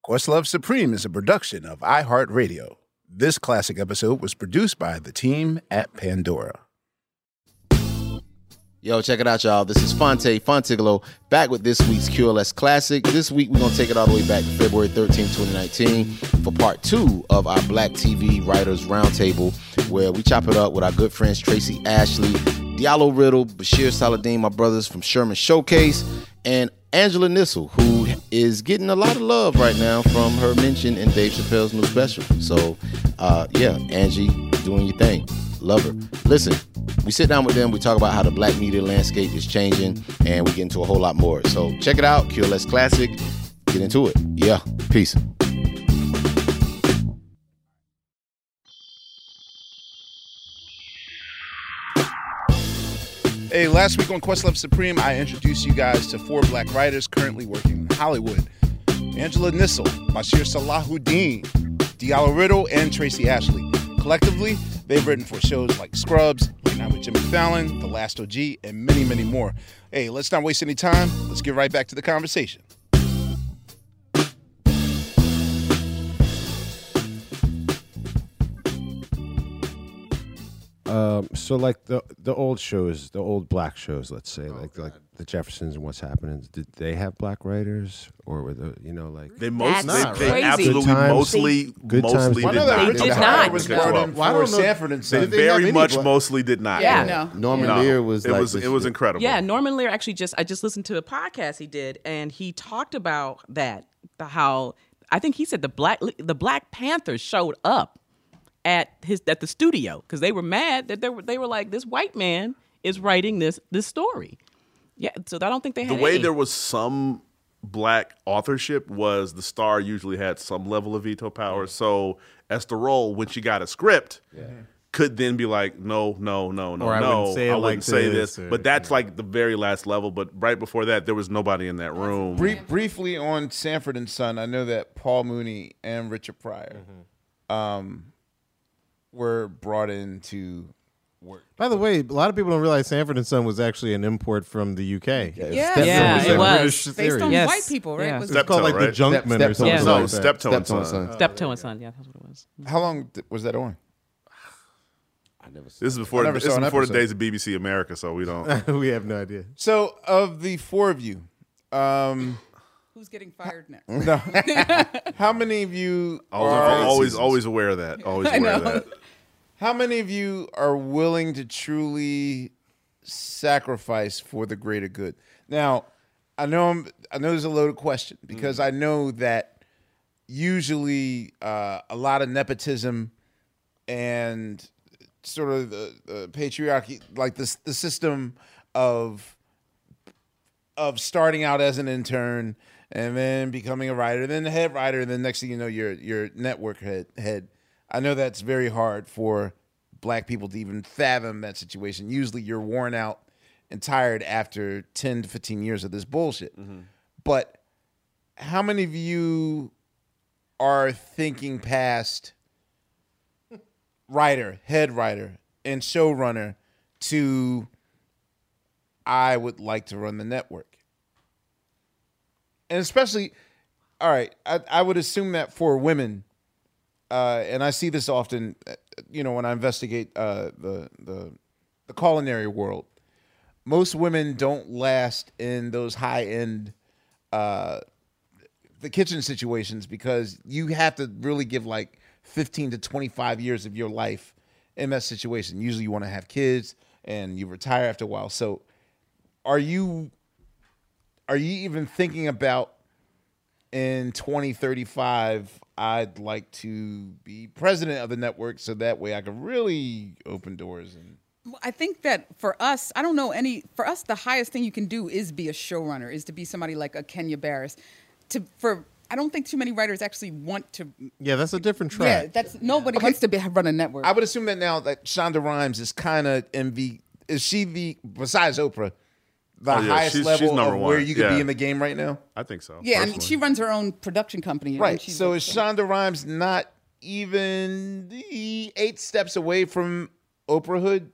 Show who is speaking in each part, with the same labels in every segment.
Speaker 1: Questlove Supreme is a production of iHeartRadio. This classic episode was produced by the team at Pandora.
Speaker 2: Yo, check it out, y'all. This is Fonte Fontiglo back with this week's QLS Classic. This week, we're going to take it all the way back to February 13, 2019 for part 2 of our Black TV Writers Roundtable, where we chop it up with our good friends Tracy Ashley, Diallo Riddle, Bashir Saladin, my brothers from Sherman Showcase, and Angela Nissel, who is getting a lot of love right now from her mention in Dave Chappelle's new special. So, Angie, doing your thing. Love her. Listen, we sit down with them, we talk about how the black media landscape is changing, and we get into a whole lot more. So check it out, QLS Classic. Get into it. Yeah, peace.
Speaker 1: Hey, last week on Questlove Supreme, I introduced you guys to 4 black writers currently working in Hollywood. Angela Nissel, Bashir Salahuddin, Diallo Riddle, and Tracy Ashley. Collectively, they've written for shows like Scrubs, Late Night with Jimmy Fallon, The Last OG, and many, many more. Hey, let's not waste any time. Let's get right back to the conversation.
Speaker 3: So like the old shows, the old black shows, let's say, like the Jeffersons and What's Happening, did they have black writers, or were the
Speaker 4: they
Speaker 3: absolutely mostly
Speaker 4: did
Speaker 1: not. Was brought in for Sanford and Son.
Speaker 4: They very much mostly did not.
Speaker 5: Yeah, no.
Speaker 3: Norman Lear was
Speaker 4: it was incredible.
Speaker 5: Yeah, Norman Lear actually I just listened to a podcast he did, and he talked about that, how I think he said the Black Panthers showed up at the studio because they were mad that they were like, this white man is writing this story. Yeah, so I don't think they had
Speaker 4: the way there was some black authorship was the star usually had some level of veto power. So Esther Roll, when she got a script, could then be like, no, I wouldn't say this. But that's like the very last level. But right before that, there was nobody in that room.
Speaker 6: Briefly on Sanford and Son, I know that Paul Mooney and Richard Pryor were brought in to work.
Speaker 3: By the way, a lot of people don't realize Sanford and Son was actually an import from the UK.
Speaker 5: It was.
Speaker 7: Based on white people, right?
Speaker 5: Yeah.
Speaker 7: It was
Speaker 3: It's called like the Junkman or something like that.
Speaker 4: Steptoe and Son.
Speaker 5: Steptoe and Son, yeah, that's what it was.
Speaker 6: How long was that on?
Speaker 4: This is before the days of BBC America, so we don't.
Speaker 3: We have no idea.
Speaker 6: So, of the 4 of you,
Speaker 7: who's getting fired next?
Speaker 6: no, how many of you
Speaker 4: always aware of that. Always aware of that.
Speaker 6: How many of you are willing to truly sacrifice for the greater good? Now, I know there's a loaded question because I know that usually a lot of nepotism and sort of the patriarchy, like the system of starting out as an intern and then becoming a writer, then the head writer, and then next thing you know, you're network head. I know that's very hard for black people to even fathom that situation. Usually you're worn out and tired after 10 to 15 years of this bullshit. Mm-hmm. But how many of you are thinking past writer, head writer, and showrunner to I would like to run the network? And especially, all right, I would assume that for women, and I see this often, when I investigate the culinary world, most women don't last in those high-end the kitchen situations because you have to really give like 15 to 25 years of your life in that situation. Usually you want to have kids and you retire after a while. So are you even thinking about in 2035, I'd like to be president of the network so that way I can really open doors? And
Speaker 7: I think that for us, for us, the highest thing you can do is be a showrunner, is to be somebody like a Kenya Barris. I don't think too many writers actually want to.
Speaker 3: Yeah, that's a different track.
Speaker 7: Yeah, nobody wants to run a network.
Speaker 6: I would assume that now that Shonda Rhimes is kind of is she besides Oprah, the highest level of where you could be in the game right now?
Speaker 4: I think so.
Speaker 7: Yeah, personally. And she runs her own production company.
Speaker 6: Right. So is Shonda Rhimes not even 8 steps away from Oprahhood?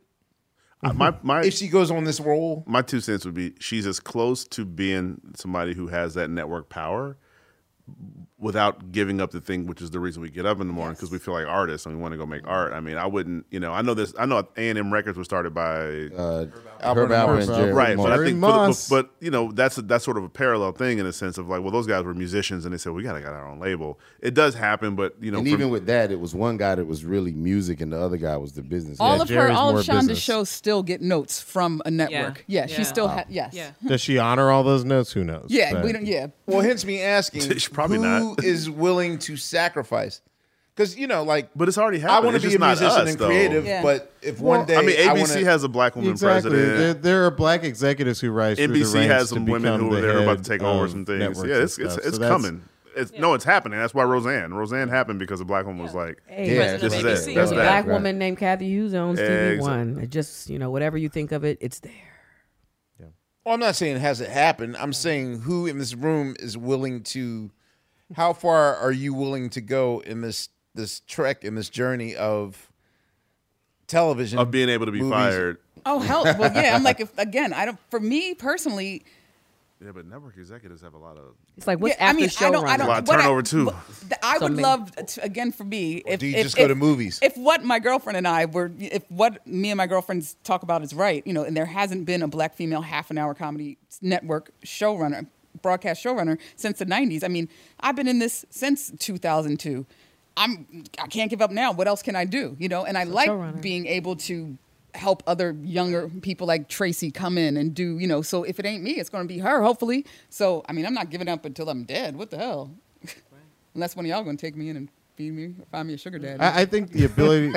Speaker 6: If she goes on this role?
Speaker 4: My 2 cents would be she's as close to being somebody who has that network power without giving up the thing, which is the reason we get up in the morning, because we feel like artists and we want to go make art. I mean, I wouldn't, I know A&M Records was started by
Speaker 2: Herb Alpert and Jerry
Speaker 4: right,
Speaker 2: Moss.
Speaker 4: but I
Speaker 3: Jerry
Speaker 4: think,
Speaker 3: Moss.
Speaker 4: but that's sort of a parallel thing in a sense of like, well, those guys were musicians and they said we gotta get our own label. It does happen, but
Speaker 2: And even with that, it was one guy that was really music, and the other guy was the business.
Speaker 7: All
Speaker 2: guy.
Speaker 7: of
Speaker 3: Jerry's
Speaker 7: all
Speaker 3: more
Speaker 7: of Shonda's
Speaker 3: business.
Speaker 7: shows still get notes from a network. Yeah, she still yes.
Speaker 5: Yeah.
Speaker 3: Does she honor all those notes? Who knows?
Speaker 7: Yeah,
Speaker 3: But-
Speaker 7: we don't. Yeah,
Speaker 6: Well, hence me asking
Speaker 4: She probably
Speaker 6: who
Speaker 4: not.
Speaker 6: is willing to sacrifice? Because
Speaker 4: but it's already
Speaker 6: I
Speaker 4: happened.
Speaker 6: want to
Speaker 4: It's
Speaker 6: be
Speaker 4: just
Speaker 6: a
Speaker 4: not
Speaker 6: musician
Speaker 4: us,
Speaker 6: and
Speaker 4: though.
Speaker 6: creative,
Speaker 7: Yeah.
Speaker 6: but if one day
Speaker 4: I mean, ABC
Speaker 6: wanna,
Speaker 4: has a black woman
Speaker 3: Exactly.
Speaker 4: president.
Speaker 3: There are black executives who rise through the
Speaker 4: NBC
Speaker 3: ranks
Speaker 4: has
Speaker 3: to
Speaker 4: some women
Speaker 3: become
Speaker 4: who
Speaker 3: the
Speaker 4: they're about
Speaker 3: head
Speaker 4: to take over
Speaker 3: of
Speaker 4: some things.
Speaker 3: networks
Speaker 4: Yeah,
Speaker 3: and
Speaker 4: it's
Speaker 3: stuff.
Speaker 4: it's
Speaker 3: So that's-
Speaker 4: coming. No, it's happening. That's why Roseanne happened, because a black woman was like,
Speaker 8: Hey,
Speaker 2: Yeah,
Speaker 4: this is
Speaker 5: President of
Speaker 4: it.
Speaker 5: ABC.
Speaker 8: there's
Speaker 4: That's
Speaker 8: a
Speaker 4: that.
Speaker 8: black
Speaker 2: Right.
Speaker 8: woman named Kathy Hughes owns TV
Speaker 4: Exactly.
Speaker 8: One. It just, whatever you think of it, it's there.
Speaker 6: Well, I'm not saying it hasn't happened. I'm saying who in this room is willing to. How far are you willing to go in this trek, in this journey of television,
Speaker 4: of being able to be
Speaker 6: movies?
Speaker 4: fired.
Speaker 7: Oh hell, well yeah. I'm like, I don't. For me personally,
Speaker 4: Yeah, but network executives have a lot of.
Speaker 8: It's like what's
Speaker 7: yeah,
Speaker 8: after show
Speaker 7: I don't.
Speaker 4: A lot of
Speaker 7: what
Speaker 4: turnover, too.
Speaker 7: I would
Speaker 8: Something.
Speaker 7: love to, again for me. If
Speaker 6: do you
Speaker 7: if-
Speaker 6: just go
Speaker 7: if-
Speaker 6: to movies?
Speaker 7: If what my girlfriend and I were, if what me and my girlfriends talk about is right, and there hasn't been a black female half-an-hour comedy network showrunner, broadcast showrunner since the '90s. I mean, I've been in this since 2002. I can't give up now. What else can I do? And I like
Speaker 8: showrunner.
Speaker 7: being able to help other younger people like Tracy come in and do, so if it ain't me, it's going to be her, hopefully. So, I mean, I'm not giving up until I'm dead. What the hell? Unless one of y'all going to take me in and feed me or find me a sugar daddy.
Speaker 3: I think the ability.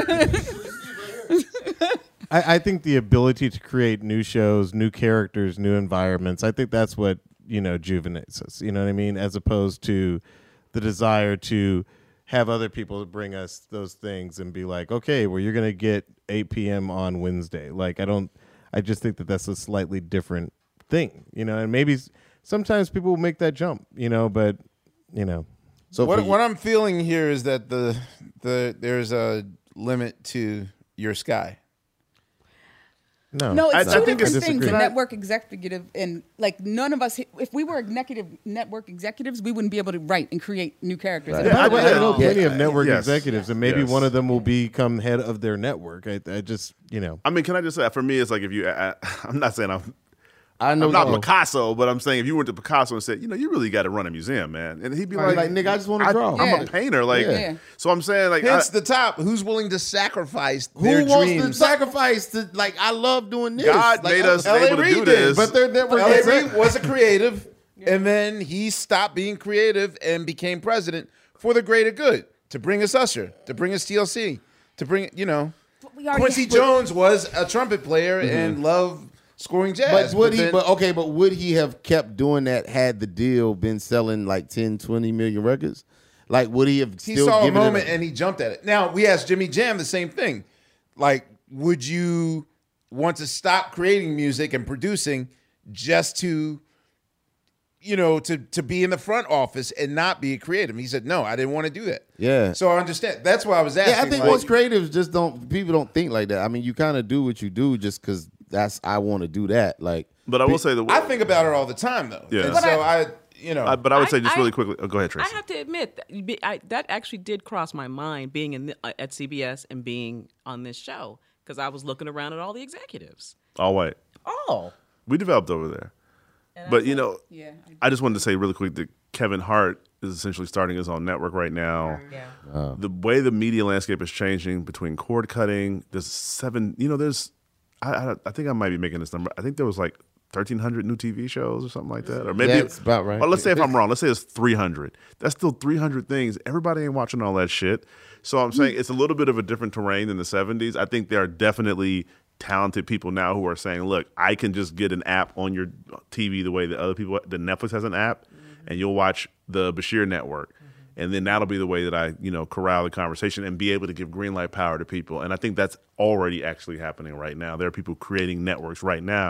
Speaker 3: I think the ability to create new shows, new characters, new environments. I think that's what juvenates us. You know what I mean? As opposed to the desire to have other people bring us those things and be like, okay, well, you're gonna get 8 p.m. on Wednesday. Like, I just think that that's a slightly different thing. And maybe sometimes people will make that jump. But
Speaker 2: So
Speaker 6: What I'm feeling here is that there's a limit to your sky.
Speaker 7: No, it's
Speaker 4: I
Speaker 7: two
Speaker 4: think
Speaker 7: different
Speaker 4: it's-
Speaker 7: things.
Speaker 3: disagree.
Speaker 7: A network executive and none of us. If we were executive network executives, we wouldn't be able to write and create new characters.
Speaker 3: By the way, I know
Speaker 2: Yeah.
Speaker 3: plenty of network
Speaker 4: Yes.
Speaker 3: executives, and maybe
Speaker 4: Yes.
Speaker 3: one of them will become head of their network. I just,
Speaker 4: I mean, can I just say, for me, it's like if you, I'm not saying
Speaker 2: I know
Speaker 4: I'm not
Speaker 2: no.
Speaker 4: Picasso, but I'm saying if you went to Picasso and said, you really got to run a museum, man, and he'd be
Speaker 2: Right,
Speaker 4: like,
Speaker 2: like, nigga, I just wanna draw.
Speaker 4: I'm
Speaker 7: Yeah.
Speaker 4: a painter, like,
Speaker 7: Yeah.
Speaker 4: so I'm saying, like,
Speaker 6: Hence the top. Who's willing to sacrifice
Speaker 2: Who
Speaker 6: their
Speaker 2: wants
Speaker 6: dreams?
Speaker 2: to sacrifice to I love doing this.
Speaker 4: God
Speaker 2: Like,
Speaker 4: made us
Speaker 6: L.A.
Speaker 4: able to
Speaker 6: Reid
Speaker 4: do
Speaker 6: did,
Speaker 4: this,
Speaker 3: but they're network
Speaker 6: L.A.
Speaker 3: exec-
Speaker 6: Reid was a creative, and then he stopped being creative and became president for the greater good, to bring us Usher, to bring us TLC, to bring Quincy Jones was a trumpet player and loved scoring jazz.
Speaker 2: But would he?
Speaker 6: then-
Speaker 2: But would he have kept doing that had the deal been selling like 10, 20 million records? Like, would he have
Speaker 6: he
Speaker 2: still
Speaker 6: saw a
Speaker 2: given
Speaker 6: moment
Speaker 2: it
Speaker 6: and he jumped at it. Now we asked Jimmy Jam the same thing. Like, would you want to stop creating music and producing just to, to be in the front office and not be a creative? He said, no, I didn't want to do that.
Speaker 2: Yeah.
Speaker 6: So I understand. That's why I was asking.
Speaker 2: Yeah, I think
Speaker 6: like,
Speaker 2: most creatives just people don't think like that. I mean, you kind of do what you do just because I want to do that. Like,
Speaker 4: but I will say
Speaker 6: I think about it all the time, though.
Speaker 4: Yeah.
Speaker 6: And
Speaker 4: But
Speaker 6: so
Speaker 4: but I would say just
Speaker 5: I-
Speaker 4: really quickly. Oh, go ahead,
Speaker 5: I
Speaker 4: Tracy.
Speaker 5: have to admit that actually did cross my mind being at CBS and being on this show, because I was looking around at all the executives.
Speaker 4: All white.
Speaker 5: Oh,
Speaker 4: We developed over there. But
Speaker 7: Yeah.
Speaker 4: I just wanted to say really quick that Kevin Hart is essentially starting his own network right now.
Speaker 5: yeah.
Speaker 4: The way the media landscape is changing between cord cutting, there's I think I might be making this number. I think there was like 1,300 new TV shows or something like that, or maybe
Speaker 2: That's about right.
Speaker 4: Well, let's say if I'm wrong, let's say it's 300. That's still 300 things. Everybody ain't watching all that shit. So I'm saying it's a little bit of a different terrain than the 70s. I think there are definitely talented people now who are saying, look, I can just get an app on your TV the way that other people, that Netflix has an app, and you'll watch the Bashir Network. And then that'll be the way that I, corral the conversation and be able to give green light power to people. And I think that's already actually happening right now. There are people creating networks right now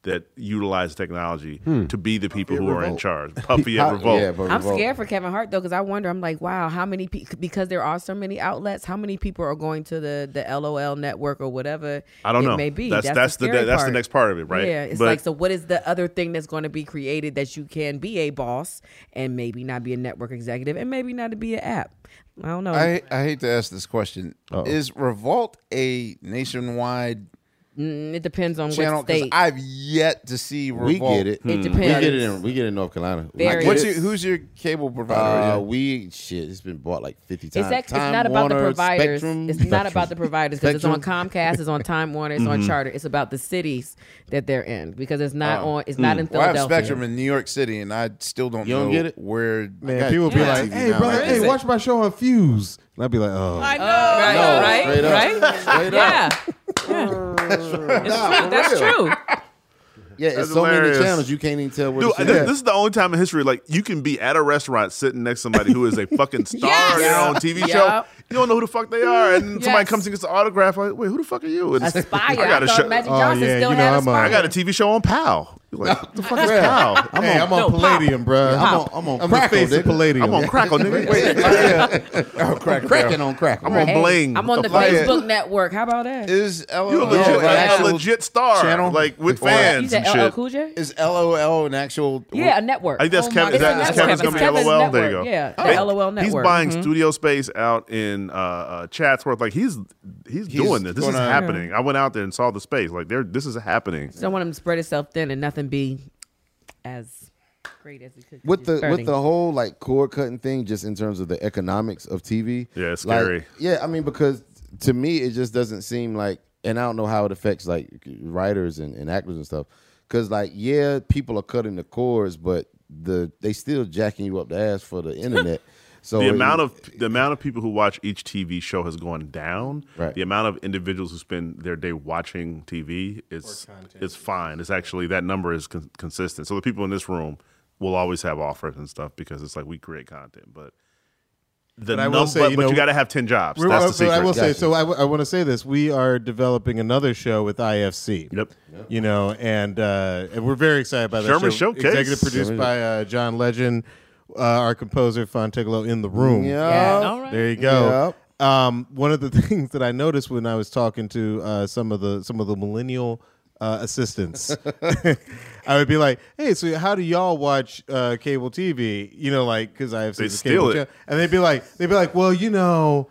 Speaker 4: that utilize technology to be the people who are in charge. Puffy at Revolt.
Speaker 2: Yeah, but
Speaker 8: I'm
Speaker 2: Revolt.
Speaker 8: scared for Kevin Hart though, because I wonder. I'm like, wow, how many because there are so many outlets. How many people are going to the LOL network or whatever?
Speaker 4: I don't know.
Speaker 8: It may be.
Speaker 4: That's
Speaker 8: the scary
Speaker 4: the
Speaker 8: part.
Speaker 4: next part of it, right?
Speaker 8: Yeah, it's
Speaker 4: But
Speaker 8: like, so what is the other thing that's going to be created that you can be a boss and maybe not be a network executive and maybe not to be an app? I don't know.
Speaker 6: I hate to ask this question. Is Revolt a nationwide
Speaker 8: It depends on
Speaker 6: channel?
Speaker 8: what
Speaker 6: Because
Speaker 8: state.
Speaker 6: I've yet to see
Speaker 2: We
Speaker 6: Revolt.
Speaker 2: get it.
Speaker 8: It depends.
Speaker 2: We get it in North Carolina. We
Speaker 8: Very-
Speaker 2: get it.
Speaker 6: Who's your cable provider?
Speaker 2: It's been bought like 50 times.
Speaker 8: It's
Speaker 2: Time
Speaker 8: not about the
Speaker 2: Warner,
Speaker 8: providers.
Speaker 2: Spectrum.
Speaker 8: It's not about the providers because it's on
Speaker 2: Spectrum.
Speaker 8: Comcast, it's on Time Warner, it's on Charter. It's about the cities that they're in because it's not on. It's not in
Speaker 6: Well, I have
Speaker 8: Philadelphia.
Speaker 6: Spectrum in New York City, and I still don't
Speaker 2: You don't
Speaker 6: know
Speaker 2: get it?
Speaker 6: where.
Speaker 3: Man, people be
Speaker 8: Yeah.
Speaker 3: like, "Hey,
Speaker 2: now.
Speaker 3: brother,
Speaker 2: Where
Speaker 3: hey,
Speaker 5: is it?
Speaker 3: watch my show on Fuse," and I'd be like, "Oh,
Speaker 7: I know.
Speaker 5: Right,
Speaker 2: No,
Speaker 5: right,
Speaker 2: straight up.
Speaker 5: right.
Speaker 2: Straight
Speaker 5: Yeah,
Speaker 2: up.
Speaker 5: that's true.
Speaker 2: Yeah, it's
Speaker 4: That's
Speaker 2: so
Speaker 4: hilarious.
Speaker 2: many channels you can't even tell where
Speaker 4: Dude,
Speaker 2: to
Speaker 4: this is the only time in history, like, you can be at a restaurant sitting next to somebody who is a fucking star
Speaker 8: Yes.
Speaker 4: in their own TV show.
Speaker 8: Yup.
Speaker 4: You don't know who the fuck they are, and somebody
Speaker 7: Yes.
Speaker 4: comes and gets an autograph. Like, wait, who the fuck are you? And
Speaker 8: Aspire.
Speaker 4: I got
Speaker 8: I
Speaker 4: a
Speaker 8: thought
Speaker 4: show.
Speaker 8: Magic
Speaker 3: Oh,
Speaker 8: Johnson
Speaker 3: yeah,
Speaker 8: still
Speaker 3: you know,
Speaker 8: had
Speaker 3: I'm a-
Speaker 8: Aspire.
Speaker 4: I got a TV show on PAL. You're like, what the fuck is PAL?
Speaker 3: I'm on Palladium, bro.
Speaker 2: I'm on
Speaker 3: I'm the
Speaker 2: Crackle,
Speaker 3: face of
Speaker 2: nigga.
Speaker 3: Palladium.
Speaker 4: I'm on Crackle, nigga.
Speaker 2: Cracking on Crackle.
Speaker 4: I'm on Bling.
Speaker 8: I'm on the
Speaker 6: fuck?
Speaker 8: Facebook network. How about that?
Speaker 6: Is
Speaker 4: You a
Speaker 6: LOL
Speaker 4: legit,
Speaker 6: an
Speaker 4: a
Speaker 6: actual
Speaker 4: legit star,
Speaker 6: channel?
Speaker 4: like with
Speaker 6: Or-
Speaker 8: You
Speaker 4: fans
Speaker 8: said
Speaker 4: and
Speaker 8: LL
Speaker 4: shit.
Speaker 8: Cool J?
Speaker 6: Is LOL an actual?
Speaker 8: Yeah, a network.
Speaker 4: I think that's
Speaker 7: Oh
Speaker 4: Kevin.
Speaker 7: my
Speaker 4: Is that
Speaker 7: God.
Speaker 4: is Kevin's
Speaker 8: It's
Speaker 4: gonna be
Speaker 8: Kevin's
Speaker 4: LOL? There you
Speaker 8: network.
Speaker 4: go.
Speaker 8: Yeah, the
Speaker 4: Hey,
Speaker 8: LOL
Speaker 4: He's
Speaker 8: network.
Speaker 4: buying studio space out in Chatsworth. Like he's doing this. This is
Speaker 6: gonna-
Speaker 4: happening. I went out there and saw the space. Like this is happening.
Speaker 8: So I want him to spread himself thin and nothing be as great as it could.
Speaker 2: With
Speaker 8: Just
Speaker 2: the
Speaker 8: burning.
Speaker 2: whole like cord cutting thing, just in terms of the economics of TV.
Speaker 4: Yeah, it's
Speaker 2: like,
Speaker 4: scary.
Speaker 2: yeah, I mean, because to me it just doesn't seem like, and I don't know how it affects like writers and actors and stuff. Because like, yeah, people are cutting the cords, but they still jacking you up the ass for the internet. So
Speaker 4: The amount of people who watch each TV show has gone down.
Speaker 2: Right.
Speaker 4: The amount of individuals who spend their day watching TV is fine. It's actually, that number is consistent. So the people in this room will always have offers and stuff because it's like we create content, but
Speaker 3: But I will say, you know,
Speaker 4: you got to have 10 jobs.
Speaker 3: We're-
Speaker 4: That's the
Speaker 3: but
Speaker 4: secret.
Speaker 3: I will say,
Speaker 2: Gotcha.
Speaker 3: so I want to say this: we are developing another show with IFC.
Speaker 4: Yep.
Speaker 3: You know, and we're very excited about that
Speaker 4: Sherman
Speaker 3: show.
Speaker 4: Showcase.
Speaker 3: Executive produced by John Legend, our composer Fonteglo in the room.
Speaker 2: Yeah.
Speaker 8: All right.
Speaker 3: There you go. One of the things that I noticed when I was talking to some of the millennial assistants, I would be like, "Hey, so how do y'all watch cable TV?" You know, like because I have
Speaker 4: They
Speaker 3: cable
Speaker 4: steal it.
Speaker 3: channel. And they'd be like, "Well, you know."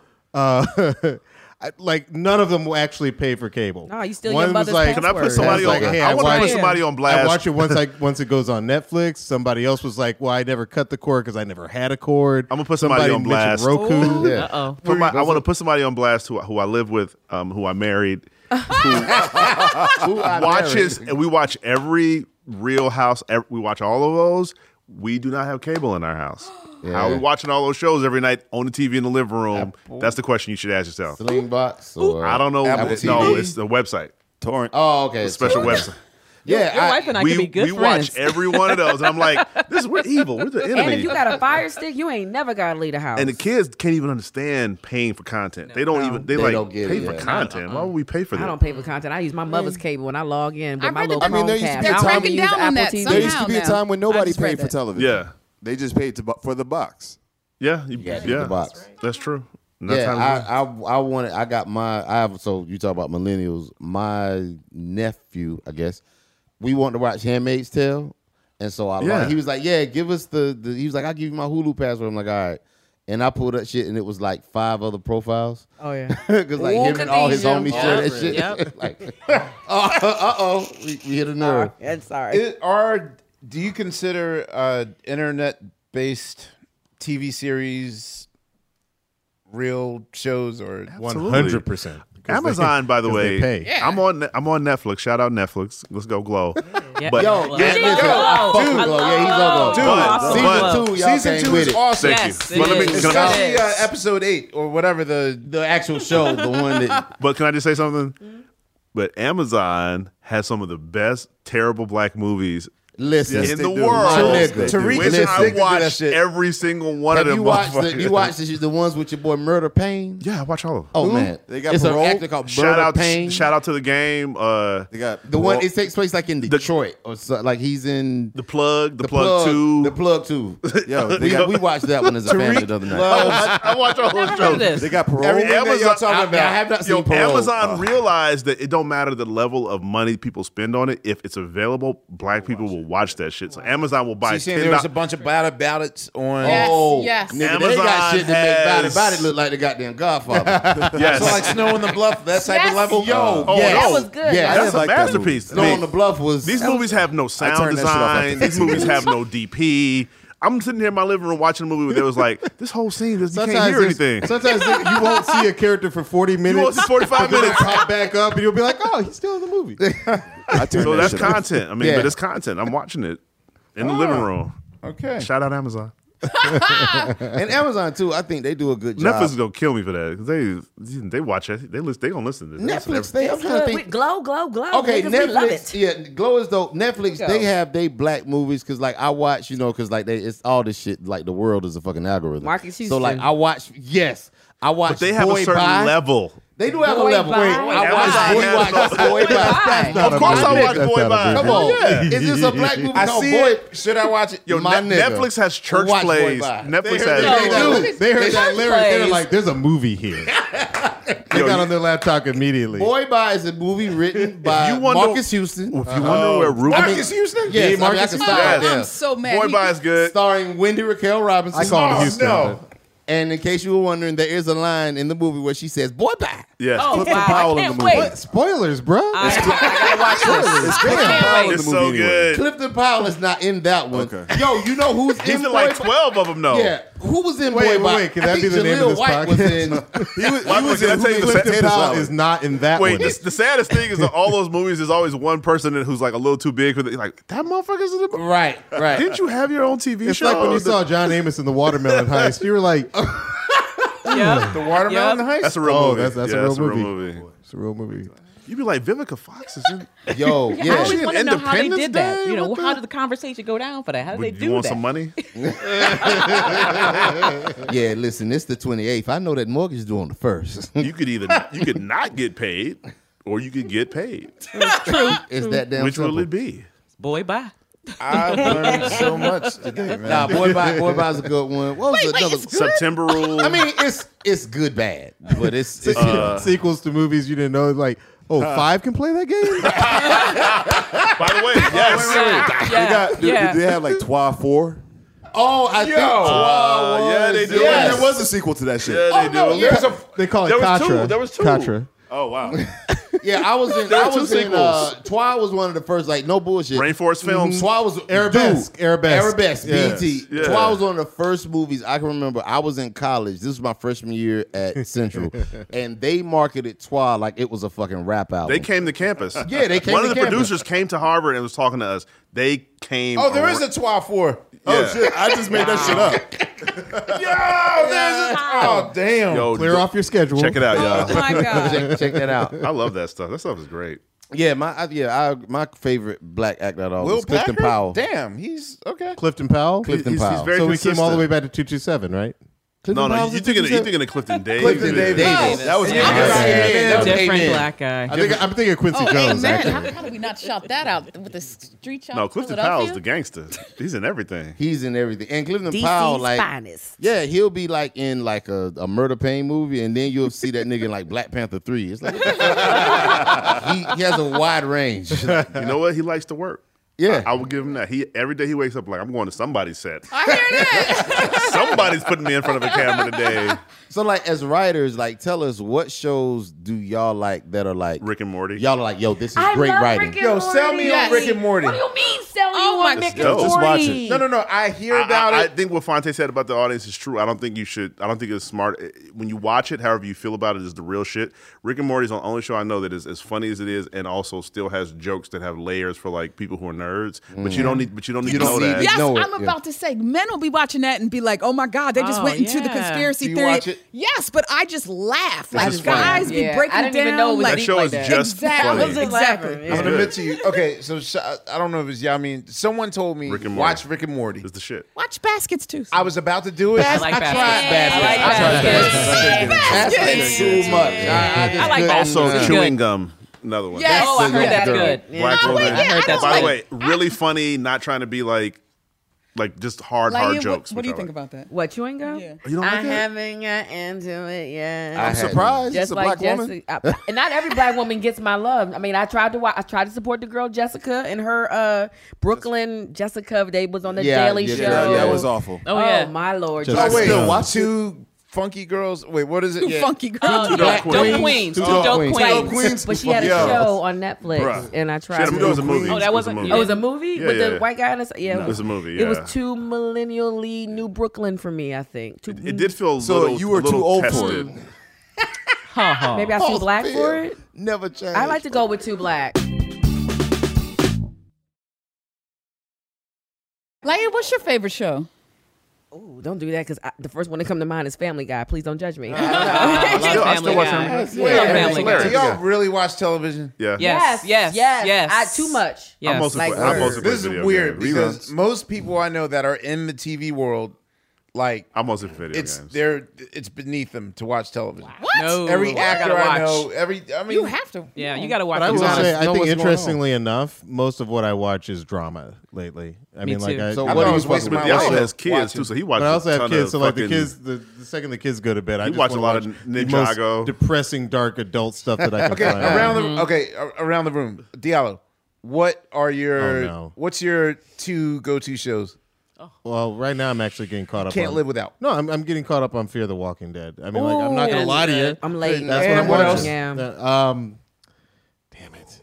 Speaker 3: Like none of them will actually pay for cable.
Speaker 8: No, you steal
Speaker 3: One
Speaker 8: your
Speaker 3: was
Speaker 8: mother's
Speaker 3: like,
Speaker 4: Can I put
Speaker 8: password.
Speaker 4: somebody
Speaker 3: Like,
Speaker 4: on?
Speaker 3: hey,
Speaker 4: I
Speaker 3: I
Speaker 4: want to
Speaker 3: watch-
Speaker 4: put somebody on blast.
Speaker 3: I watch it once it goes on Netflix. Somebody else was like, "Well, I never cut the cord because I never had a cord."
Speaker 4: I'm gonna put somebody on
Speaker 3: mentioned
Speaker 4: blast.
Speaker 3: Roku.
Speaker 2: Yeah.
Speaker 8: Uh-oh.
Speaker 4: I want to put somebody on blast who I live with, who I married,
Speaker 2: Who I
Speaker 4: watches,
Speaker 2: married.
Speaker 4: and we watch every Real House. We watch all of those. We do not have cable in our house. How are we watching all those shows every night on the TV in the living room? That's the question you should ask yourself.
Speaker 2: Slingbox or
Speaker 4: I don't know.
Speaker 6: Apple
Speaker 4: No,
Speaker 6: TV?
Speaker 4: it's the website.
Speaker 6: Torrent.
Speaker 2: Oh, okay.
Speaker 4: The special
Speaker 2: So-
Speaker 4: website.
Speaker 2: Yeah,
Speaker 5: Your wife and I could be good
Speaker 4: we
Speaker 5: friends.
Speaker 4: watch every one of those, and I'm like, we're evil. We're the
Speaker 8: And
Speaker 4: enemy.
Speaker 8: if you got a fire stick, you ain't never gotta leave the house.
Speaker 4: And the kids can't even understand paying for content. They don't even. They
Speaker 2: They
Speaker 4: like
Speaker 2: don't get
Speaker 4: pay
Speaker 2: it,
Speaker 4: for
Speaker 2: yeah.
Speaker 4: content. Why would we pay for
Speaker 8: I
Speaker 4: that?
Speaker 8: don't pay for content. I use my mother's cable when I log in with
Speaker 7: I
Speaker 8: my
Speaker 7: read
Speaker 8: little
Speaker 7: that
Speaker 8: Chromecast.
Speaker 9: there used to be a
Speaker 8: I don't
Speaker 9: time-
Speaker 8: even
Speaker 7: cracking
Speaker 8: use
Speaker 7: down on
Speaker 8: Apple
Speaker 7: that
Speaker 8: TV.
Speaker 9: There used to be a
Speaker 7: Somehow
Speaker 9: time when
Speaker 7: now. I
Speaker 9: nobody
Speaker 7: just read
Speaker 9: paid for
Speaker 7: that.
Speaker 9: television.
Speaker 4: Yeah,
Speaker 9: They just paid for the box.
Speaker 4: yeah,
Speaker 2: the box.
Speaker 4: That's true. And that's
Speaker 2: Yeah,
Speaker 4: how it
Speaker 2: I wanted. I got my. I have. So you talk about millennials. My nephew, I guess, we wanted to watch *Handmaid's Tale*, and so
Speaker 4: Yeah.
Speaker 2: he was like, "Yeah, give us the." He was like, "I'll give you my Hulu password." I'm like, "All right," and I pulled that shit, and it was like 5 other profiles.
Speaker 8: Oh yeah.
Speaker 2: Because like him and all his homies share that shit.
Speaker 5: Yep.
Speaker 2: Like, we hit a nerve.
Speaker 8: I'm sorry.
Speaker 6: Do you consider internet-based TV series real shows or
Speaker 3: 100%.
Speaker 4: Amazon, by the way,
Speaker 3: pay.
Speaker 7: Yeah.
Speaker 4: I'm on Netflix. Shout out Netflix. Let's go Glow.
Speaker 5: Yeah.
Speaker 4: But
Speaker 2: Yo,
Speaker 5: Yeah,
Speaker 2: listen,
Speaker 5: Glow.
Speaker 2: fuck with Glow. Yeah, he's on Glow.
Speaker 6: Dude,
Speaker 5: awesome.
Speaker 2: Season
Speaker 5: Glow.
Speaker 2: 2, y'all
Speaker 6: Season
Speaker 2: came
Speaker 6: 2
Speaker 2: with
Speaker 6: is
Speaker 2: it.
Speaker 6: awesome.
Speaker 4: thank
Speaker 5: Yes,
Speaker 4: you.
Speaker 5: it
Speaker 4: But let me,
Speaker 5: is.
Speaker 4: can I,
Speaker 6: Especially
Speaker 5: Yes.
Speaker 6: episode 8 or whatever
Speaker 2: The actual show, the one that.
Speaker 4: but can I just say something? But Amazon has some of the best terrible black movies
Speaker 2: Listen,
Speaker 4: in the
Speaker 9: they do.
Speaker 4: world.
Speaker 6: Tariq
Speaker 4: Which
Speaker 6: is
Speaker 4: I
Speaker 6: addicted to that
Speaker 4: watched
Speaker 6: shit.
Speaker 4: every single one
Speaker 2: have
Speaker 4: of them.
Speaker 2: you watched
Speaker 4: motherfuckers.
Speaker 2: you watched the ones with your boy Murder Pain?
Speaker 4: Yeah, I watch all of them.
Speaker 2: Oh man,
Speaker 9: They got
Speaker 2: it's
Speaker 9: Parole?
Speaker 2: an actor called
Speaker 4: Shout
Speaker 2: Murder
Speaker 4: out,
Speaker 2: Pain.
Speaker 4: shout out to the game.
Speaker 9: They got
Speaker 2: The one
Speaker 9: Parole.
Speaker 2: it takes place like in Detroit or so, like he's in
Speaker 4: The plug 2.
Speaker 2: The Plug 2.
Speaker 9: Yo, they got
Speaker 2: we watched that one as a family the other night.
Speaker 4: I watch all those
Speaker 5: Never heard of
Speaker 4: shows.
Speaker 5: this.
Speaker 9: They got Parole.
Speaker 6: Everything that y'all talking
Speaker 2: I
Speaker 6: about.
Speaker 2: have not seen
Speaker 4: Yo,
Speaker 2: Parole.
Speaker 4: Amazon realized that it don't matter the level of money people spend on it. If it's available, black people will watch that shit. So Amazon will buy
Speaker 6: You saying there was a
Speaker 4: $10.
Speaker 6: bunch of ballots on.
Speaker 7: Yes,
Speaker 2: Oh,
Speaker 7: yes.
Speaker 2: nigga, they
Speaker 4: Amazon
Speaker 2: got shit that make
Speaker 4: has-
Speaker 2: body look like the goddamn Godfather.
Speaker 4: Yes.
Speaker 6: So like Snow on the Bluff, that type
Speaker 7: Yes.
Speaker 6: of level.
Speaker 2: Yo,
Speaker 4: Oh,
Speaker 2: yes.
Speaker 4: no.
Speaker 8: That was good.
Speaker 2: Yeah,
Speaker 9: I
Speaker 4: That's
Speaker 9: didn't
Speaker 4: a
Speaker 9: like that
Speaker 4: masterpiece.
Speaker 9: movie.
Speaker 2: Snow on the Bluff was
Speaker 4: These movies have no sound
Speaker 9: turned that shit off
Speaker 4: design.
Speaker 9: after
Speaker 4: These movies have no DP. I'm sitting here in my living room watching a movie where there was like, this whole scene, you can't hear anything.
Speaker 3: Sometimes you won't see a character for 40 minutes.
Speaker 4: won't see 45
Speaker 3: but then
Speaker 4: minutes.
Speaker 3: they pop back up, and you'll be like, "Oh, he's still in the movie."
Speaker 9: I turned
Speaker 4: So
Speaker 9: that
Speaker 4: that's
Speaker 9: shit off.
Speaker 4: content. I mean,
Speaker 2: Yeah.
Speaker 4: but it's content. I'm watching it in the living room.
Speaker 6: Okay.
Speaker 4: Shout out Amazon.
Speaker 2: and Amazon too. I think they do a good job.
Speaker 4: Netflix is gonna kill me for that because they watch it. They gonna listen to this.
Speaker 2: Netflix, I'm trying to
Speaker 8: Good.
Speaker 2: think.
Speaker 8: Glow.
Speaker 2: Okay,
Speaker 8: Niggas, we love
Speaker 2: Netflix.
Speaker 8: it.
Speaker 2: Yeah, Glow is dope. Netflix,
Speaker 7: Go.
Speaker 2: they have they black movies because like I watch, because like it's all this shit. Like the world is a fucking algorithm.
Speaker 8: Marcus
Speaker 2: So like
Speaker 8: Houston.
Speaker 2: I watch. Yes, I watch.
Speaker 4: But they have
Speaker 2: Boy
Speaker 4: a certain
Speaker 2: Bye.
Speaker 4: level.
Speaker 2: They do have
Speaker 8: Boy
Speaker 2: a level.
Speaker 8: Bye.
Speaker 2: Wait, I watch
Speaker 4: Amazon has
Speaker 2: Boy Bye.
Speaker 4: Of course, I watch
Speaker 3: That's
Speaker 4: Boy
Speaker 3: not a
Speaker 4: Bye.
Speaker 3: big
Speaker 2: Come on,
Speaker 4: Yeah.
Speaker 2: is this a black movie
Speaker 6: I
Speaker 2: called
Speaker 6: see
Speaker 2: Boy?
Speaker 6: it. Should I watch it?
Speaker 4: Yo,
Speaker 2: My nigga.
Speaker 4: Netflix has church
Speaker 2: Watch Boy
Speaker 4: plays.
Speaker 2: Bye.
Speaker 4: Netflix
Speaker 3: They
Speaker 4: has.
Speaker 3: They heard that lyric. They're
Speaker 8: plays.
Speaker 3: like, "There's a movie here." They got on their laptop immediately.
Speaker 2: Boy Bye is a movie written by
Speaker 4: you wonder-
Speaker 2: Marcus Houston.
Speaker 4: If you wonder where Ruben,
Speaker 6: Marcus Houston?
Speaker 2: Yes,
Speaker 3: Yeah,
Speaker 2: I
Speaker 3: Marcus
Speaker 2: can
Speaker 3: Houston.
Speaker 2: start
Speaker 4: Yes.
Speaker 2: there.
Speaker 7: I'm so mad.
Speaker 4: Boy Bye is good.
Speaker 2: Starring Wendy Raquel Robinson.
Speaker 3: I call him Houston.
Speaker 6: no.
Speaker 3: but-
Speaker 2: And in case you were wondering, there is a line in the movie where she says, "Boy Bye."
Speaker 4: Yes.
Speaker 8: Oh,
Speaker 9: Clifton
Speaker 8: wow.
Speaker 9: Powell
Speaker 8: I
Speaker 9: in
Speaker 8: can't
Speaker 9: the movie.
Speaker 8: wait.
Speaker 3: What? Spoilers, bro.
Speaker 8: I gotta watch this.
Speaker 9: It's Clifton Powell in
Speaker 4: It's
Speaker 9: the
Speaker 4: so
Speaker 9: movie anyway.
Speaker 4: good.
Speaker 2: Clifton Powell is not in that one.
Speaker 9: Okay.
Speaker 2: Yo, you know who's
Speaker 4: He's
Speaker 2: in
Speaker 4: in like
Speaker 2: Boy
Speaker 4: 12 of them, though.
Speaker 2: Bye? Yeah, who was in
Speaker 3: Wait,
Speaker 2: Boy Bye?
Speaker 3: wait, can
Speaker 2: I
Speaker 3: that
Speaker 2: think
Speaker 3: be the name of
Speaker 2: Jaleel
Speaker 3: this
Speaker 2: White was
Speaker 3: podcast?
Speaker 2: in.
Speaker 9: He was
Speaker 4: Why-
Speaker 9: in
Speaker 4: can I tell you the
Speaker 3: Clifton
Speaker 4: Clifton
Speaker 3: Powell
Speaker 9: Powell
Speaker 3: is not in that
Speaker 4: Wait,
Speaker 3: one.
Speaker 4: the saddest thing is that all those movies, there's always one person who's like a little too big for the, like, that motherfucker's in the movie.
Speaker 2: Right.
Speaker 4: Didn't you have your own TV
Speaker 3: It's
Speaker 4: show?
Speaker 3: like when you saw John Amos in the Watermelon Heist. You were like,
Speaker 5: Yep.
Speaker 6: The Watermelon Heist?
Speaker 4: That's a real
Speaker 3: "Oh,
Speaker 4: movie.
Speaker 3: that's
Speaker 4: Yeah,
Speaker 3: a real
Speaker 4: that's
Speaker 3: movie. It's a real movie."
Speaker 4: You'd be like, Vivica Fox is in.
Speaker 2: Yo,
Speaker 5: I
Speaker 2: yeah.
Speaker 5: always
Speaker 4: She
Speaker 5: want to
Speaker 4: in
Speaker 5: know how they
Speaker 4: Independence
Speaker 5: did that.
Speaker 4: Day?
Speaker 5: You know,
Speaker 4: What
Speaker 5: how
Speaker 4: the-
Speaker 5: did the conversation go down for that? How did they
Speaker 4: Would
Speaker 5: do
Speaker 4: you want
Speaker 5: that?
Speaker 4: some money?
Speaker 2: Yeah, listen, it's the 28th. I know that mortgage is due on the 1st.
Speaker 4: You could not get paid, or you could get paid.
Speaker 2: It's that damn
Speaker 4: Which
Speaker 2: simple.
Speaker 4: will it be?
Speaker 5: Boy, bye.
Speaker 6: I've learned so much today, man.
Speaker 2: Nah, Boy Bye's a good one. What was another?
Speaker 4: September Rule.
Speaker 2: I mean, it's good bad, but it's
Speaker 3: Sequels to movies you didn't know, like, oh, 5 can play that game?
Speaker 4: by the way, yes.
Speaker 9: They got, did they have like Twa 4?
Speaker 2: oh, I think
Speaker 4: yeah, they do.
Speaker 9: Yeah,
Speaker 2: Yes.
Speaker 9: there was a sequel to that shit.
Speaker 4: Yeah, they do.
Speaker 2: There's a
Speaker 3: They call it
Speaker 4: There was
Speaker 3: Contra.
Speaker 4: two. There was two.
Speaker 3: Contra.
Speaker 9: Oh, wow.
Speaker 2: yeah. I was in.
Speaker 4: There
Speaker 2: I
Speaker 4: were two
Speaker 2: was in.
Speaker 4: sequels.
Speaker 2: Twa was one of the first. Like no bullshit.
Speaker 4: Rainforest Films.
Speaker 2: Twa was
Speaker 3: Arabesque.
Speaker 2: Arabesque.
Speaker 3: Yes.
Speaker 2: BET.
Speaker 4: Yeah.
Speaker 2: Twa was one of the first movies I can remember. I was in college. This was my freshman year at Central, and they marketed Twa like it was a fucking rap album.
Speaker 4: They came to campus.
Speaker 2: Yeah, they came
Speaker 4: One
Speaker 2: to
Speaker 4: of the
Speaker 2: campus.
Speaker 4: producers came to Harvard and was talking to us. They came.
Speaker 6: Oh, there is
Speaker 4: around-
Speaker 6: a 12-4.
Speaker 9: Oh,
Speaker 4: Yeah.
Speaker 9: shit. I just made that shit up.
Speaker 6: Yo, there's a... Oh, damn.
Speaker 4: Yo,
Speaker 3: Clear off your schedule.
Speaker 4: Check it out,
Speaker 7: Oh
Speaker 4: y'all.
Speaker 7: my god.
Speaker 2: check that out.
Speaker 4: I love that stuff. That stuff is great.
Speaker 2: Yeah, my favorite black actor at all
Speaker 6: Will
Speaker 2: was Clifton
Speaker 6: Packer?
Speaker 2: Powell.
Speaker 6: Damn, he's... Okay.
Speaker 3: Clifton Powell.
Speaker 2: Clifton
Speaker 4: He's
Speaker 2: Powell.
Speaker 4: very
Speaker 3: So we came all the
Speaker 4: consistent.
Speaker 3: way back to 227, right?
Speaker 2: Clifton
Speaker 4: No,
Speaker 2: Powell's
Speaker 4: you're
Speaker 2: in
Speaker 4: thinking
Speaker 2: 227?
Speaker 4: of Clifton Davis.
Speaker 2: Clifton Davis.
Speaker 9: That was
Speaker 2: Yeah,
Speaker 9: Amen.
Speaker 2: that was
Speaker 5: Different
Speaker 2: Amen.
Speaker 5: black guy.
Speaker 3: I'm thinking Quincy
Speaker 7: Oh,
Speaker 3: Jones,
Speaker 7: amen.
Speaker 3: actually.
Speaker 7: How did we not shout that out with the street shot?
Speaker 4: No, Clifton Powell's the gangster. He's in everything.
Speaker 2: He's in everything. And Clifton
Speaker 8: DC's
Speaker 2: Powell, like,
Speaker 8: finest.
Speaker 2: yeah, he'll be like in like a Murder Pain movie, and then you'll see that nigga in like Black Panther 3. It's like what the fuck? he has a wide range.
Speaker 4: You know what? He likes to work.
Speaker 2: Yeah.
Speaker 4: I will give him that. Every day he wakes up like, I'm going to somebody's set.
Speaker 7: I hear that.
Speaker 4: Somebody's putting me in front of a camera today.
Speaker 2: So like as writers, like tell us what shows do y'all like that are like
Speaker 4: Rick and Morty.
Speaker 2: y'all are like, yo, this is great writing.
Speaker 6: Yo, sell me on Rick and Morty.
Speaker 8: What do you mean sell
Speaker 7: Oh
Speaker 8: you
Speaker 7: my
Speaker 8: on Rick
Speaker 4: God.
Speaker 8: and
Speaker 4: Just
Speaker 9: watch
Speaker 8: Morty?
Speaker 9: it.
Speaker 6: No. I hear about
Speaker 4: I
Speaker 6: it.
Speaker 4: think what Fonte said about the audience is true. I don't think you should. I don't think it's smart. When you watch it, however you feel about it is the real shit. Rick and Morty is the only show I know that is as funny as it is, and also still has jokes that have layers for like people who are nerds. But you don't need. But you don't need to
Speaker 2: don't
Speaker 4: know
Speaker 2: need
Speaker 4: that.
Speaker 2: to-
Speaker 7: Yes,
Speaker 2: know it,
Speaker 7: I'm
Speaker 2: yeah.
Speaker 7: about to say, men will be watching that and be like, "Oh my god, they just
Speaker 5: Oh,
Speaker 7: went into the
Speaker 5: yeah.
Speaker 7: conspiracy
Speaker 6: Do you
Speaker 7: theory."
Speaker 6: watch it?
Speaker 7: Yes, but I just laugh. Like
Speaker 4: is funny.
Speaker 7: guys be
Speaker 8: Yeah,
Speaker 7: breaking
Speaker 8: I didn't
Speaker 7: down.
Speaker 8: even know it was
Speaker 7: like,
Speaker 4: That show is
Speaker 8: that.
Speaker 4: just
Speaker 7: Exactly.
Speaker 4: funny.
Speaker 8: I was just
Speaker 7: Exactly.
Speaker 8: laughing.
Speaker 6: I'm gonna admit to you. Okay, so I don't know if it's Yamin someone told me
Speaker 4: Rick and Morty.
Speaker 6: watch Rick and Morty.
Speaker 4: It's the shit.
Speaker 7: Watch Baskets too.
Speaker 6: I was about to do it.
Speaker 5: I like Baskets.
Speaker 2: That's too much.
Speaker 5: I like Baskets.
Speaker 4: Also,
Speaker 5: It's
Speaker 4: chewing
Speaker 5: good.
Speaker 4: gum. Another one.
Speaker 7: Yes.
Speaker 5: Oh, I heard that's good.
Speaker 4: Black
Speaker 5: Yeah.
Speaker 4: woman.
Speaker 5: I heard that's
Speaker 4: By the
Speaker 5: good.
Speaker 4: way, really funny. Not trying to be like just hard jokes.
Speaker 7: What do you
Speaker 4: which I
Speaker 7: think
Speaker 4: like.
Speaker 7: about that?
Speaker 8: What, chewing gum?
Speaker 7: Yeah.
Speaker 4: You don't
Speaker 8: I
Speaker 4: like it?
Speaker 8: haven't got into it yet.
Speaker 2: I
Speaker 9: I'm
Speaker 2: hadn't.
Speaker 9: surprised.
Speaker 8: Just
Speaker 9: It's a
Speaker 8: like
Speaker 9: black woman.
Speaker 8: Jessica, and not every black woman gets my love. I mean, I tried to support the girl Jessica and her Brooklyn Jessica. They was on the Daily Show.
Speaker 9: That was awful.
Speaker 5: Oh, yeah.
Speaker 8: my Lord.
Speaker 3: Just-
Speaker 6: Oh
Speaker 8: Jessica.
Speaker 6: wait,
Speaker 9: still watch
Speaker 6: two funky girls. Wait, what is it?
Speaker 7: Two funky girls.
Speaker 5: Dope Queens. Two Dope
Speaker 9: Queens.
Speaker 5: Queens.
Speaker 8: But she had a
Speaker 9: Yo.
Speaker 8: show on Netflix,
Speaker 4: Bruh.
Speaker 8: and I
Speaker 4: She
Speaker 8: tried.
Speaker 4: had a- it was a
Speaker 8: to-
Speaker 4: movie.
Speaker 5: Oh, that wasn't-
Speaker 4: It was a
Speaker 8: Oh, it was
Speaker 4: movie.
Speaker 8: a movie
Speaker 4: Yeah,
Speaker 8: with
Speaker 4: yeah.
Speaker 8: the white guy. Yeah,
Speaker 4: It was a movie.
Speaker 8: It was
Speaker 4: yeah.
Speaker 8: too millennially New Brooklyn for me. I think.
Speaker 4: It did feel
Speaker 9: So
Speaker 4: little,
Speaker 9: you were
Speaker 4: a little
Speaker 9: too old for
Speaker 4: tested.
Speaker 9: it.
Speaker 8: Maybe I too black for it.
Speaker 2: Never change.
Speaker 8: I like to go with too black.
Speaker 7: Laia, what's your favorite show?
Speaker 8: Oh, don't do that because the first one that come to mind is Family Guy. Please don't judge me.
Speaker 4: I still
Speaker 5: Family
Speaker 4: watch
Speaker 5: Guy.
Speaker 4: them.
Speaker 5: Love
Speaker 6: Wait,
Speaker 5: Family Guy.
Speaker 6: do y'all really watch television?
Speaker 4: Yeah.
Speaker 5: Yes.
Speaker 8: Too much.
Speaker 5: Yes.
Speaker 4: I'm mostly
Speaker 8: Like,
Speaker 4: I'm mostly
Speaker 6: This is
Speaker 4: video
Speaker 6: weird
Speaker 4: games.
Speaker 6: because most people I know that are in the TV world, like
Speaker 4: I'm mostly video
Speaker 6: it's
Speaker 4: games.
Speaker 6: it's beneath them to watch television.
Speaker 5: No,
Speaker 6: Every actor I
Speaker 5: gotta
Speaker 6: know,
Speaker 5: watch.
Speaker 6: I mean,
Speaker 7: You have to.
Speaker 5: Yeah, you got to watch.
Speaker 3: But I
Speaker 5: these
Speaker 3: will
Speaker 5: honest-
Speaker 3: say, I
Speaker 2: know
Speaker 3: think
Speaker 2: what's going on.
Speaker 3: interestingly enough, most of what I watch is drama lately. I mean, like,
Speaker 5: too.
Speaker 2: So
Speaker 6: I
Speaker 2: what
Speaker 6: thought I
Speaker 2: do
Speaker 6: was
Speaker 2: you
Speaker 6: wasting
Speaker 2: fucking
Speaker 6: my
Speaker 4: But
Speaker 6: life
Speaker 4: Diallo has kids
Speaker 6: watching.
Speaker 4: too, so he watches.
Speaker 3: But I also
Speaker 4: a
Speaker 3: have
Speaker 4: ton
Speaker 3: kids,
Speaker 4: of
Speaker 3: so like the
Speaker 4: fucking-
Speaker 3: kids, the second the kids go to bed, I just
Speaker 4: watch
Speaker 3: wanna
Speaker 4: a lot of
Speaker 3: watch
Speaker 4: Ninjago.
Speaker 3: the most depressing, dark adult stuff that I can
Speaker 6: Okay,
Speaker 3: find.
Speaker 6: around the room, Diallo. What are your
Speaker 3: Oh, no.
Speaker 6: what's your two go-to shows?
Speaker 3: Well, right now I'm actually getting caught up.
Speaker 6: Can't
Speaker 3: on,
Speaker 6: live without.
Speaker 3: No, I'm getting caught up on Fear the Walking Dead. I mean, like, I'm not gonna
Speaker 5: Ooh,
Speaker 3: lie to you.
Speaker 8: I'm late.
Speaker 3: That's
Speaker 6: And
Speaker 3: what
Speaker 6: what
Speaker 3: I'm
Speaker 6: else?
Speaker 3: watching.
Speaker 8: Yeah.
Speaker 3: Damn it.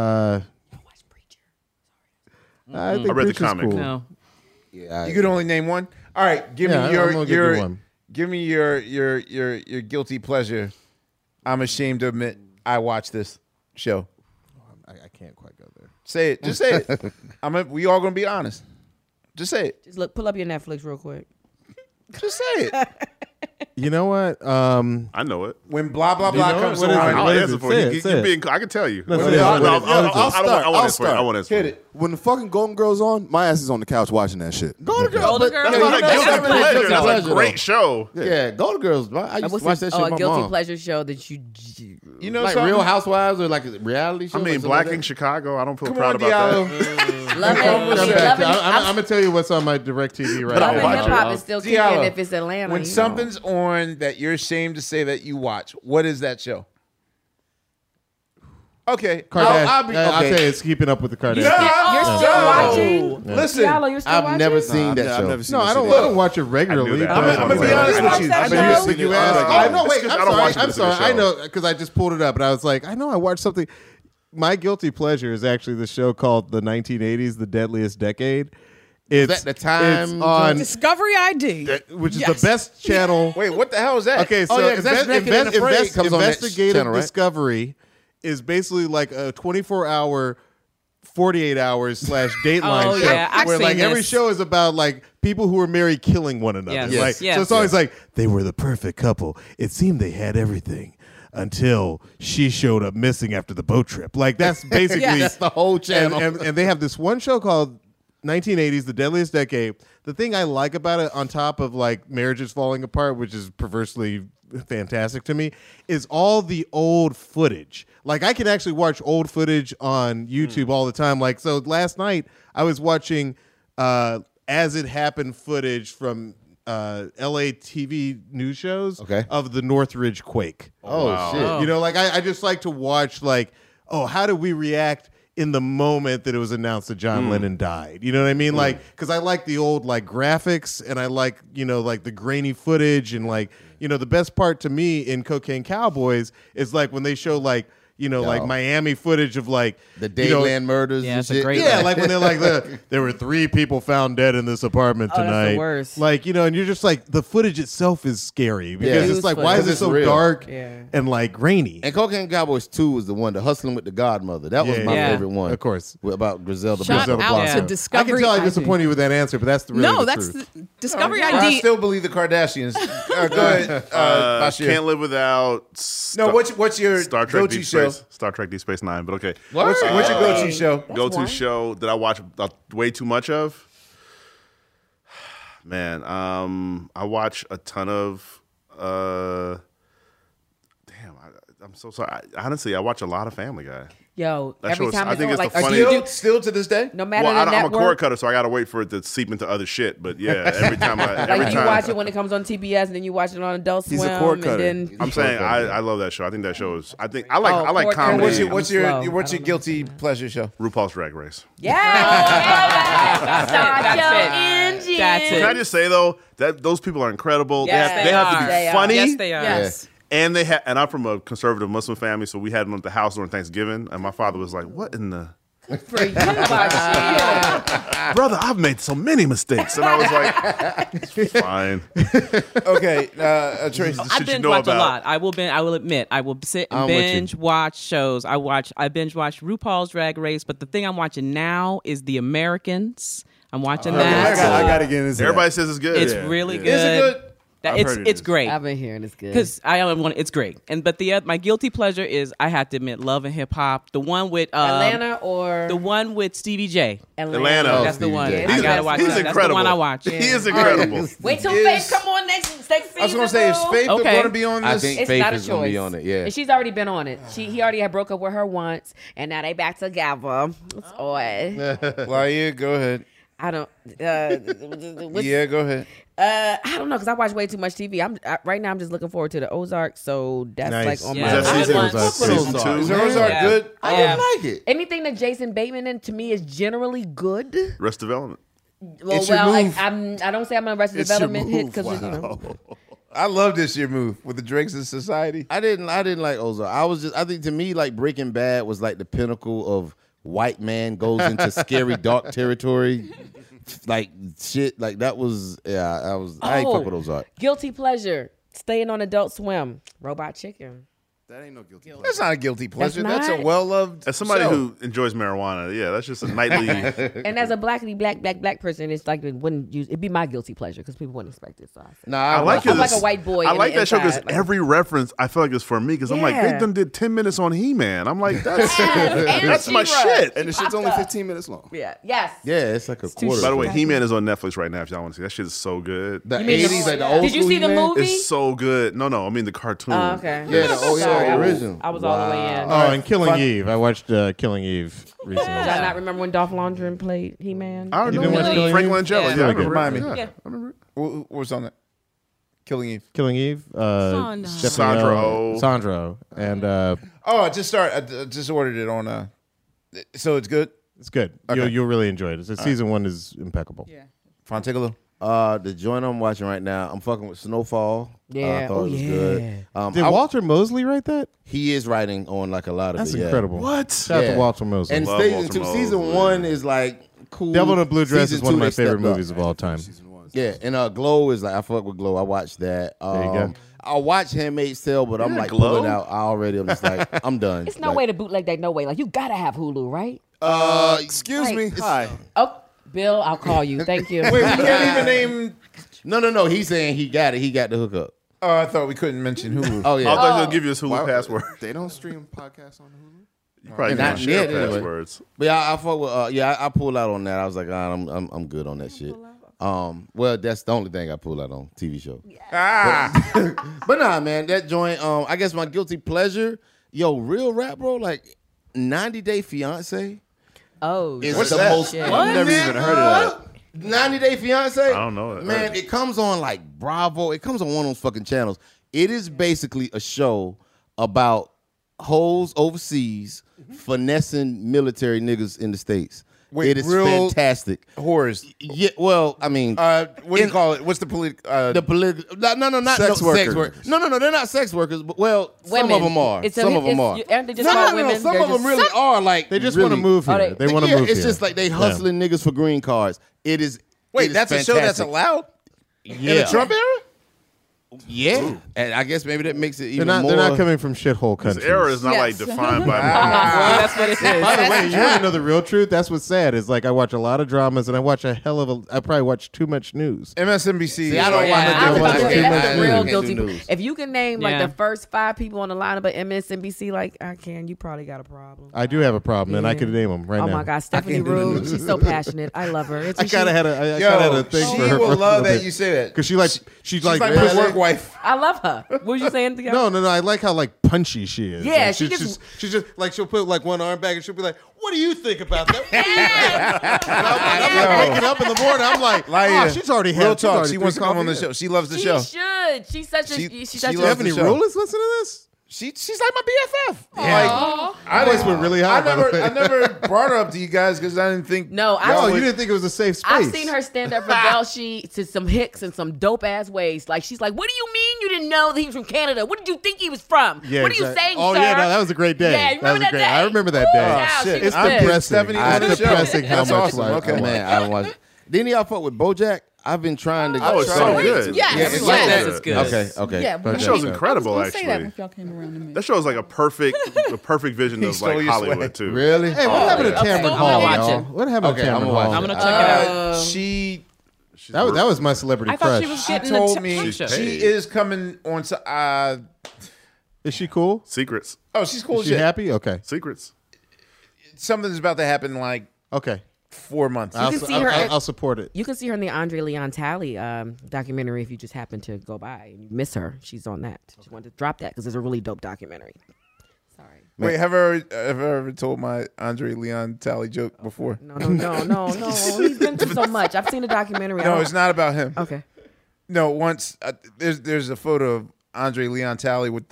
Speaker 3: I think
Speaker 4: I read the
Speaker 3: Preacher's
Speaker 4: comic.
Speaker 3: Cool.
Speaker 5: No.
Speaker 2: Yeah,
Speaker 6: You could only name one. All right, give
Speaker 3: Yeah,
Speaker 6: me
Speaker 3: I'm gonna give you
Speaker 6: your
Speaker 3: one.
Speaker 6: give me your guilty pleasure. I'm ashamed to admit I watched this show.
Speaker 3: I can't quite go there.
Speaker 6: Say it. Just say it. We all gonna be honest. Just say it.
Speaker 8: Just pull up your Netflix real quick.
Speaker 6: Just say it.
Speaker 3: You know what?
Speaker 4: I know it.
Speaker 6: When blah blah
Speaker 3: Do you
Speaker 6: blah
Speaker 3: know
Speaker 6: comes
Speaker 3: what is it?
Speaker 6: on,
Speaker 4: I'll
Speaker 3: What is
Speaker 4: answer
Speaker 3: it?
Speaker 4: for
Speaker 3: Say
Speaker 4: you.
Speaker 3: it,
Speaker 4: You
Speaker 3: say it.
Speaker 4: being, I can tell you.
Speaker 3: No,
Speaker 4: No,
Speaker 3: say it.
Speaker 4: I
Speaker 3: What is it?
Speaker 4: won't
Speaker 9: I'll
Speaker 4: answer for you.
Speaker 9: start.
Speaker 4: I won't answer for
Speaker 6: hit
Speaker 4: you.
Speaker 6: it.
Speaker 9: When the fucking Golden Girls on, my ass is on the couch watching that shit.
Speaker 2: Golden Girls.
Speaker 5: Golden
Speaker 2: but-
Speaker 5: Girls?
Speaker 4: That's not a
Speaker 5: That's
Speaker 4: guilty
Speaker 5: not really
Speaker 4: pleasure.
Speaker 5: guilty
Speaker 4: That's a
Speaker 2: pleasure,
Speaker 4: great
Speaker 2: though.
Speaker 4: show.
Speaker 2: Yeah, Golden Girls. I used to
Speaker 8: What's
Speaker 2: watch that shit with
Speaker 8: a
Speaker 2: my
Speaker 8: guilty
Speaker 2: mom.
Speaker 8: pleasure show that you?
Speaker 6: You know
Speaker 2: Like
Speaker 6: something?
Speaker 2: Real Housewives or like a reality show.
Speaker 4: I mean,
Speaker 2: like something
Speaker 4: Black
Speaker 2: like
Speaker 4: in
Speaker 2: that?
Speaker 4: Chicago. I don't feel
Speaker 6: Come
Speaker 4: proud
Speaker 6: on,
Speaker 4: about
Speaker 6: Diallo.
Speaker 4: that.
Speaker 8: Love
Speaker 3: I'm
Speaker 8: it.
Speaker 3: gonna tell you what's on my DirecTV right
Speaker 4: I'll
Speaker 3: now.
Speaker 4: watch
Speaker 8: Hip
Speaker 4: it.
Speaker 8: hop is still kicking
Speaker 6: Diallo,
Speaker 8: if it's Atlanta.
Speaker 6: When
Speaker 8: you know.
Speaker 6: something's on that you're ashamed to say that you watch, what is that show? Okay.
Speaker 2: I'll be-
Speaker 3: I'll
Speaker 2: okay.
Speaker 3: tell you, it's Keeping Up with the Kardashians.
Speaker 8: You're still watching.
Speaker 6: Listen,
Speaker 8: Diallo, you're still
Speaker 2: I've
Speaker 8: watching?
Speaker 2: never seen that
Speaker 9: I've
Speaker 2: show.
Speaker 9: never seen
Speaker 3: No,
Speaker 9: that
Speaker 3: I don't.
Speaker 9: shit.
Speaker 3: I don't watch it regularly.
Speaker 4: that.
Speaker 3: but-
Speaker 6: I'm gonna be honest with you.
Speaker 8: Watch that
Speaker 3: But
Speaker 8: show?
Speaker 3: you asked.
Speaker 4: I
Speaker 3: No, wait.
Speaker 4: don't
Speaker 3: I'm
Speaker 4: watch
Speaker 3: sorry. I'm
Speaker 4: this
Speaker 3: sorry.
Speaker 4: show.
Speaker 3: I know because I just pulled it up, and I was like, I know I watched something. My guilty pleasure is actually the show called The 1980s, The Deadliest Decade. It's
Speaker 2: that the time
Speaker 3: It's on,
Speaker 7: Discovery ID.
Speaker 3: which is
Speaker 7: Yes.
Speaker 3: the best channel.
Speaker 6: Wait, what the hell is that?
Speaker 3: Okay, so
Speaker 2: Oh, yeah, 'cause that's Naked and Afraid comes on that
Speaker 3: investigative
Speaker 2: channel, right?
Speaker 3: discovery is basically like a 24-hour, 48 hours / Dateline
Speaker 5: Oh,
Speaker 3: show,
Speaker 5: yeah, I've
Speaker 3: where like
Speaker 5: seen
Speaker 3: every
Speaker 5: this.
Speaker 3: show is about like people who are married killing one another.
Speaker 5: Yes.
Speaker 3: Like,
Speaker 5: Yes.
Speaker 3: So it's always like they were the perfect couple. It seemed they had everything until she showed up missing after the boat trip. Like that's basically
Speaker 2: That's the whole channel.
Speaker 3: and they have this one show called 1980s, The Deadliest Decade. The thing I like about it, on top of like marriages falling apart, which is perversely fantastic to me, is all the old footage. Like I can actually watch old footage on YouTube all the time. Like so last night I was watching As It Happened footage from LA TV news shows of the Northridge quake.
Speaker 2: Oh shit!
Speaker 3: You know, like I just like to watch like, oh, how did we react in the moment that it was announced that John Lennon died? You know what I mean? Like, because I like the old like graphics and I like, you know, like the grainy footage and like, you know, the best part to me in Cocaine Cowboys is like when they show like, you know, like Miami footage of like
Speaker 2: The
Speaker 3: you know,
Speaker 2: Dayland murders
Speaker 5: Yeah,
Speaker 2: and
Speaker 5: it's a
Speaker 2: shit.
Speaker 5: great
Speaker 3: yeah, like when they're like there were 3 people found dead in this apartment
Speaker 8: Oh, that's the
Speaker 3: tonight.
Speaker 8: worst.
Speaker 3: Like, you know, and you're just like the footage itself is scary because
Speaker 2: Yeah.
Speaker 3: it's like, why is it
Speaker 2: It's
Speaker 3: so
Speaker 2: real.
Speaker 3: dark
Speaker 8: Yeah.
Speaker 3: and like grainy?
Speaker 2: And Cocaine Cowboys 2 was the one, the Hustling with the Godmother. That was my
Speaker 5: Yeah.
Speaker 2: favorite one.
Speaker 3: Of course.
Speaker 2: About Griselda.
Speaker 7: Shout
Speaker 3: Griselda
Speaker 7: out
Speaker 3: Blanco.
Speaker 7: to
Speaker 3: I
Speaker 7: Discovery
Speaker 3: can tell I
Speaker 7: ID.
Speaker 3: disappointed you with that answer, but that's the
Speaker 7: No,
Speaker 3: the
Speaker 7: that's
Speaker 3: truth.
Speaker 7: Discovery
Speaker 6: I
Speaker 7: ID.
Speaker 6: still believe the Kardashians. Go ahead, Bashir.
Speaker 4: Can't live without.
Speaker 6: No, what's your
Speaker 4: Star Trek
Speaker 6: go-to
Speaker 4: Deep
Speaker 6: show
Speaker 4: Space, Star Trek Deep Space Nine. But okay.
Speaker 6: What's your go-to show?
Speaker 4: Go-to show that I watch way too much of? Man, I watch a ton of... I'm so sorry. Honestly, I watch a lot of Family Guy.
Speaker 8: Yo,
Speaker 4: That
Speaker 8: every
Speaker 4: show is-
Speaker 8: time
Speaker 4: I
Speaker 8: it's
Speaker 4: think
Speaker 8: on,
Speaker 4: it's
Speaker 8: like,
Speaker 4: the funniest-
Speaker 6: Still to this day?
Speaker 8: no matter
Speaker 4: Well,
Speaker 8: the
Speaker 4: I'm a
Speaker 8: network.
Speaker 4: cord cutter, so I got to wait for it to seep into other shit. But yeah, every time
Speaker 8: Like you watch it when it comes on TBS, and then you watch it on Adult Swim.
Speaker 9: He's a cord cutter.
Speaker 8: And then
Speaker 4: I'm saying I love that show. I think that show is. I like
Speaker 8: cord cutter.
Speaker 4: comedy.
Speaker 6: What's
Speaker 8: slow.
Speaker 6: your guilty pleasure show?
Speaker 4: RuPaul's Drag Race.
Speaker 8: yeah, start
Speaker 5: That's
Speaker 8: your
Speaker 5: it.
Speaker 8: engine.
Speaker 5: That's
Speaker 4: Can I
Speaker 5: it.
Speaker 4: just say though that those people are incredible.
Speaker 8: Yes,
Speaker 4: they have to be
Speaker 8: they are.
Speaker 4: funny.
Speaker 5: Yes, they are.
Speaker 8: Yes.
Speaker 4: And and I'm from a conservative Muslim family, so we had them at the house during Thanksgiving, and my father was like, "What in the
Speaker 8: For you, Bashir.
Speaker 4: brother? I've made so many mistakes," and I was like, "It's fine."
Speaker 6: Okay, Tracy.
Speaker 5: I
Speaker 4: shit you
Speaker 5: binge
Speaker 4: know
Speaker 5: watch a
Speaker 4: about.
Speaker 5: lot. I will admit. I will sit and
Speaker 2: I'm with you.
Speaker 5: binge watch shows. I binge watch RuPaul's Drag Race, but the thing I'm watching now is The Americans. I'm watching that.
Speaker 9: I got to get into
Speaker 4: Everybody says it's good.
Speaker 5: It's really good.
Speaker 6: Is it good?
Speaker 5: It's
Speaker 9: heard it is.
Speaker 5: great.
Speaker 8: I've been hearing it's good.
Speaker 5: Because it's great. But my guilty pleasure is, I have to admit, Love and Hip Hop. The one with
Speaker 8: Atlanta or
Speaker 5: the one with Stevie J.
Speaker 4: Atlanta.
Speaker 2: Oh,
Speaker 5: That's the
Speaker 2: Stevie
Speaker 5: one.
Speaker 2: J.
Speaker 5: I gotta watch
Speaker 4: He's
Speaker 5: that.
Speaker 4: incredible.
Speaker 5: That's the one I watch.
Speaker 4: He is incredible.
Speaker 8: Wait till
Speaker 6: Is-
Speaker 8: Faith come on next season.
Speaker 6: I was going to say, is Faith
Speaker 5: Okay.
Speaker 6: going to be on this?
Speaker 2: I think
Speaker 8: It's
Speaker 2: Faith
Speaker 8: not a
Speaker 2: is going to
Speaker 8: choice.
Speaker 2: be on it. Yeah.
Speaker 8: And she's already been on it. He already had broke up with her once, and now they back together. It's odd.
Speaker 6: Laia, go ahead.
Speaker 8: I don't.
Speaker 6: Yeah, go ahead.
Speaker 8: I don't know because I watch way too much TV. Right now I'm just looking forward to the Ozark, so that's
Speaker 3: Nice.
Speaker 8: like on
Speaker 5: Yeah.
Speaker 8: my.
Speaker 4: Is that
Speaker 5: I
Speaker 4: season,
Speaker 5: want-
Speaker 4: season
Speaker 2: Ozark.
Speaker 4: 2?
Speaker 6: Is Ozark
Speaker 5: Yeah.
Speaker 6: good?
Speaker 2: I
Speaker 5: Yeah.
Speaker 2: didn't like it.
Speaker 8: Anything that Jason Bateman in to me is generally good.
Speaker 4: Rest Development.
Speaker 8: Well,
Speaker 6: It's your move.
Speaker 8: I don't say I'm an Arrested
Speaker 6: It's your
Speaker 8: Development hit
Speaker 6: move.
Speaker 8: because you know.
Speaker 6: Wow. I love this year move with the Drakes in Society.
Speaker 2: I didn't like Ozark. I think to me, like, Breaking Bad was like the pinnacle of white man goes into scary dark territory. Like shit, like that was I ain't fuck with Ozark.
Speaker 8: Guilty pleasure. Staying on Adult Swim. Robot Chicken.
Speaker 9: That ain't no guilty.
Speaker 6: That's not a guilty pleasure. That's,
Speaker 8: not.
Speaker 6: a well-loved
Speaker 4: As somebody
Speaker 6: show.
Speaker 4: who enjoys marijuana, yeah, that's just a nightly.
Speaker 8: And as a black person, it's like it'd be my guilty pleasure because people wouldn't expect it. So I say.
Speaker 2: Nah,
Speaker 4: I like
Speaker 8: I'm
Speaker 4: it.
Speaker 8: like a white boy.
Speaker 4: I
Speaker 8: in
Speaker 4: like
Speaker 8: the
Speaker 4: that show because
Speaker 8: inside, like-
Speaker 4: every reference I feel like is for me because I'm like
Speaker 8: Yeah.
Speaker 4: they done did 10 minutes on He-Man. I'm like that's
Speaker 8: And
Speaker 4: that's my
Speaker 8: She-Ra.
Speaker 4: shit.
Speaker 9: And the shit's only 15 minutes long.
Speaker 8: Yeah. Yes.
Speaker 2: Yeah, it's like a
Speaker 8: too
Speaker 2: quarter.
Speaker 4: By the way,
Speaker 8: short.
Speaker 4: He-Man is on Netflix right now. If y'all want to see that shit is so good.
Speaker 2: the
Speaker 8: You mean the-
Speaker 2: 80s, like the old
Speaker 8: Did you
Speaker 2: school
Speaker 8: see the
Speaker 2: He-Man?
Speaker 8: movie?
Speaker 4: It's so good. No, I mean the cartoon.
Speaker 8: Oh, okay.
Speaker 2: Yeah,
Speaker 8: Sorry,
Speaker 2: the
Speaker 8: I was-
Speaker 2: original.
Speaker 8: I was all the way in.
Speaker 3: Oh, and Killing Eve. I watched Killing Eve recently.
Speaker 8: Did I not remember when Dolph Lundgren played He-Man?
Speaker 4: I don't
Speaker 3: You
Speaker 4: know.
Speaker 3: didn't watch Killing
Speaker 4: Frank
Speaker 3: Eve?
Speaker 4: Langella.
Speaker 5: Yeah.
Speaker 4: Yeah, I
Speaker 3: Really good.
Speaker 4: remember.
Speaker 6: Remind me.
Speaker 4: Yeah,
Speaker 5: Yeah.
Speaker 4: I remember.
Speaker 6: What was on it? Killing Eve.
Speaker 3: Killing Eve.
Speaker 5: Sandra.
Speaker 3: Stephanie
Speaker 4: Sandra
Speaker 3: Oh,
Speaker 4: Oh.
Speaker 3: Sandra Oh. And
Speaker 6: Oh, I just ordered it on. So it's good.
Speaker 3: it's good.
Speaker 6: Okay.
Speaker 3: You'll really enjoy it. Season 1 is impeccable.
Speaker 7: Yeah.
Speaker 6: Fine, take a look.
Speaker 2: The joint I'm watching right now, I'm fucking with Snowfall.
Speaker 8: Yeah.
Speaker 2: I thought it was good.
Speaker 3: Did Walter Mosley write that?
Speaker 2: He is writing on like a lot of
Speaker 3: That's
Speaker 2: it. yeah.
Speaker 3: incredible.
Speaker 4: What?
Speaker 3: Shout out to Walter Mosley.
Speaker 2: And
Speaker 4: Love
Speaker 2: season
Speaker 4: Walter
Speaker 2: 2, season
Speaker 4: Mosley.
Speaker 2: 1 is like cool.
Speaker 3: Devil in a Blue Dress
Speaker 2: Season
Speaker 3: is one of
Speaker 2: 2,
Speaker 3: my
Speaker 2: they stepped
Speaker 3: favorite
Speaker 2: up.
Speaker 3: movies of all time.
Speaker 9: Season 1.
Speaker 2: Yeah, and Glow is like I fuck with Glow. I watched that.
Speaker 3: you go.
Speaker 2: I watch Handmaid's Tale, but I'm
Speaker 4: Yeah,
Speaker 2: like
Speaker 4: Glow?
Speaker 2: pulling out. I'm just like I'm done.
Speaker 8: It's no
Speaker 2: Like,
Speaker 8: way to bootleg that. No way. Like you gotta have Hulu, right?
Speaker 9: Excuse me.
Speaker 8: Right.
Speaker 9: Hi.
Speaker 8: Oh, Bill, I'll call you. Thank you.
Speaker 6: Wait, we can't even name.
Speaker 2: No. He's saying he got it. He got the hookup.
Speaker 6: Oh, I thought we couldn't mention Hulu.
Speaker 2: Oh
Speaker 4: I
Speaker 2: yeah.
Speaker 4: thought he'll give you his Hulu password.
Speaker 9: They don't stream podcasts on Hulu.
Speaker 4: You probably
Speaker 2: Not
Speaker 4: don't share
Speaker 2: yet, anyway.
Speaker 4: passwords.
Speaker 2: But yeah, I fuck with. I pulled out on that. I was like, I'm good on that shit. Well, that's the only thing I pull out on TV show. But nah, man, that joint. I guess my guilty pleasure. Yo, real rap, bro. Like 90 Day Fiance
Speaker 8: Oh,
Speaker 2: is
Speaker 6: What's
Speaker 2: the
Speaker 6: that?
Speaker 2: most.
Speaker 8: Shit.
Speaker 2: I've never even heard of that. 90 Day Fiance.
Speaker 4: I don't know it.
Speaker 2: Man, it comes on like Bravo. It comes on one of those fucking channels. It is basically a show about hoes overseas finessing military niggas in the States.
Speaker 6: Wait,
Speaker 2: it is
Speaker 6: real
Speaker 2: fantastic.
Speaker 6: Whores.
Speaker 2: Yeah, well, I mean,
Speaker 6: What do you call it? What's the political?
Speaker 2: the political. No, not
Speaker 9: Sex
Speaker 2: sex
Speaker 9: workers.
Speaker 2: workers. No, they're not sex workers. But well, some
Speaker 8: Women.
Speaker 2: of them are.
Speaker 8: It's a-
Speaker 2: Some of them
Speaker 8: it's-
Speaker 2: are.
Speaker 8: aren't they just
Speaker 2: no,
Speaker 8: called
Speaker 2: no,
Speaker 8: women?
Speaker 2: Some
Speaker 8: They're
Speaker 2: of them
Speaker 8: just-
Speaker 2: really are like.
Speaker 3: They just
Speaker 2: really,
Speaker 3: want to move here.
Speaker 8: Oh,
Speaker 3: They want to
Speaker 2: yeah,
Speaker 3: move
Speaker 2: it's
Speaker 3: here.
Speaker 2: just like they hustling niggas for green cards. It is.
Speaker 6: Wait,
Speaker 2: it is
Speaker 6: that's a show that's
Speaker 2: fantastic.
Speaker 6: allowed
Speaker 2: Yeah.
Speaker 6: in the Trump era.
Speaker 2: Yeah, and I guess maybe that makes it
Speaker 3: They're
Speaker 2: even
Speaker 3: not.
Speaker 2: more.
Speaker 3: They're not coming from shithole
Speaker 4: This
Speaker 3: countries.
Speaker 4: era is not like
Speaker 7: Yes.
Speaker 4: defined by.
Speaker 5: That's what it is.
Speaker 3: By the way, you want to know the real truth? That's what's sad. Is like I watch a lot of dramas and I watch a hell of a. I probably watch too much news.
Speaker 6: MSNBC.
Speaker 2: See, I don't
Speaker 5: Yeah.
Speaker 2: want
Speaker 8: I
Speaker 2: to
Speaker 8: was
Speaker 2: do
Speaker 8: about to
Speaker 2: much.
Speaker 8: say, that's
Speaker 2: I
Speaker 8: the real
Speaker 2: can't do
Speaker 8: guilty.
Speaker 2: news.
Speaker 8: If you can name like
Speaker 5: Yeah.
Speaker 8: the first 5 people on the lineup of MSNBC, like I can, you probably got a problem.
Speaker 3: I do have a problem, and I
Speaker 8: Yeah.
Speaker 3: could name them right
Speaker 8: Oh
Speaker 3: now.
Speaker 8: my God, Stephanie
Speaker 2: can't do the
Speaker 8: Rue,
Speaker 2: news.
Speaker 8: she's so passionate. I love her.
Speaker 3: I kind of had a. I
Speaker 6: Yo,
Speaker 3: kind of had a thing
Speaker 6: she
Speaker 3: for her.
Speaker 6: will
Speaker 3: for a
Speaker 6: love
Speaker 3: little
Speaker 6: that
Speaker 3: bit.
Speaker 6: you say that.
Speaker 3: Because she's like
Speaker 6: my
Speaker 3: really-
Speaker 6: work wife.
Speaker 8: I love her. What were you saying? Together?
Speaker 3: No, I like how like punchy she is.
Speaker 8: Yeah,
Speaker 3: Like,
Speaker 8: she
Speaker 3: she's just like she'll put like one arm back and she'll be like, "What do you think about that?" And I'm waking up in the morning. I'm like,
Speaker 6: Like,
Speaker 3: she's already had.
Speaker 6: real
Speaker 3: she's
Speaker 6: talk.
Speaker 3: already
Speaker 6: She wants to
Speaker 3: three
Speaker 6: come on the
Speaker 3: coffees
Speaker 6: show. She loves the
Speaker 8: She
Speaker 6: show.
Speaker 8: should. She's such a.
Speaker 6: She
Speaker 8: She's
Speaker 6: loves
Speaker 8: such
Speaker 6: the
Speaker 8: a.
Speaker 3: Stephanie
Speaker 6: show.
Speaker 3: Rullis, listen to this.
Speaker 6: She's like my BFF.
Speaker 7: Aw.
Speaker 6: I
Speaker 3: voice went really high, by the way.
Speaker 6: I never brought her up to you guys because I didn't think.
Speaker 8: No, I
Speaker 3: No,
Speaker 8: was-
Speaker 3: you didn't think it was a safe space.
Speaker 8: I've seen her stand up for Belshi to some hicks and some dope ass ways. Like she's like, "What do you mean you didn't know that he was from Canada? What did you think he was from?
Speaker 3: Yeah,
Speaker 8: what are you
Speaker 3: exactly.
Speaker 8: saying,
Speaker 3: Oh
Speaker 8: sir?"
Speaker 3: yeah, no, that was a great day.
Speaker 8: Yeah, you
Speaker 3: that was
Speaker 8: remember that
Speaker 3: great.
Speaker 8: day?
Speaker 3: I remember that
Speaker 8: Ooh,
Speaker 3: day.
Speaker 8: child, she
Speaker 6: shit.
Speaker 8: was
Speaker 3: It's
Speaker 8: pissed.
Speaker 3: depressing.
Speaker 6: Stephanie on the
Speaker 3: It's
Speaker 6: show.
Speaker 3: depressing how
Speaker 6: That's
Speaker 3: much
Speaker 6: awesome.
Speaker 3: like.
Speaker 6: Okay.
Speaker 2: Man, I don't watch. Didn't y'all fuck with BoJack? I've been trying to.
Speaker 4: Oh, it's so good.
Speaker 7: Yes,
Speaker 2: Yeah, it's
Speaker 7: yes.
Speaker 2: like that.
Speaker 5: It's good.
Speaker 2: Okay.
Speaker 7: Yeah,
Speaker 4: That show's incredible,
Speaker 7: I was gonna say that
Speaker 4: actually.
Speaker 7: if y'all came around to me.
Speaker 4: That show is like a perfect vision of
Speaker 6: stole
Speaker 4: like
Speaker 6: your
Speaker 4: Hollywood
Speaker 6: swag.
Speaker 4: too.
Speaker 2: Really?
Speaker 3: Hey, what happened to
Speaker 8: Okay,
Speaker 3: Tamron
Speaker 8: I'm
Speaker 3: Hall,
Speaker 8: gonna watch
Speaker 3: y'all?
Speaker 8: it.
Speaker 3: What happened to
Speaker 2: Okay, I'm
Speaker 3: Tamron
Speaker 2: gonna watch
Speaker 3: Hall?
Speaker 2: it.
Speaker 5: I'm gonna check it out.
Speaker 6: She
Speaker 3: That was my celebrity
Speaker 5: I thought
Speaker 3: crush.
Speaker 5: she was
Speaker 6: she
Speaker 5: getting
Speaker 6: told
Speaker 5: the
Speaker 6: me
Speaker 5: talk
Speaker 6: she
Speaker 5: show.
Speaker 6: is coming on.
Speaker 3: Is she cool?
Speaker 4: Secrets.
Speaker 6: Oh, she's cool
Speaker 3: Is
Speaker 6: as
Speaker 3: she
Speaker 6: shit.
Speaker 3: happy? Okay.
Speaker 4: Secrets.
Speaker 6: Something's about to happen in like
Speaker 3: Okay.
Speaker 6: 4 months.
Speaker 3: I'll,
Speaker 8: can see her
Speaker 3: I'll,
Speaker 8: at-
Speaker 3: I'll support it.
Speaker 8: You can see her in the Andre Leon Talley documentary if you just happen to go by and you miss her. She's on that. She wanted to drop that because it's a really dope documentary. Sorry.
Speaker 6: Wait, have I ever told my Andre Leon Talley joke before?
Speaker 8: No. He's been through so much. I've seen the documentary. I
Speaker 6: No,
Speaker 8: don't-
Speaker 6: it's not about him.
Speaker 8: Okay.
Speaker 6: No, once there's a photo of Andre Leon Talley with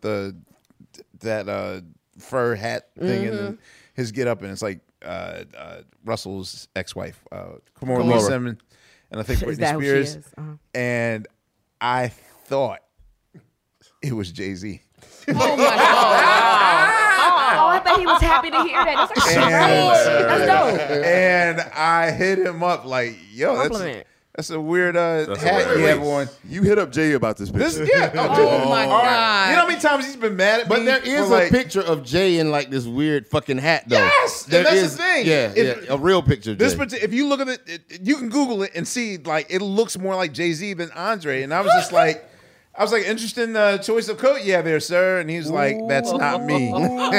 Speaker 6: that fur hat thing and then his get up, and it's like Russell's ex-wife, Kimora Lee Simmons, and I think
Speaker 8: Is
Speaker 6: Britney
Speaker 8: that who she
Speaker 6: Spears,
Speaker 8: is? Uh-huh.
Speaker 6: and I thought it was Jay-Z.
Speaker 8: Oh, I bet he was happy to hear that. That's like
Speaker 6: And,
Speaker 8: that's dope.
Speaker 6: and I hit him up like, yo,
Speaker 8: Compliment.
Speaker 6: that's a weird hat
Speaker 4: hilarious.
Speaker 6: you have on.
Speaker 9: You hit up Jay about this
Speaker 6: This,
Speaker 9: picture.
Speaker 6: yeah.
Speaker 7: Oh my God.
Speaker 6: You know how many times he's been mad at me?
Speaker 2: But there is
Speaker 6: for, like,
Speaker 2: a picture of Jay in like this weird fucking hat, though.
Speaker 6: Yes! And
Speaker 2: There
Speaker 6: that's the
Speaker 2: is-
Speaker 6: thing.
Speaker 2: Yeah,
Speaker 6: If-
Speaker 2: a real picture. Of
Speaker 6: This,
Speaker 2: Jay.
Speaker 6: if you look at it, you can Google it and see like it looks more like Jay-Z than Andre. And I was just like, interesting choice of coat, yeah, there, sir. And he's like, that's not me.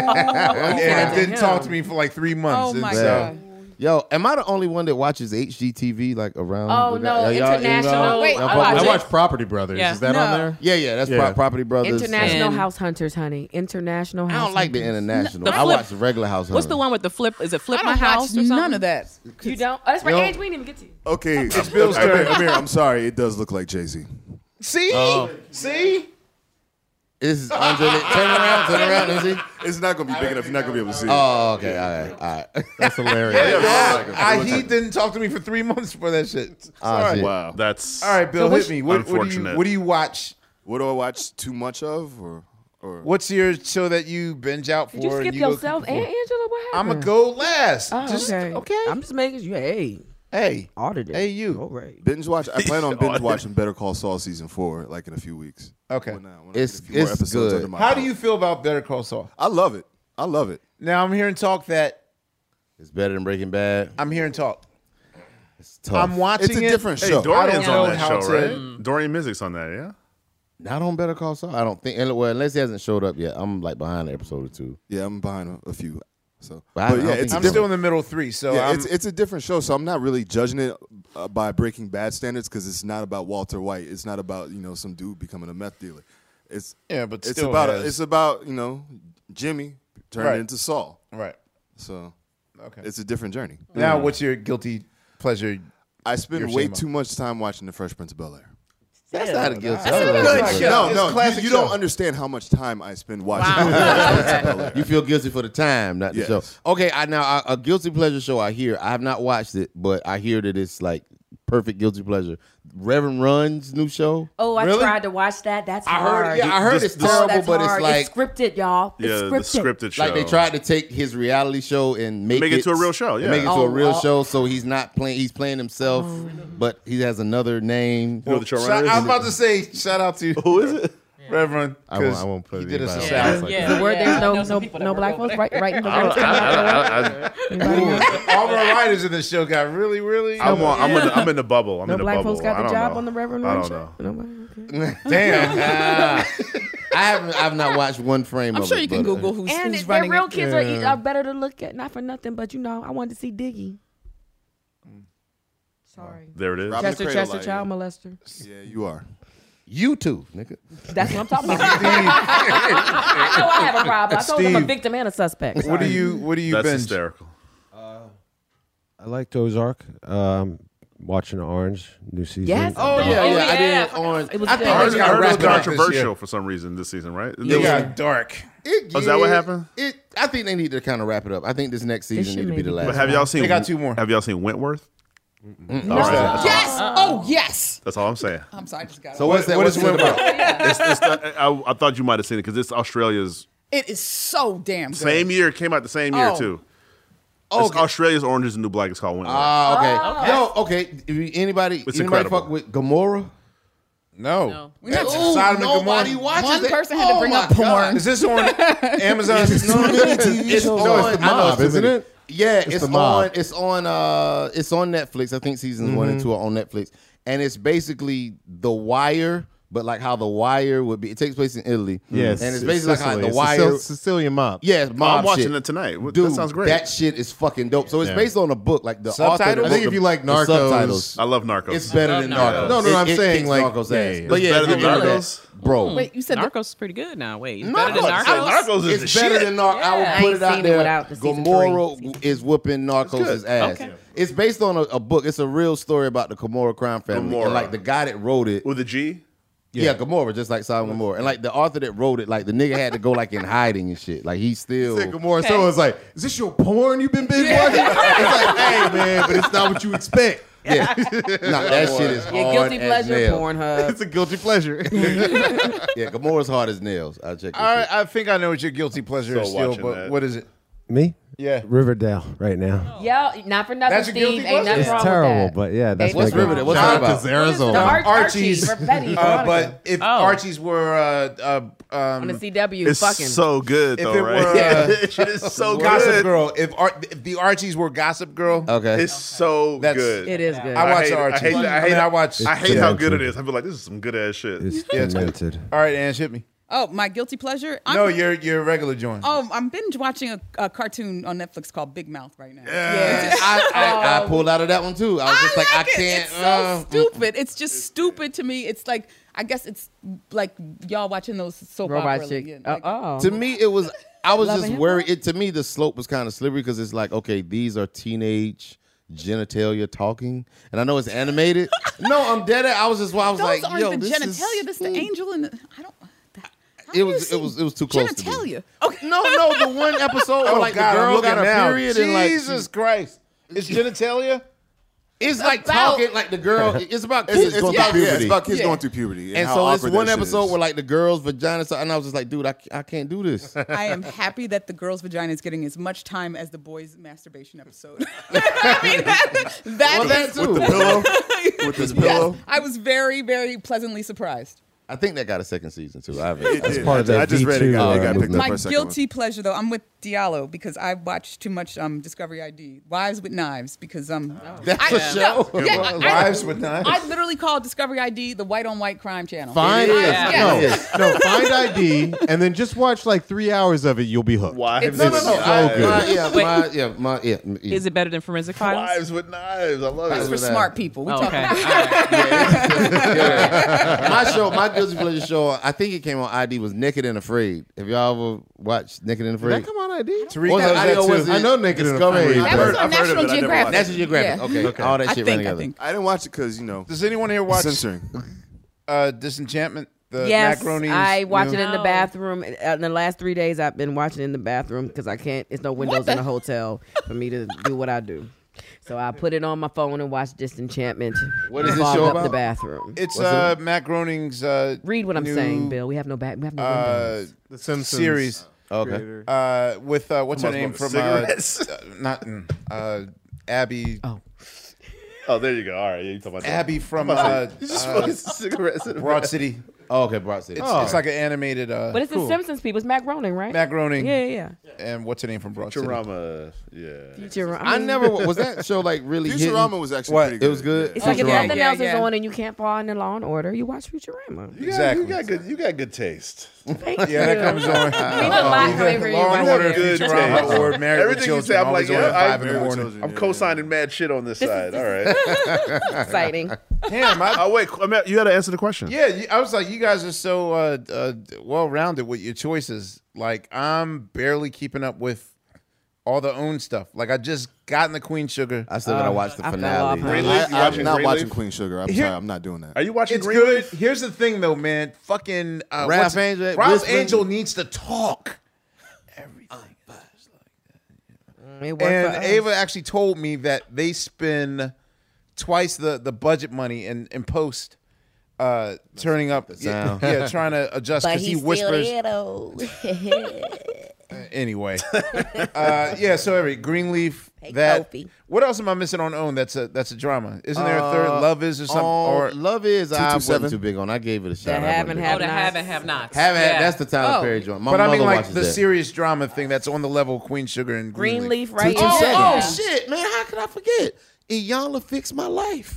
Speaker 6: And didn't talk to me for like 3 months.
Speaker 7: Oh
Speaker 6: And
Speaker 7: my
Speaker 6: so-
Speaker 7: God.
Speaker 2: Yo, am I the only one that watches HGTV like around?
Speaker 8: Oh,
Speaker 2: the-
Speaker 8: no,
Speaker 2: y'all-
Speaker 8: international.
Speaker 7: Wait,
Speaker 2: y'all
Speaker 7: I
Speaker 2: fuck
Speaker 7: watch
Speaker 2: with
Speaker 3: I
Speaker 2: it?
Speaker 3: watch Property Brothers.
Speaker 5: Yeah.
Speaker 3: Is that
Speaker 7: No.
Speaker 3: on there?
Speaker 2: Yeah, that's
Speaker 3: Yeah.
Speaker 2: Property Brothers.
Speaker 8: International
Speaker 5: And-
Speaker 8: House Hunters, honey. International
Speaker 2: I
Speaker 8: House
Speaker 2: don't like the
Speaker 8: Hunters.
Speaker 2: international.
Speaker 5: The
Speaker 2: I
Speaker 5: flip-
Speaker 2: watch the regular House.
Speaker 5: What's the
Speaker 2: Hunters.
Speaker 5: one with the flip? Is it Flip
Speaker 7: I
Speaker 5: My
Speaker 7: don't
Speaker 5: House
Speaker 7: watch
Speaker 5: or something?
Speaker 7: none of that.
Speaker 8: You don't? Oh, that's right.
Speaker 2: You
Speaker 8: Age, we didn't even get to you.
Speaker 9: Okay, it's
Speaker 6: Bill's turn.
Speaker 9: Amir, I'm sorry. It does look like Jay-Z.
Speaker 6: See? See?
Speaker 2: This is Andre. Turn around. Let me see.
Speaker 9: It's not going to be big enough. You're not going to be able to see it.
Speaker 2: Oh, okay. All right.
Speaker 3: That's hilarious.
Speaker 6: He didn't talk to me for 3 months for that shit.
Speaker 2: Ah, shit.
Speaker 9: Wow.
Speaker 4: That's
Speaker 6: All right, Bill, hit me. What do
Speaker 4: unfortunate.
Speaker 6: you watch?
Speaker 9: What do I watch too much of? Or
Speaker 6: What's your show that you binge out for?
Speaker 8: Did you skip
Speaker 6: and you go
Speaker 8: yourself and
Speaker 6: cooking
Speaker 8: Angela? What
Speaker 6: for? I'm
Speaker 8: happened?
Speaker 6: going to go last.
Speaker 8: Oh,
Speaker 6: Just,
Speaker 8: okay. I'm just making you.
Speaker 6: Hey,
Speaker 8: Audited.
Speaker 6: Hey, you.
Speaker 8: All right.
Speaker 9: binge watch? I plan on binge watching Better Call Saul season 4 like in a few weeks.
Speaker 6: Okay.
Speaker 9: When I
Speaker 2: It's-
Speaker 9: get a few more
Speaker 2: it's
Speaker 9: episodes
Speaker 2: good.
Speaker 9: under my
Speaker 6: How do
Speaker 9: belt.
Speaker 6: you feel about Better Call Saul?
Speaker 9: I love it. I love it.
Speaker 6: Now I'm hearing talk that
Speaker 2: It's better than Breaking Bad.
Speaker 6: I'm hearing talk.
Speaker 2: It's tough.
Speaker 6: I'm watching
Speaker 9: It's a
Speaker 6: it.
Speaker 9: different
Speaker 4: Hey,
Speaker 9: show.
Speaker 4: Dorian's
Speaker 6: I don't
Speaker 4: on
Speaker 6: know
Speaker 4: that
Speaker 6: how
Speaker 4: show,
Speaker 6: to-
Speaker 4: right? Dorian Mizik's on that, yeah.
Speaker 2: Not on Better Call Saul. I don't think. Well, unless he hasn't showed up yet. I'm like behind an episode or two.
Speaker 9: Yeah, I'm behind a few. So,
Speaker 2: But I don't
Speaker 9: yeah,
Speaker 2: think
Speaker 9: it's
Speaker 6: I'm
Speaker 2: different.
Speaker 6: still in the middle 3, so
Speaker 9: yeah,
Speaker 6: I'm,
Speaker 9: it's a different show. So I'm not really judging it by Breaking Bad standards because it's not about Walter White. It's not about some dude becoming a meth dealer. It's
Speaker 6: yeah, but
Speaker 9: it's
Speaker 6: still
Speaker 9: about
Speaker 6: has-
Speaker 9: it's about Jimmy turned
Speaker 6: Right.
Speaker 9: into Saul.
Speaker 6: right.
Speaker 9: So
Speaker 6: Okay.
Speaker 9: it's a different journey.
Speaker 6: Now, what's your guilty pleasure?
Speaker 9: I spend
Speaker 6: Your
Speaker 9: way
Speaker 6: shame
Speaker 9: too much time watching The Fresh Prince of Bel-Air.
Speaker 2: That's not a guilty.
Speaker 6: Good show. It's a
Speaker 9: No,
Speaker 6: classic
Speaker 9: you don't
Speaker 6: show.
Speaker 9: understand how much time I spend watching.
Speaker 2: You feel guilty for the time, not the
Speaker 9: Yes.
Speaker 2: show. Okay, now a guilty pleasure show. I have not watched it, but I hear that it's like perfect guilty pleasure. Reverend Run's new show.
Speaker 8: Oh, I
Speaker 6: Really?
Speaker 8: tried to watch that. That's
Speaker 2: I
Speaker 8: hard.
Speaker 2: heard. Yeah, I heard it's
Speaker 8: Oh,
Speaker 2: terrible,
Speaker 8: that's
Speaker 2: but
Speaker 8: hard.
Speaker 2: it's like
Speaker 8: it's scripted, y'all. It's
Speaker 4: Yeah, the
Speaker 8: scripted.
Speaker 4: scripted show.
Speaker 2: like they tried to take his reality show and make
Speaker 4: it to a real show,
Speaker 2: and
Speaker 4: yeah.
Speaker 2: make it to a
Speaker 8: Oh,
Speaker 2: real
Speaker 8: oh.
Speaker 2: show. So he's not playing. He's playing himself, but he has another name.
Speaker 4: You know the
Speaker 6: Shout-
Speaker 4: showrunner
Speaker 6: I was
Speaker 4: is?
Speaker 6: about to say shout out to
Speaker 4: Who is it?
Speaker 6: Reverend.
Speaker 3: I won't put
Speaker 6: he did us a
Speaker 3: anybody
Speaker 6: shout
Speaker 3: else
Speaker 6: out.
Speaker 3: like
Speaker 5: Yeah.
Speaker 3: that.
Speaker 8: The word
Speaker 5: I
Speaker 8: there's
Speaker 5: know some people that
Speaker 8: no
Speaker 5: were
Speaker 8: black
Speaker 5: over
Speaker 8: folks
Speaker 5: there.
Speaker 8: writing the words coming out the word.
Speaker 6: All the writers in the show got really.
Speaker 4: I'm in the bubble. I'm
Speaker 8: No
Speaker 4: in the
Speaker 8: black
Speaker 4: bubble.
Speaker 8: folks got
Speaker 4: I
Speaker 8: the
Speaker 4: don't
Speaker 8: job
Speaker 4: know.
Speaker 8: on the Reverend
Speaker 4: I
Speaker 8: Run
Speaker 4: don't
Speaker 8: show.
Speaker 4: know.
Speaker 8: Nobody. Okay.
Speaker 6: Damn.
Speaker 2: I've not watched one frame
Speaker 7: I'm
Speaker 2: of
Speaker 7: sure
Speaker 2: it.
Speaker 7: you can
Speaker 2: but,
Speaker 7: Google who's
Speaker 8: And
Speaker 7: who's
Speaker 8: their
Speaker 7: running
Speaker 8: real
Speaker 7: it.
Speaker 8: kids are better to look at. Not for nothing, but I wanted to see Diggy. Sorry.
Speaker 4: There it is.
Speaker 9: Robin
Speaker 8: Chester,
Speaker 9: the Cradle
Speaker 8: Chester,
Speaker 9: Light,
Speaker 8: child molester.
Speaker 9: Yeah, you are.
Speaker 2: You too, nigga.
Speaker 8: That's what I'm talking about. I know I have a problem. I told them a
Speaker 6: Steve.
Speaker 8: victim and a suspect.
Speaker 6: What do you
Speaker 4: That's
Speaker 6: binge?
Speaker 4: hysterical.
Speaker 10: I liked Ozark. Watching Orange, new season.
Speaker 8: Yes.
Speaker 2: Oh yeah,
Speaker 8: Oh,
Speaker 2: yeah. I
Speaker 8: yeah.
Speaker 2: did Orange.
Speaker 8: It was
Speaker 2: I
Speaker 8: good.
Speaker 2: think
Speaker 4: I
Speaker 2: it's
Speaker 4: heard,
Speaker 2: got
Speaker 4: it was
Speaker 2: wrapped up this
Speaker 4: controversial
Speaker 2: year.
Speaker 4: for some reason this season, right?
Speaker 6: It got dark.
Speaker 4: Is that what happened?
Speaker 2: I think they need to kind of wrap it up. I think this next season
Speaker 8: should
Speaker 2: need to be the
Speaker 8: maybe.
Speaker 2: last.
Speaker 4: But have y'all seen?
Speaker 6: They got two more.
Speaker 4: Have y'all seen Wentworth?
Speaker 8: No.
Speaker 7: Yes. Oh yes.
Speaker 4: That's all I'm saying.
Speaker 7: I'm sorry, I just got
Speaker 2: So
Speaker 7: it.
Speaker 2: what's that?
Speaker 6: what
Speaker 2: What's
Speaker 6: is
Speaker 2: it
Speaker 6: Wentworth?
Speaker 2: about?
Speaker 4: I thought you might have seen it because it's Australia's
Speaker 7: It is so damn good.
Speaker 4: same year. It came out the same year
Speaker 7: Oh.
Speaker 4: too.
Speaker 2: Oh,
Speaker 4: It's Australia's Orange is the New Black. It's called Wentworth.
Speaker 2: Ah, okay. Yo, okay. Anybody
Speaker 4: incredible.
Speaker 2: fuck with Gamora?
Speaker 6: No.
Speaker 7: We have
Speaker 6: That's
Speaker 7: to-
Speaker 6: Sodom and
Speaker 2: nobody
Speaker 6: Gomorrah.
Speaker 2: watches
Speaker 7: One
Speaker 2: that.
Speaker 7: person had to bring up porn.
Speaker 6: Is this on Amazon?
Speaker 2: It's on.
Speaker 3: It's the Mob, isn't it?
Speaker 2: Yeah, it's
Speaker 3: the Mob.
Speaker 2: on. It's on Netflix. I think seasons 1 and 2 are on Netflix, and it's basically The Wire, but like how The Wire would be. It takes place in Italy.
Speaker 3: Yes,
Speaker 2: and it's basically like how
Speaker 3: Sicily.
Speaker 2: The
Speaker 3: It's
Speaker 2: Wire.
Speaker 3: Sicilian Mob.
Speaker 2: Yeah, it's mob
Speaker 4: I'm watching
Speaker 2: shit.
Speaker 4: it tonight.
Speaker 2: Dude,
Speaker 4: That sounds great.
Speaker 2: That shit is fucking dope. So it's
Speaker 3: Yeah.
Speaker 2: based on a book, like the
Speaker 6: Subtitles?
Speaker 2: author.
Speaker 3: I think if you like
Speaker 2: the
Speaker 3: Narcos,
Speaker 2: subtitles,
Speaker 4: I love Narcos.
Speaker 2: it's better than Narcos.
Speaker 3: No, I'm
Speaker 2: It
Speaker 3: saying,
Speaker 2: kicks
Speaker 3: like,
Speaker 2: Narcos
Speaker 3: yeah,
Speaker 2: ass.
Speaker 3: yeah.
Speaker 2: But yeah,
Speaker 4: better
Speaker 2: if
Speaker 4: than
Speaker 2: you into
Speaker 4: Narcos?
Speaker 2: that, bro.
Speaker 7: Wait, you said
Speaker 5: Narcos is pretty good now. Wait, it's better than
Speaker 2: Narcos.
Speaker 5: Narcos.
Speaker 4: Narcos is
Speaker 2: It's
Speaker 4: the
Speaker 2: better
Speaker 4: shit.
Speaker 2: than Narcos. I
Speaker 8: I
Speaker 2: will
Speaker 8: ain't
Speaker 2: put it out
Speaker 8: seen it
Speaker 2: there.
Speaker 8: without the season
Speaker 2: Gamora is whooping Narcos'
Speaker 4: good.
Speaker 2: ass.
Speaker 5: Okay.
Speaker 2: It's based on a book. It's a real story about the Gamora crime family.
Speaker 4: Gamora.
Speaker 2: And like the guy that wrote it.
Speaker 4: With a G.
Speaker 2: Yeah, Gamora, just like Sodom and Gomorrah. And like the author that wrote it, like the nigga had to go like in hiding and shit. Like he still.
Speaker 3: Said Gamora. Someone's like, "Is this your porn you've been binge watching?" It's like, "Hey man, but it's not what you expect.
Speaker 2: Yeah. Nah, that shit is hard
Speaker 8: Your guilty
Speaker 2: as
Speaker 8: pleasure,
Speaker 2: nails.
Speaker 8: Pornhub.
Speaker 3: It's a guilty pleasure."
Speaker 2: Yeah, Gamora's hard as nails. I'll check.
Speaker 6: All right, I think I know what your guilty pleasure
Speaker 4: So
Speaker 6: is still,
Speaker 4: watching
Speaker 6: but
Speaker 4: that.
Speaker 6: what is it?
Speaker 10: Me?
Speaker 6: Yeah.
Speaker 10: Riverdale right now.
Speaker 8: Yeah, not for nothing,
Speaker 6: That's your guilty
Speaker 8: Steve. Ain't nothing
Speaker 6: pleasure?
Speaker 8: wrong
Speaker 10: It's terrible,
Speaker 8: with that.
Speaker 10: but yeah, that's
Speaker 2: What's
Speaker 10: my
Speaker 2: Riverdale? What's
Speaker 3: Shout
Speaker 2: that
Speaker 3: out
Speaker 2: about?
Speaker 3: to Arizona.
Speaker 8: The
Speaker 6: Archie's.
Speaker 8: Archie, Betty, Veronica.
Speaker 6: But if Archies were
Speaker 8: on the CW,
Speaker 4: It's
Speaker 8: fucking.
Speaker 4: so good
Speaker 6: if
Speaker 4: though,
Speaker 6: it
Speaker 4: right?
Speaker 6: were,
Speaker 4: It is so
Speaker 6: Gossip
Speaker 4: good.
Speaker 6: Girl, if the Archies were Gossip Girl,
Speaker 2: Okay.
Speaker 4: It's so
Speaker 6: That's-
Speaker 4: good.
Speaker 8: It is good.
Speaker 6: I watch
Speaker 4: hate it.
Speaker 6: Archies.
Speaker 4: I hate that. I hate
Speaker 6: I watch.
Speaker 4: I hate how good it
Speaker 10: demented.
Speaker 4: is. I feel like this is some good ass shit.
Speaker 10: It's
Speaker 6: it's good.
Speaker 10: demented.
Speaker 6: All right, Ange, hit me.
Speaker 7: Oh, my guilty pleasure?
Speaker 6: No, you're a regular joint.
Speaker 7: Oh, I'm binge watching a cartoon on Netflix called Big Mouth right now.
Speaker 2: I pulled out of that one too. I was just like, I
Speaker 7: like it.
Speaker 2: can't.
Speaker 7: It's so stupid. It's just stupid to me. It's like, I guess it's like y'all watching those soap
Speaker 8: Robot
Speaker 7: opera.
Speaker 8: chick.
Speaker 7: yeah, like-
Speaker 2: To me, it was. I was
Speaker 8: Love
Speaker 2: just
Speaker 8: and Hip
Speaker 2: worried. To me, the slope was kind of slippery because it's like, okay, these are teenage genitalia talking, and I know it's animated. No, I'm dead. I was just. I was
Speaker 7: Those
Speaker 2: like,
Speaker 7: aren't
Speaker 2: yo,
Speaker 7: the
Speaker 2: this
Speaker 7: genitalia. That's the angel and the. I don't. how
Speaker 2: It
Speaker 7: do you
Speaker 2: was.
Speaker 7: see
Speaker 2: It was too close to me.
Speaker 7: genitalia. Okay.
Speaker 2: No, the one episode where like
Speaker 6: God,
Speaker 2: the
Speaker 6: I'm
Speaker 2: girl
Speaker 6: looking
Speaker 2: got a
Speaker 6: now.
Speaker 2: period and like
Speaker 6: Jesus Christ, it's genitalia.
Speaker 2: it's like
Speaker 7: about-
Speaker 2: talking like the girl. It's about kids
Speaker 9: It's
Speaker 2: going
Speaker 9: about,
Speaker 2: through
Speaker 9: yeah, it's
Speaker 2: puberty.
Speaker 9: about kids
Speaker 7: Yeah.
Speaker 9: going through puberty.
Speaker 2: And
Speaker 9: how
Speaker 2: so it's
Speaker 9: awkward
Speaker 2: one
Speaker 9: that shit
Speaker 2: episode
Speaker 9: is.
Speaker 2: where like the girl's vagina, and I was just like, dude, I can't do this.
Speaker 7: I am happy that the girl's vagina is getting as much time as the boy's masturbation episode. I mean, that
Speaker 2: Well, that
Speaker 7: is-
Speaker 2: too.
Speaker 9: With the pillow. With this pillow.
Speaker 7: Yes, I was very, very pleasantly surprised.
Speaker 2: I think that got a second season too. I haven't.
Speaker 9: It
Speaker 10: That's
Speaker 9: did.
Speaker 10: part of that
Speaker 9: I just read it.
Speaker 10: V2,
Speaker 9: Got picked up
Speaker 10: movement.
Speaker 9: for
Speaker 7: My
Speaker 9: a second
Speaker 7: guilty pleasure, though, I'm with Diallo because I watched too much Discovery ID. Wives with Knives because
Speaker 2: That's a show.
Speaker 6: Wives with knives.
Speaker 7: I literally call Discovery ID the white on white crime channel.
Speaker 3: Find
Speaker 2: It is.
Speaker 7: Yeah.
Speaker 3: no, find ID and then just watch like 3 hours of it. You'll be hooked.
Speaker 4: Wives
Speaker 2: No,
Speaker 4: with
Speaker 2: no, no.
Speaker 4: knives.
Speaker 2: Yeah.
Speaker 5: Is it better than Forensic Files?
Speaker 4: Wives with knives. I love
Speaker 7: That's
Speaker 4: it.
Speaker 7: for smart people. We
Speaker 5: Oh,
Speaker 7: talk
Speaker 5: okay.
Speaker 2: My guilty pleasure show, I think it came on ID, was Naked and Afraid. Have y'all ever watched Naked and
Speaker 3: Did that
Speaker 2: Afraid?
Speaker 3: come on ID?
Speaker 6: Tariq
Speaker 2: Was
Speaker 6: knows
Speaker 2: it
Speaker 6: that
Speaker 2: ID or
Speaker 6: too.
Speaker 2: was it
Speaker 3: I know Naked and
Speaker 2: Discovery?
Speaker 3: Afraid.
Speaker 7: That
Speaker 9: I've
Speaker 7: was
Speaker 9: heard-
Speaker 7: on
Speaker 9: I've heard of
Speaker 7: National
Speaker 9: it. I never
Speaker 7: Geographic.
Speaker 9: watched it.
Speaker 2: National Geographic.
Speaker 7: Yeah.
Speaker 2: Okay. All that
Speaker 7: I
Speaker 2: shit
Speaker 7: think,
Speaker 2: running
Speaker 7: I
Speaker 2: together.
Speaker 7: think.
Speaker 9: I didn't watch it because, you know,
Speaker 6: Does anyone here watch
Speaker 9: censoring.
Speaker 6: Disenchantment? The
Speaker 8: Yes,
Speaker 6: Macaroni's
Speaker 8: I watch
Speaker 6: new-
Speaker 8: it in the
Speaker 5: No.
Speaker 8: bathroom. In the last 3 days, I've been watching it in the bathroom because I can't. It's no windows in the hotel for me to do what I do. So I put it on my phone and watch Disenchantment.
Speaker 2: What is this
Speaker 8: Fog
Speaker 2: show
Speaker 8: up
Speaker 2: about?
Speaker 8: the bathroom.
Speaker 6: It's Matt Groening's.
Speaker 8: Read what I'm
Speaker 6: new,
Speaker 8: saying, Bill. We have no windows.
Speaker 3: The Simpsons
Speaker 6: series.
Speaker 2: Okay.
Speaker 3: creator.
Speaker 6: With what's her name from not Abby.
Speaker 4: Oh, there you go. All right, yeah, you talking about that.
Speaker 6: Abby from
Speaker 4: cigarettes.
Speaker 6: Broad City.
Speaker 2: Oh, okay, Broad City.
Speaker 6: It's like an animated.
Speaker 8: But it's the Simpsons people. It's Matt Groening, right?
Speaker 6: Matt Groening.
Speaker 8: Yeah.
Speaker 6: And what's her name from Broad City?
Speaker 4: Futurama. Yeah.
Speaker 8: Futurama.
Speaker 2: I never was that show like really hitting?
Speaker 9: Futurama was actually
Speaker 6: What?
Speaker 9: pretty good.
Speaker 2: It was good.
Speaker 8: It's like if
Speaker 7: Futurama.
Speaker 8: nothing else is
Speaker 7: Yeah.
Speaker 8: on and you can't fall into Law and Order, you watch Futurama.
Speaker 6: Exactly.
Speaker 4: You got good taste.
Speaker 8: Thank
Speaker 6: Yeah, that comes on.
Speaker 8: Means a lot for you.
Speaker 6: Law and Order,
Speaker 4: Good
Speaker 6: Futurama,
Speaker 4: taste.
Speaker 6: or Married with
Speaker 4: Everything you say,
Speaker 6: Children.
Speaker 4: I'm like,
Speaker 6: always on at
Speaker 4: yeah,
Speaker 6: 5 in the morning.
Speaker 4: I'm co-signing mad shit on this side. All right.
Speaker 8: Exciting.
Speaker 6: Damn,
Speaker 4: Oh wait, you got to answer the question.
Speaker 6: yeah, I was like, you guys are so well-rounded with your choices. Like, I'm barely keeping up with all the own stuff. Like, I just got in the Queen Sugar.
Speaker 2: I still gotta watch the
Speaker 8: I fell
Speaker 2: finale.
Speaker 8: off, huh?
Speaker 4: Greenleaf? You
Speaker 9: I'm
Speaker 4: watching
Speaker 9: not watching
Speaker 4: Greenleaf?
Speaker 9: Queen Sugar. I'm
Speaker 6: Here-
Speaker 9: sorry, I'm not doing that.
Speaker 4: Are you watching
Speaker 6: It's
Speaker 4: Greenleaf?
Speaker 6: good. Here's the thing, though, man. Fucking
Speaker 2: Ralph Angel-
Speaker 6: Ralph
Speaker 2: Whispering-
Speaker 6: Angel needs to talk.
Speaker 8: It worked for
Speaker 6: And
Speaker 8: us.
Speaker 6: Ava actually told me that they spend twice the budget money in post, turning up,
Speaker 2: sound.
Speaker 6: yeah, trying to adjust because he whispers. Anyway, yeah. So Greenleaf.
Speaker 8: Hey,
Speaker 6: That.
Speaker 8: Kofi.
Speaker 6: What else am I missing on OWN? That's a drama. Isn't there a third? Love is or something? Or
Speaker 2: Love is I
Speaker 9: 227?
Speaker 2: wasn't too big on. I gave it a shot.
Speaker 8: The
Speaker 2: I wasn't
Speaker 8: haven't
Speaker 2: big
Speaker 8: have
Speaker 5: Oh, the
Speaker 8: nots.
Speaker 5: have and have nots.
Speaker 2: Haven't had-
Speaker 5: Yeah.
Speaker 2: That's the Tyler
Speaker 7: Oh.
Speaker 2: Perry joint. My
Speaker 6: but I
Speaker 2: mother
Speaker 6: mean, like
Speaker 2: watches
Speaker 6: the
Speaker 2: that.
Speaker 6: serious drama thing that's on the level of Queen Sugar and
Speaker 8: Greenleaf, right?
Speaker 2: Oh shit, man! How could I forget? Iyanla Fixed My Life.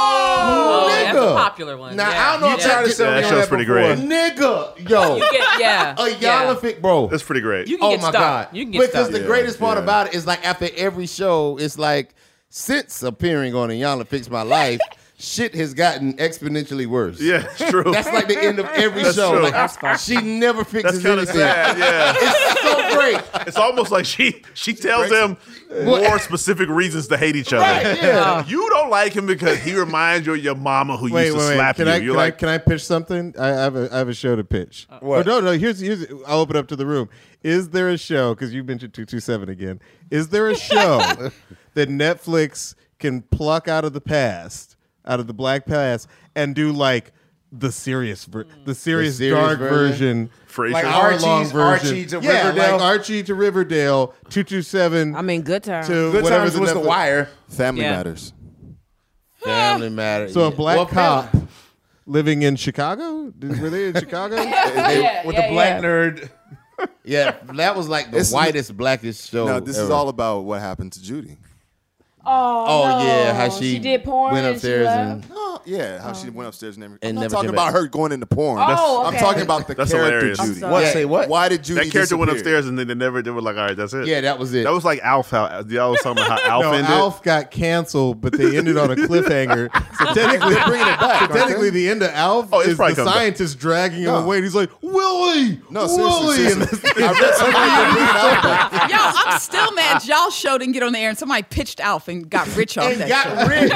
Speaker 5: Oh, that's a
Speaker 2: nigga.
Speaker 5: popular one.
Speaker 2: Now
Speaker 5: yeah.
Speaker 2: I don't know
Speaker 6: You
Speaker 2: if
Speaker 6: tried to
Speaker 2: that's
Speaker 6: sell me
Speaker 4: that
Speaker 6: on
Speaker 4: show's
Speaker 6: that
Speaker 4: pretty
Speaker 6: before.
Speaker 4: great.
Speaker 2: nigga, yo,
Speaker 5: You get, yeah.
Speaker 2: Iyanla Fixed, bro.
Speaker 4: That's pretty great.
Speaker 5: You can
Speaker 2: Oh
Speaker 5: get
Speaker 2: my
Speaker 5: stuck.
Speaker 2: god!
Speaker 5: You can get
Speaker 2: Because
Speaker 5: stuck.
Speaker 2: the greatest part
Speaker 9: yeah.
Speaker 2: about it is like after every show, it's like since appearing on Iyanla Fixed My Life, shit has gotten exponentially worse.
Speaker 4: Yeah, it's true.
Speaker 2: That's like the end of every
Speaker 4: That's
Speaker 2: show.
Speaker 4: true.
Speaker 2: Like,
Speaker 8: That's
Speaker 2: she never
Speaker 4: That's
Speaker 2: fixes
Speaker 4: kind of
Speaker 2: anything.
Speaker 4: sad. Yeah.
Speaker 2: It's so great.
Speaker 4: It's almost like she tells them more specific reasons to hate each other.
Speaker 2: Right, yeah.
Speaker 4: You don't like him because he reminds you of your mama who used to slap
Speaker 3: Can
Speaker 4: you.
Speaker 3: I,
Speaker 4: You're
Speaker 3: can,
Speaker 4: like,
Speaker 3: I, can I pitch something? I have a show to pitch.
Speaker 6: What?
Speaker 3: Oh, no. Here's. I'll open up to the room. Is there a show? Because you mentioned 227 again. Is there a show that Netflix can pluck out of the past, out of the black past, and do like the serious
Speaker 2: serious
Speaker 3: dark
Speaker 2: version?
Speaker 3: version?
Speaker 4: Frasier.
Speaker 6: Like
Speaker 3: Hour-long version.
Speaker 6: Archie to
Speaker 3: Yeah,
Speaker 6: Riverdale.
Speaker 3: like Archie to Riverdale, 227
Speaker 8: I mean, good time.
Speaker 3: to
Speaker 6: Good
Speaker 3: whatever
Speaker 6: Times was The
Speaker 3: Netflix-
Speaker 6: Wire.
Speaker 9: Family
Speaker 5: Yeah.
Speaker 9: Matters.
Speaker 2: Family Matters.
Speaker 3: So a
Speaker 2: Yeah.
Speaker 3: black
Speaker 2: Well,
Speaker 3: cop living in Chicago? Were they in Chicago?
Speaker 6: With the black nerd.
Speaker 2: Yeah, that was like the
Speaker 9: It's-
Speaker 2: whitest, blackest show.
Speaker 9: No, this is
Speaker 2: ever.
Speaker 9: all about what happened to Judy.
Speaker 8: Oh, no.
Speaker 2: yeah, how she
Speaker 8: did porn
Speaker 2: went
Speaker 8: and she
Speaker 2: upstairs
Speaker 8: left?
Speaker 2: and
Speaker 9: Oh, yeah, how she went upstairs and everything.
Speaker 2: And
Speaker 9: I'm
Speaker 2: never
Speaker 9: not talking
Speaker 2: came
Speaker 9: about
Speaker 2: back.
Speaker 9: her going into porn.
Speaker 8: Oh,
Speaker 9: I'm
Speaker 8: okay.
Speaker 9: talking about the
Speaker 4: That's
Speaker 9: character
Speaker 4: hilarious.
Speaker 9: Judy.
Speaker 8: sorry.
Speaker 6: What?
Speaker 2: Yeah.
Speaker 6: Say what?
Speaker 9: Why did Judy
Speaker 4: that character went
Speaker 9: disappear?
Speaker 4: upstairs and then they were like, all right, that's it.
Speaker 2: yeah, that was it.
Speaker 4: That was like Alf. How y'all was talking about how Alf
Speaker 3: No,
Speaker 4: ended.
Speaker 3: Alf got canceled, but they ended on a cliffhanger. So technically,
Speaker 9: bringing it back,
Speaker 3: So technically, the end of Alf
Speaker 4: Oh, it's
Speaker 3: is
Speaker 4: probably
Speaker 3: the
Speaker 4: coming back.
Speaker 3: scientist dragging him
Speaker 9: No.
Speaker 3: away. And he's like, Willie,
Speaker 9: No,
Speaker 3: Willie.
Speaker 9: seriously.
Speaker 3: And
Speaker 9: I read something to bring it out back.
Speaker 7: Yo, I'm still mad y'all show didn't get on the air and somebody pitched Alf and got rich off that
Speaker 2: got
Speaker 7: show.
Speaker 2: rid.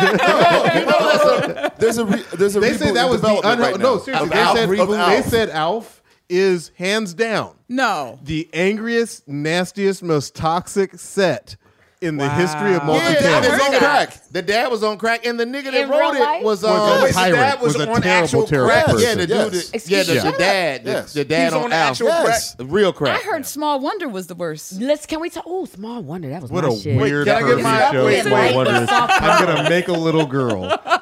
Speaker 9: There's a
Speaker 3: they
Speaker 9: reboot
Speaker 3: said that
Speaker 9: in
Speaker 3: was the
Speaker 9: development right
Speaker 3: no,
Speaker 9: now.
Speaker 3: seriously.
Speaker 9: Of
Speaker 3: They
Speaker 9: Alf
Speaker 3: said,
Speaker 9: reboot.
Speaker 3: they said Alf is hands down
Speaker 7: No.
Speaker 3: the angriest, nastiest, most toxic set in the history of
Speaker 2: Yeah,
Speaker 3: multicam.
Speaker 2: that was on
Speaker 7: that.
Speaker 2: crack. The dad was on crack, and the nigga that
Speaker 8: In
Speaker 2: wrote
Speaker 8: real
Speaker 2: it
Speaker 8: life?
Speaker 2: was
Speaker 3: Was a
Speaker 6: Wait, the
Speaker 3: tyrant.
Speaker 6: dad was
Speaker 3: a
Speaker 6: on
Speaker 3: terrible,
Speaker 6: actual
Speaker 3: terrible
Speaker 6: crack?
Speaker 3: person.
Speaker 2: yeah, the
Speaker 9: Yes.
Speaker 2: dude, that,
Speaker 8: Excuse
Speaker 2: the
Speaker 8: me?
Speaker 2: dad,
Speaker 9: Yes.
Speaker 2: the dad
Speaker 6: He's
Speaker 2: on
Speaker 6: on
Speaker 2: Alf,
Speaker 6: actual
Speaker 9: Yes.
Speaker 6: crack.
Speaker 2: real
Speaker 7: I
Speaker 2: crack.
Speaker 7: heard Small Wonder was the worst.
Speaker 8: Can we talk? Oh, Small Wonder. That was
Speaker 3: What
Speaker 8: my
Speaker 3: a
Speaker 8: shit.
Speaker 3: weird
Speaker 6: can I get
Speaker 3: person
Speaker 6: my-
Speaker 3: show.
Speaker 6: wait,
Speaker 3: Small
Speaker 8: wait.
Speaker 3: Wonder is, I'm gonna make a little girl.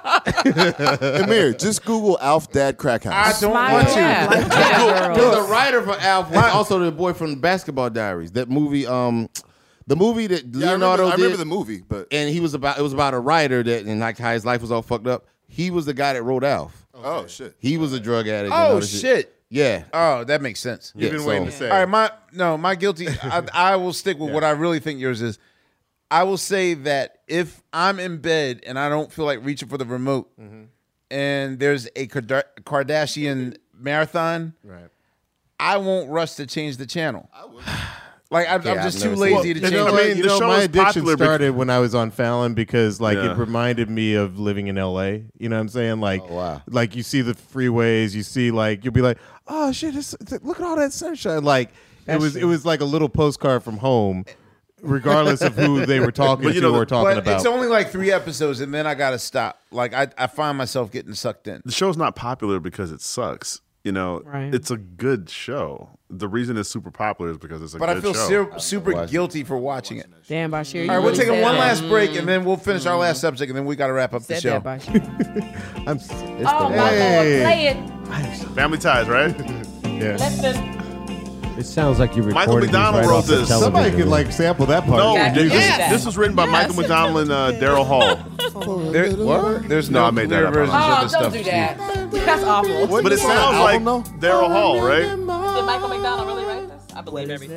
Speaker 9: Amir, just Google Alf Dad Crack
Speaker 6: I
Speaker 9: House.
Speaker 6: don't
Speaker 8: My
Speaker 6: want to.
Speaker 8: yeah, like that
Speaker 2: Because
Speaker 8: girl.
Speaker 2: the writer for Alf was also the boy from Basketball Diaries. That movie, the movie that
Speaker 9: Yeah,
Speaker 2: Leonardo
Speaker 9: I remember
Speaker 2: did,
Speaker 9: the movie, but
Speaker 2: and it was about a writer that and like how his life was all fucked up. He was the guy that wrote Alf.
Speaker 9: oh shit.
Speaker 2: He was a drug addict. and
Speaker 6: Oh
Speaker 2: all this
Speaker 6: shit.
Speaker 2: Yeah.
Speaker 6: Oh, that makes sense.
Speaker 3: You've been
Speaker 2: so-
Speaker 3: waiting to say.
Speaker 6: All right, my guilty. I will stick with what I really think yours is. I will say that if I'm in bed and I don't feel like reaching for the remote, and there's a Kardashian marathon,
Speaker 3: Right.
Speaker 6: I won't rush to change the channel. Like I'm
Speaker 2: Yeah,
Speaker 6: just
Speaker 2: I've
Speaker 6: too
Speaker 2: never
Speaker 6: lazy
Speaker 2: seen
Speaker 6: to
Speaker 4: it.
Speaker 6: change.
Speaker 4: You know,
Speaker 3: I
Speaker 4: I mean,
Speaker 3: mean,
Speaker 4: the show
Speaker 3: my
Speaker 4: is
Speaker 3: addiction
Speaker 4: popular
Speaker 3: started when I was on Fallon because, like,
Speaker 4: Yeah.
Speaker 3: it reminded me of living in LA. You know what I'm saying? Like,
Speaker 2: Oh, wow.
Speaker 3: like you see the freeways, you see, like, you'll be like, oh shit, look at all that sunshine. Like, it was like a little postcard from home regardless of who they were talking
Speaker 4: But you
Speaker 3: to
Speaker 4: know,
Speaker 3: or talking
Speaker 6: But
Speaker 3: about.
Speaker 6: it's only like 3 episodes, and then I gotta stop. Like I find myself getting sucked in.
Speaker 4: The show's not popular because it sucks. You know,
Speaker 5: Right.
Speaker 4: it's a good show. The reason it's super popular is because it's a
Speaker 6: But
Speaker 4: good
Speaker 6: I feel
Speaker 4: show.
Speaker 6: super guilty for watching it.
Speaker 8: Damn, Bashir.
Speaker 6: All right, we're taking one last break, and then we'll finish our last subject, and then we got to wrap up the
Speaker 8: Said
Speaker 6: show.
Speaker 8: that, Bashir.
Speaker 3: I'm,
Speaker 8: Oh, my
Speaker 3: Hey.
Speaker 8: Lord. Play it.
Speaker 4: Family Ties, right?
Speaker 3: yeah.
Speaker 8: Listen.
Speaker 10: It sounds like you
Speaker 4: Michael
Speaker 10: recorded these
Speaker 4: McDonald
Speaker 10: right
Speaker 4: wrote
Speaker 10: off the
Speaker 4: this.
Speaker 10: television.
Speaker 3: Somebody could like sample that part.
Speaker 4: No,
Speaker 8: Yeah,
Speaker 4: this,
Speaker 8: yes.
Speaker 4: this was written by Michael McDonald and Daryl Hall.
Speaker 6: There's
Speaker 4: No,
Speaker 6: no
Speaker 4: I made that
Speaker 6: clear
Speaker 4: up.
Speaker 6: versions
Speaker 8: Oh,
Speaker 6: of this
Speaker 8: don't
Speaker 6: stuff.
Speaker 8: do that. That's awful.
Speaker 4: But it sounds like
Speaker 9: album, though?
Speaker 4: Daryl Hall, right?
Speaker 5: Did Michael McDonald really write this? I believe everything.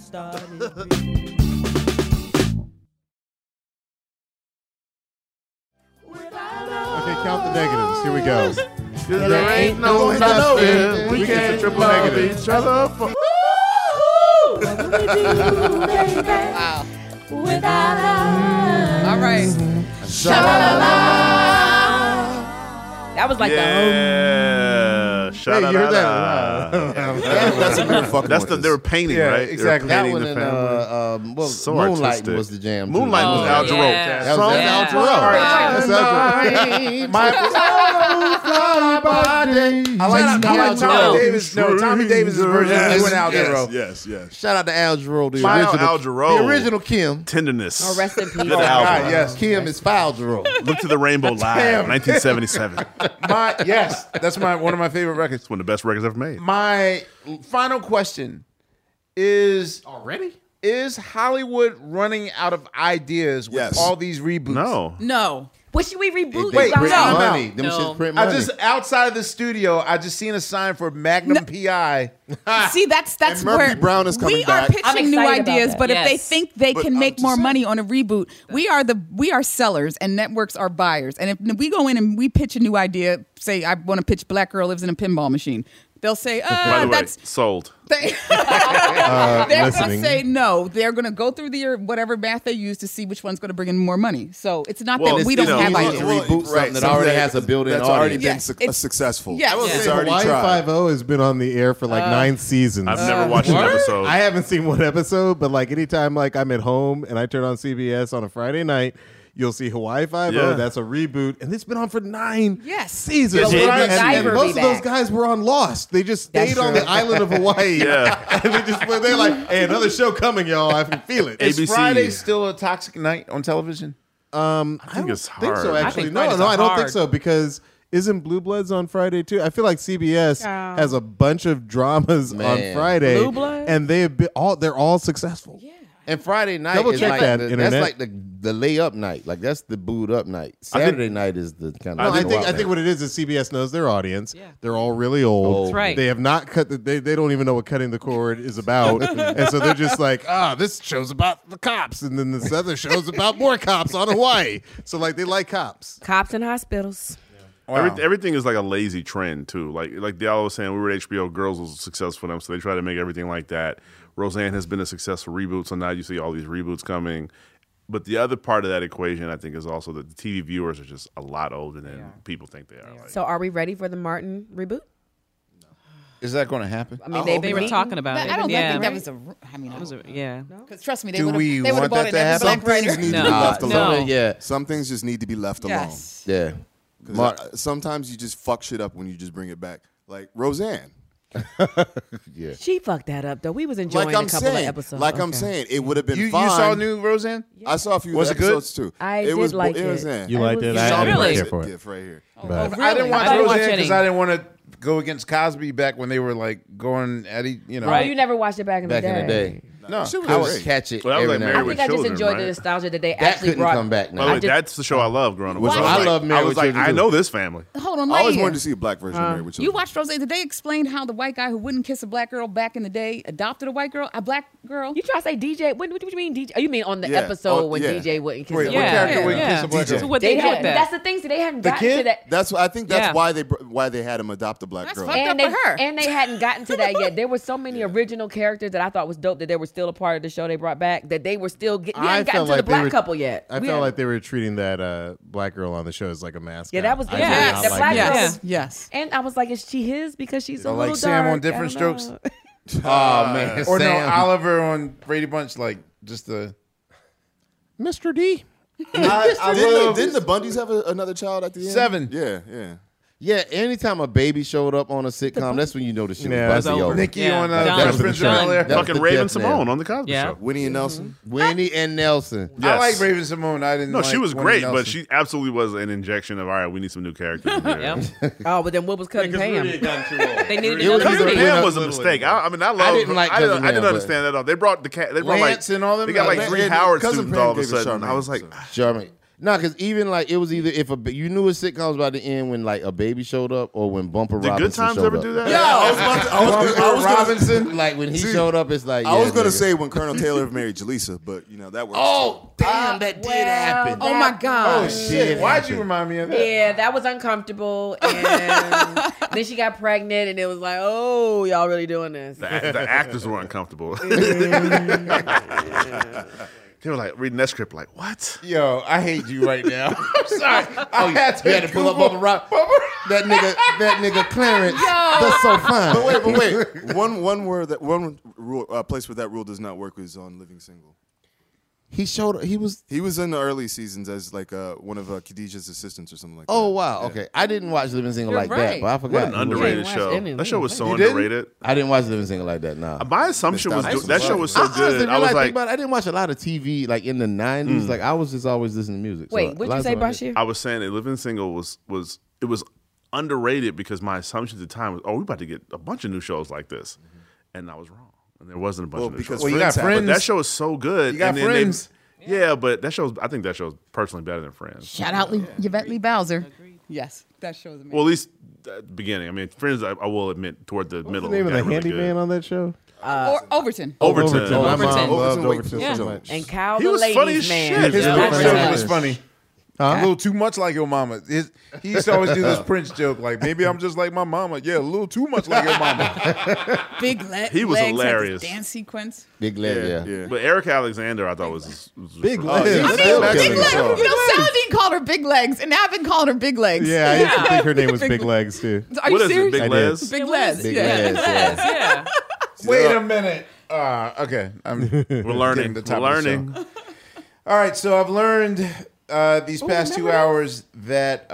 Speaker 3: Okay, count the negatives. Here we go.
Speaker 4: There ain't no
Speaker 3: nothing
Speaker 4: we
Speaker 3: we
Speaker 4: can
Speaker 3: can
Speaker 4: triple
Speaker 3: love
Speaker 4: negative each other for.
Speaker 7: All right.
Speaker 8: That was like the
Speaker 4: Yeah, shout
Speaker 3: Hey,
Speaker 4: out.
Speaker 3: you heard that?
Speaker 9: That's a good fucking
Speaker 4: That's
Speaker 9: one.
Speaker 4: the they were painting,
Speaker 6: Yeah,
Speaker 4: right?
Speaker 6: exactly.
Speaker 4: They
Speaker 2: That
Speaker 4: were
Speaker 2: one
Speaker 4: painting
Speaker 2: and
Speaker 4: the family.
Speaker 2: well,
Speaker 4: So
Speaker 2: Moonlight
Speaker 4: artistic.
Speaker 2: was the jam.
Speaker 4: Moonlight
Speaker 2: too.
Speaker 4: was Al Jarreau.
Speaker 5: yeah.
Speaker 3: That was
Speaker 5: Yeah.
Speaker 3: Al Jarreau. That's Al Jarreau.
Speaker 6: I like Tommy
Speaker 2: Jarreau.
Speaker 6: Davis. No, Tommy Davis's version of You and Al
Speaker 9: Yes,
Speaker 6: Jarreau.
Speaker 9: yes.
Speaker 2: Shout out to Al Jarreau, the
Speaker 4: Shout out
Speaker 2: original,
Speaker 4: Al Jarreau.
Speaker 2: the original Kim.
Speaker 4: Tenderness.
Speaker 8: Oh, rest in peace.
Speaker 4: Good
Speaker 8: Oh,
Speaker 4: album.
Speaker 6: God, yes.
Speaker 2: Kim is Foul Jarreau.
Speaker 4: Look to the Rainbow Live, 1977.
Speaker 6: Yes, that's one of my favorite records.
Speaker 4: It's one of the best records ever made.
Speaker 6: My final question is
Speaker 3: Already?
Speaker 6: Is Hollywood running out of ideas with
Speaker 9: Yes.
Speaker 6: all these reboots?
Speaker 4: No.
Speaker 7: No.
Speaker 8: What should we reboot?
Speaker 2: They
Speaker 6: Wait,
Speaker 8: this
Speaker 2: print
Speaker 8: by?
Speaker 6: no.
Speaker 2: money. Them
Speaker 5: No.
Speaker 2: shits print
Speaker 6: I
Speaker 2: money.
Speaker 6: just outside of the studio, I just seen a sign for Magnum PI.
Speaker 7: See, that's
Speaker 9: And Murphy
Speaker 7: where
Speaker 9: Brown is coming
Speaker 7: we
Speaker 9: back.
Speaker 7: are pitching
Speaker 8: I'm
Speaker 7: new
Speaker 8: excited about
Speaker 7: ideas,
Speaker 8: that.
Speaker 7: but if they
Speaker 5: Yes.
Speaker 7: think they
Speaker 9: But
Speaker 7: can
Speaker 9: I'm
Speaker 7: make
Speaker 9: just
Speaker 7: more
Speaker 9: saying.
Speaker 7: money on a reboot, we are sellers and networks are buyers. And if we go in and we pitch a new idea, say I want to pitch Black Girl Lives in a Pinball Machine, they'll say,
Speaker 4: By the way,
Speaker 7: that's
Speaker 4: sold.
Speaker 7: they're going to
Speaker 3: listening.
Speaker 7: say no. They're going to go through the whatever math they use to see which one's going to bring in more money. So it's not
Speaker 4: Well,
Speaker 7: that we
Speaker 4: you
Speaker 7: don't
Speaker 4: know,
Speaker 7: have
Speaker 4: well,
Speaker 7: ideas.
Speaker 2: reboot something that already has a built-in
Speaker 9: That's already
Speaker 2: audience.
Speaker 9: been
Speaker 7: Yeah, it's-
Speaker 9: successful.
Speaker 7: Yes. I will
Speaker 9: It's
Speaker 3: say
Speaker 9: already
Speaker 3: Hawaii
Speaker 9: tried.
Speaker 3: 5-0 has been on the air for like 9 seasons.
Speaker 4: I've never watched an episode.
Speaker 3: I haven't seen one episode, but like anytime like I'm at home and I turn on CBS on a Friday night, you'll see Hawaii 5-0.
Speaker 4: Yeah.
Speaker 3: That's a reboot, and it's been on for 9
Speaker 7: Yes.
Speaker 3: seasons.
Speaker 4: Will
Speaker 3: and,
Speaker 8: MacGyver
Speaker 3: most
Speaker 8: be
Speaker 3: of those
Speaker 8: back?
Speaker 3: guys were on Lost. They just
Speaker 8: That's
Speaker 3: stayed on
Speaker 8: true.
Speaker 3: the island of Hawaii.
Speaker 4: Yeah.
Speaker 3: and they're like, hey, another show coming, y'all. I can feel it.
Speaker 6: Is
Speaker 4: ABC.
Speaker 6: Friday still a toxic night on television?
Speaker 3: I
Speaker 4: think it's
Speaker 3: think so.
Speaker 4: hard. I
Speaker 3: Actually,
Speaker 5: think
Speaker 3: no,
Speaker 5: Fridays
Speaker 3: no,
Speaker 5: are
Speaker 3: I don't think
Speaker 5: hard.
Speaker 3: so because. Isn't Blue Bloods on Friday too? I feel like CBS has a bunch of dramas on
Speaker 2: Man.
Speaker 3: Friday,
Speaker 8: Blue Bloods?
Speaker 3: and they're all successful.
Speaker 2: And Friday night
Speaker 3: Double
Speaker 2: is
Speaker 3: check
Speaker 2: like
Speaker 3: that,
Speaker 2: that's
Speaker 3: internet.
Speaker 2: like the layup night. Like that's the booed up night. Saturday night is the kind
Speaker 3: No,
Speaker 2: of.
Speaker 3: I think what it is CBS knows their audience.
Speaker 5: Yeah.
Speaker 3: They're all really old.
Speaker 5: That's right.
Speaker 3: They have not cut. They don't even know what cutting the cord is about, and so they're just like, this show's about the cops, and then this other show's about more cops on Hawaii. So like they like cops.
Speaker 8: Cops in hospitals.
Speaker 4: Everything is like a lazy trend too. Like Diallo was saying, we were at HBO. Girls was successful for them, so they try to make everything like that. Roseanne has been a successful reboot, so now you see all these reboots coming. But the other part of that equation, I think, is also that the TV viewers are just a lot older than people think they are. Like,
Speaker 8: So are we ready for the Martin reboot?
Speaker 6: Is that going to happen?
Speaker 8: I mean,
Speaker 5: They were talking about it.
Speaker 7: I don't
Speaker 5: yeah.
Speaker 7: think that was a. I mean,
Speaker 5: It was yeah.
Speaker 7: because trust me, they
Speaker 6: Do
Speaker 7: would
Speaker 6: we
Speaker 7: have. They would
Speaker 6: want
Speaker 7: have bought
Speaker 6: that
Speaker 7: it
Speaker 6: to
Speaker 7: every
Speaker 6: happen?
Speaker 7: black
Speaker 9: Some things
Speaker 7: writer.
Speaker 9: need to
Speaker 5: No.
Speaker 9: be left
Speaker 5: No.
Speaker 9: alone.
Speaker 2: yeah,
Speaker 9: Some things just need to be left alone.
Speaker 7: Yes.
Speaker 2: yeah.
Speaker 9: 'Cause, sometimes you just fuck shit up when you just bring it back. Like Roseanne.
Speaker 8: She fucked that up though. We was enjoying
Speaker 9: Like I'm
Speaker 8: a couple
Speaker 9: saying,
Speaker 8: of episodes.
Speaker 9: like I'm
Speaker 8: Okay.
Speaker 9: saying, it would have been
Speaker 6: You
Speaker 9: fine.
Speaker 6: saw new Roseanne?
Speaker 9: I saw a few
Speaker 6: Was it good?
Speaker 9: episodes too.
Speaker 8: I
Speaker 9: it
Speaker 8: did
Speaker 9: was
Speaker 8: like
Speaker 9: it. Was
Speaker 8: it.
Speaker 9: in.
Speaker 3: You liked it?
Speaker 8: was-
Speaker 3: I didn't
Speaker 5: Really?
Speaker 3: care for it.
Speaker 9: Gift right here.
Speaker 3: But
Speaker 6: I didn't watch
Speaker 5: I didn't watch
Speaker 6: Roseanne
Speaker 5: any.
Speaker 6: because I didn't want to go against Cosby back when they were like going at each,
Speaker 8: Oh,
Speaker 5: Right.
Speaker 8: you never watched it back in
Speaker 2: Back
Speaker 8: the day.
Speaker 2: in the day,
Speaker 6: No.
Speaker 2: I would catch it.
Speaker 4: Well, that was
Speaker 2: every
Speaker 4: like
Speaker 2: now
Speaker 4: Married
Speaker 8: I
Speaker 2: and
Speaker 4: with
Speaker 8: think I just
Speaker 4: Children,
Speaker 8: enjoyed
Speaker 4: right?
Speaker 8: the nostalgia that they
Speaker 2: That
Speaker 8: actually
Speaker 2: couldn't
Speaker 8: brought.
Speaker 2: come back
Speaker 4: by
Speaker 2: now.
Speaker 4: the way,
Speaker 8: I just-
Speaker 4: that's the show I love growing up.
Speaker 2: Which
Speaker 4: So
Speaker 2: I
Speaker 4: was
Speaker 2: love
Speaker 4: like,
Speaker 2: Married
Speaker 4: I was
Speaker 2: with
Speaker 4: like,
Speaker 2: Children,
Speaker 4: I
Speaker 2: too.
Speaker 4: know this family.
Speaker 7: Hold on,
Speaker 9: I always
Speaker 7: Lightyear.
Speaker 9: wanted to see a black version of Married with
Speaker 7: You
Speaker 9: Children.
Speaker 7: watched Roseanne. Did they explain how the white guy who wouldn't kiss a black girl back in the day adopted a white girl, a black girl?
Speaker 8: You try to say DJ? What do you mean DJ? Oh, you mean on the
Speaker 9: Yeah.
Speaker 8: episode
Speaker 9: Oh,
Speaker 8: when
Speaker 9: yeah.
Speaker 8: DJ wouldn't kiss
Speaker 6: Wait,
Speaker 8: a
Speaker 6: what
Speaker 8: black
Speaker 6: character
Speaker 8: girl?
Speaker 6: would kiss a black
Speaker 9: DJ.
Speaker 5: So what
Speaker 8: They
Speaker 5: they did
Speaker 8: had,
Speaker 5: that.
Speaker 8: that's the thing. So they hadn't
Speaker 6: The
Speaker 8: gotten
Speaker 6: kid?
Speaker 8: to that.
Speaker 9: I think that's
Speaker 5: Yeah.
Speaker 9: why they had him adopt a black
Speaker 7: That's
Speaker 9: girl.
Speaker 7: fucked
Speaker 8: And
Speaker 7: up
Speaker 8: they,
Speaker 7: for her.
Speaker 8: and they hadn't gotten to that yet. There were so many original characters that I thought was dope that they were still a part of the show they brought back that they were still we
Speaker 3: I
Speaker 8: hadn't gotten
Speaker 3: felt
Speaker 8: to the
Speaker 3: like they
Speaker 8: black
Speaker 3: were-
Speaker 8: couple yet.
Speaker 3: I
Speaker 8: We
Speaker 3: felt
Speaker 8: hadn't-
Speaker 3: like they were treating that black girl on the show as like a mascot.
Speaker 8: Yeah, that was
Speaker 3: I
Speaker 8: good.
Speaker 3: did
Speaker 8: Yeah,
Speaker 3: not
Speaker 8: the
Speaker 3: like
Speaker 8: black
Speaker 3: that.
Speaker 8: girl-
Speaker 7: Yes, yes.
Speaker 8: And I was like, is she his because she's a
Speaker 6: Like
Speaker 8: little
Speaker 6: Sam
Speaker 8: dark?
Speaker 6: on Different
Speaker 8: I don't
Speaker 6: Strokes?
Speaker 8: know.
Speaker 2: Oh man,
Speaker 6: Or no,
Speaker 2: Sam.
Speaker 6: Oliver on Brady Bunch, like just the
Speaker 2: Mr. D.
Speaker 9: Didn't the Bundys have another child at the end?
Speaker 6: 7.
Speaker 9: Yeah.
Speaker 2: Yeah, anytime a baby showed up on a sitcom, that's when you know the shit was about to be over.
Speaker 6: Nikki
Speaker 5: Yeah.
Speaker 6: on
Speaker 5: Done.
Speaker 6: Fresh Prince of Bel-Air.
Speaker 2: That was
Speaker 4: Fucking
Speaker 2: the
Speaker 4: Raven
Speaker 2: death
Speaker 4: Simone
Speaker 2: knell.
Speaker 4: on the Cosby
Speaker 5: Yeah.
Speaker 4: Show.
Speaker 9: Winnie and Nelson.
Speaker 2: Winnie and Nelson.
Speaker 6: I
Speaker 4: Yes.
Speaker 6: like Raven Simone. I didn't.
Speaker 4: No,
Speaker 6: like
Speaker 4: she was
Speaker 6: Winnie
Speaker 4: great,
Speaker 6: Nelson.
Speaker 4: but she absolutely was an injection of all right. We need some new characters. In here.
Speaker 5: Yep.
Speaker 8: Oh, but then what was cutting Pam? They needed
Speaker 2: It was
Speaker 8: another
Speaker 2: either
Speaker 8: Rudy.
Speaker 2: when
Speaker 4: Pam
Speaker 2: I-
Speaker 4: was a mistake. I mean, I love.
Speaker 2: I didn't like Cousin
Speaker 4: I didn't
Speaker 2: Pam,
Speaker 4: understand that at all. They brought the cat. They brought
Speaker 6: Lance
Speaker 4: like
Speaker 6: and all them.
Speaker 4: They got like
Speaker 6: Lance-
Speaker 4: 3
Speaker 9: and
Speaker 4: Howard
Speaker 9: Cousin
Speaker 4: students
Speaker 9: Pam
Speaker 4: all of a
Speaker 9: gave it
Speaker 4: sudden.
Speaker 9: Charmaine,
Speaker 4: I was like,
Speaker 9: so.
Speaker 2: Charmaine. No, because even like it was either if you knew a sitcom was about to end when like a baby showed up or when Bumper
Speaker 4: did
Speaker 2: Robinson
Speaker 4: Good Times
Speaker 2: showed
Speaker 4: ever
Speaker 2: up.
Speaker 4: do that?
Speaker 9: Yeah, I was gonna-
Speaker 2: Robinson, like when he showed up, it's like
Speaker 9: I was
Speaker 2: yeah,
Speaker 9: gonna
Speaker 2: nigga.
Speaker 9: say when Colonel Taylor married Jaleesa, but that works.
Speaker 2: Oh damn, that did happen.
Speaker 8: Oh my
Speaker 6: Oh
Speaker 8: God.
Speaker 6: shit! Why'd you remind me of that?
Speaker 8: Yeah, that was uncomfortable. And then she got pregnant, and it was like, oh, y'all really doing this?
Speaker 4: The actors were uncomfortable. They were like reading that script, like, what?
Speaker 6: Yo, I hate you right now. I'm sorry. I had
Speaker 2: You had to pull up Bubba Rock. That nigga Clarence. That's so fine.
Speaker 9: But wait. One word that one rule, place where that rule does not work is on Living Single.
Speaker 2: He showed. He was.
Speaker 9: He was in the early seasons as like one of Khadijah's assistants or something like that.
Speaker 2: Oh wow. Okay, I didn't watch Living Single
Speaker 7: You're
Speaker 2: like that,
Speaker 7: right.
Speaker 2: but I forgot.
Speaker 4: What an underrated
Speaker 8: watch
Speaker 4: show.
Speaker 8: any of
Speaker 4: That show was so
Speaker 6: You didn't?
Speaker 4: underrated.
Speaker 2: I didn't watch Living Single like that. Nah.
Speaker 4: My assumption was
Speaker 9: Missed out.
Speaker 4: that show was so
Speaker 2: honestly
Speaker 4: good. I was
Speaker 2: think
Speaker 4: like,
Speaker 2: about it, I didn't watch a lot of TV like in the '90s. Like I was just always listening to music. So
Speaker 8: Wait,
Speaker 2: a
Speaker 8: what'd
Speaker 2: lot
Speaker 8: you
Speaker 2: of
Speaker 8: say,
Speaker 2: time I did-
Speaker 8: Bashir?
Speaker 4: I was saying that Living Single was underrated because my assumption at the time was, oh, we're about to get a bunch of new shows like this, and I was wrong. And there wasn't a bunch
Speaker 9: Well,
Speaker 4: of new
Speaker 9: because
Speaker 4: shows.
Speaker 6: Well, you got
Speaker 9: Friends
Speaker 6: Friends.
Speaker 4: But that show is so good.
Speaker 6: You got
Speaker 4: and then
Speaker 6: Friends.
Speaker 4: Yeah, but that show's. I think that show's personally better than Friends.
Speaker 7: Shout out Yvette Lee Bowser. Yes, that show is amazing.
Speaker 4: Well, at least at the beginning. I mean, Friends. I will admit toward the
Speaker 3: What's
Speaker 4: middle.
Speaker 3: the name of
Speaker 4: got
Speaker 3: the
Speaker 4: really
Speaker 3: handyman
Speaker 4: good.
Speaker 3: on that show?
Speaker 7: or Overton.
Speaker 4: Overton.
Speaker 3: My mom
Speaker 5: Overton.
Speaker 3: loved
Speaker 9: Overton
Speaker 3: Overton
Speaker 7: Yeah.
Speaker 3: so much.
Speaker 8: And Kyle,
Speaker 4: He
Speaker 8: the
Speaker 4: was
Speaker 8: ladies'
Speaker 4: funny as
Speaker 8: man.
Speaker 4: shit.
Speaker 6: His
Speaker 3: Yeah,
Speaker 6: Prince
Speaker 3: that's
Speaker 6: joke
Speaker 3: right.
Speaker 6: was funny.
Speaker 3: Huh?
Speaker 6: A little too much like your mama. He used to always do this Prince joke, like maybe I'm just like my mama. Yeah, a little too much like your mama.
Speaker 7: Big
Speaker 4: He was
Speaker 7: legs, had this
Speaker 4: hilarious.
Speaker 7: dance sequence.
Speaker 2: Big leg. Yeah.
Speaker 4: But Eric Alexander, I thought was
Speaker 3: Big
Speaker 4: really-
Speaker 3: legs.
Speaker 9: yeah.
Speaker 7: I
Speaker 9: Still
Speaker 7: mean,
Speaker 9: killing
Speaker 7: Big
Speaker 9: the
Speaker 7: Legs.
Speaker 9: show.
Speaker 7: You know, Saladin called her Big Legs, and I've been calling her Big Legs.
Speaker 3: Yeah, I used to think her name was Big Legs too.
Speaker 7: Are
Speaker 4: What
Speaker 7: you
Speaker 4: is
Speaker 7: serious?
Speaker 4: it? Big
Speaker 3: I did.
Speaker 4: Les?
Speaker 7: Big Legs.
Speaker 2: Big
Speaker 7: yeah.
Speaker 2: legs. Yeah.
Speaker 5: Yeah.
Speaker 6: Wait a minute. Okay, I'm
Speaker 4: We're learning.
Speaker 6: the top
Speaker 4: We're
Speaker 6: of the
Speaker 4: learning.
Speaker 6: show. All right, so I've learned these past 2 hours that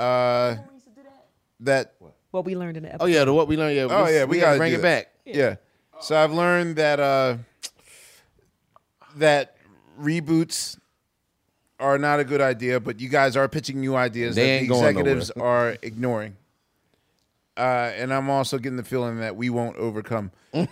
Speaker 8: What we learned in the
Speaker 2: Oh
Speaker 8: episode.
Speaker 2: yeah, the what we learned. Yeah.
Speaker 6: Oh yeah, we gotta
Speaker 2: bring
Speaker 6: do
Speaker 2: it
Speaker 6: that.
Speaker 2: back.
Speaker 6: Yeah. So I've learned that that reboots are not a good idea, but you guys are pitching new ideas
Speaker 2: They
Speaker 6: that
Speaker 2: ain't
Speaker 6: the
Speaker 2: going
Speaker 6: executives are ignoring. And I'm also getting the feeling that we won't overcome. What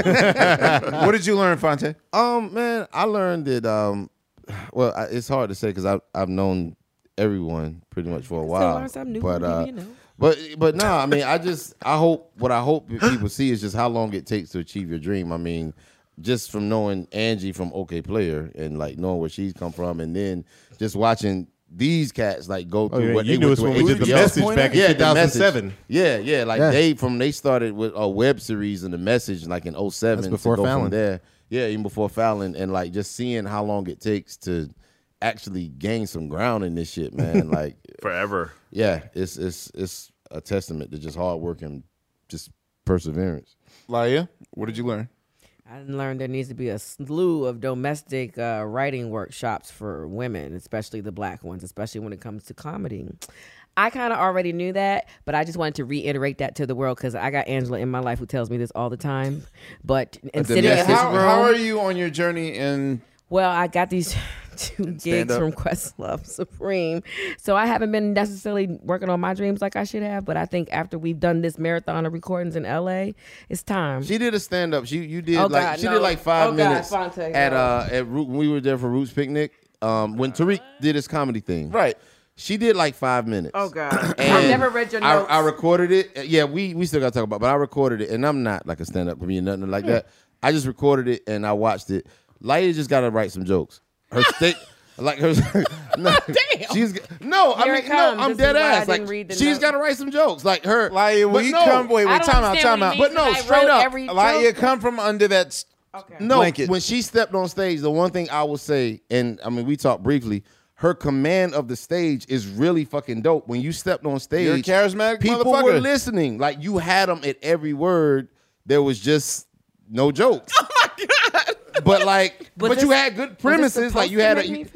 Speaker 6: did you learn, Fonte?
Speaker 2: Man, I learned that. Well, it's hard to say because I've known everyone pretty much for a while.
Speaker 8: learn something new
Speaker 2: but
Speaker 8: from people you know.
Speaker 2: but no, I mean, I hope people see is just how long it takes to achieve your dream. I mean, just from knowing Angie from OK Player and like knowing where she's come from, and then just watching these cats like go through what
Speaker 3: you
Speaker 2: they
Speaker 3: knew
Speaker 2: went
Speaker 3: us when
Speaker 2: through
Speaker 3: we
Speaker 2: at
Speaker 3: did the
Speaker 2: HBO.
Speaker 3: message back in
Speaker 2: Yeah, the Message.
Speaker 3: 2007.
Speaker 2: Yeah, like
Speaker 3: Yeah.
Speaker 2: they started with a web series and the Message like in 07
Speaker 3: That's
Speaker 2: to
Speaker 3: before
Speaker 2: go from
Speaker 3: Fallon.
Speaker 2: there. Yeah, even before Fallon, and like just seeing how long it takes to actually gain some ground in this shit, man. Like
Speaker 4: Forever.
Speaker 2: yeah, it's a testament to just hard work and just perseverance.
Speaker 6: Laia, what did you learn?
Speaker 8: I learned there needs to be a slew of domestic writing workshops for women, especially the black ones, especially when it comes to comedy. I kind of already knew that, but I just wanted to reiterate that to the world because I got Angela in my life who tells me this all the time. But and sitting in this room,
Speaker 6: How are you on your journey in?
Speaker 8: well, I got these 2 gigs
Speaker 9: up.
Speaker 8: from Questlove Supreme, so I haven't been necessarily working on my dreams like I should have. But I think after we've done this marathon of recordings in LA, it's time.
Speaker 2: She did a stand up. You did
Speaker 8: Oh,
Speaker 2: like
Speaker 8: God,
Speaker 2: she
Speaker 8: no.
Speaker 2: did like 5
Speaker 8: Oh, God,
Speaker 2: minutes
Speaker 8: Fonte,
Speaker 2: at
Speaker 8: no.
Speaker 2: at Root, when we were there for Roots Picnic. When Tariq did his comedy thing,
Speaker 6: Right.
Speaker 2: She did like 5 minutes.
Speaker 8: Oh God, I've
Speaker 2: And
Speaker 8: never read your notes.
Speaker 2: I recorded it. Yeah, we still got to talk about it, but I recorded it, and I'm not like a stand-up comedian, nothing like that. I just recorded it, and I watched it. Laia just got to write some jokes. Her state, like her. No,
Speaker 7: Damn.
Speaker 2: She's no. I
Speaker 8: Here
Speaker 2: mean,
Speaker 8: it comes.
Speaker 2: no. I'm
Speaker 8: This
Speaker 2: dead
Speaker 8: is why I
Speaker 2: ass. Like
Speaker 8: didn't read the
Speaker 2: she's
Speaker 8: note.
Speaker 2: got to write some jokes. Like her.
Speaker 6: Laia, will
Speaker 2: but
Speaker 6: you
Speaker 2: no,
Speaker 6: come? Wait,
Speaker 8: I don't
Speaker 6: time out,
Speaker 8: understand
Speaker 6: time
Speaker 8: what
Speaker 6: out.
Speaker 8: he
Speaker 2: But
Speaker 8: means,
Speaker 2: no,
Speaker 8: and I
Speaker 2: straight
Speaker 8: wrote
Speaker 2: up.
Speaker 8: every
Speaker 6: Laia,
Speaker 8: joke.
Speaker 6: come from under that.
Speaker 8: Okay.
Speaker 2: No,
Speaker 6: blanket.
Speaker 2: when she stepped on stage, the one thing I will say, and I mean, we talked briefly. Her command of the stage is really fucking dope. When you stepped on stage,
Speaker 6: You're a charismatic
Speaker 2: people
Speaker 6: motherfucker.
Speaker 2: were listening. Like you had them at every word. There was just no jokes. Oh my god! But like, but
Speaker 8: this-
Speaker 2: you had good
Speaker 8: Was it
Speaker 2: premises. Like
Speaker 8: supposed
Speaker 2: you
Speaker 8: to
Speaker 2: had
Speaker 8: make
Speaker 2: a.
Speaker 8: me feel-
Speaker 2: No,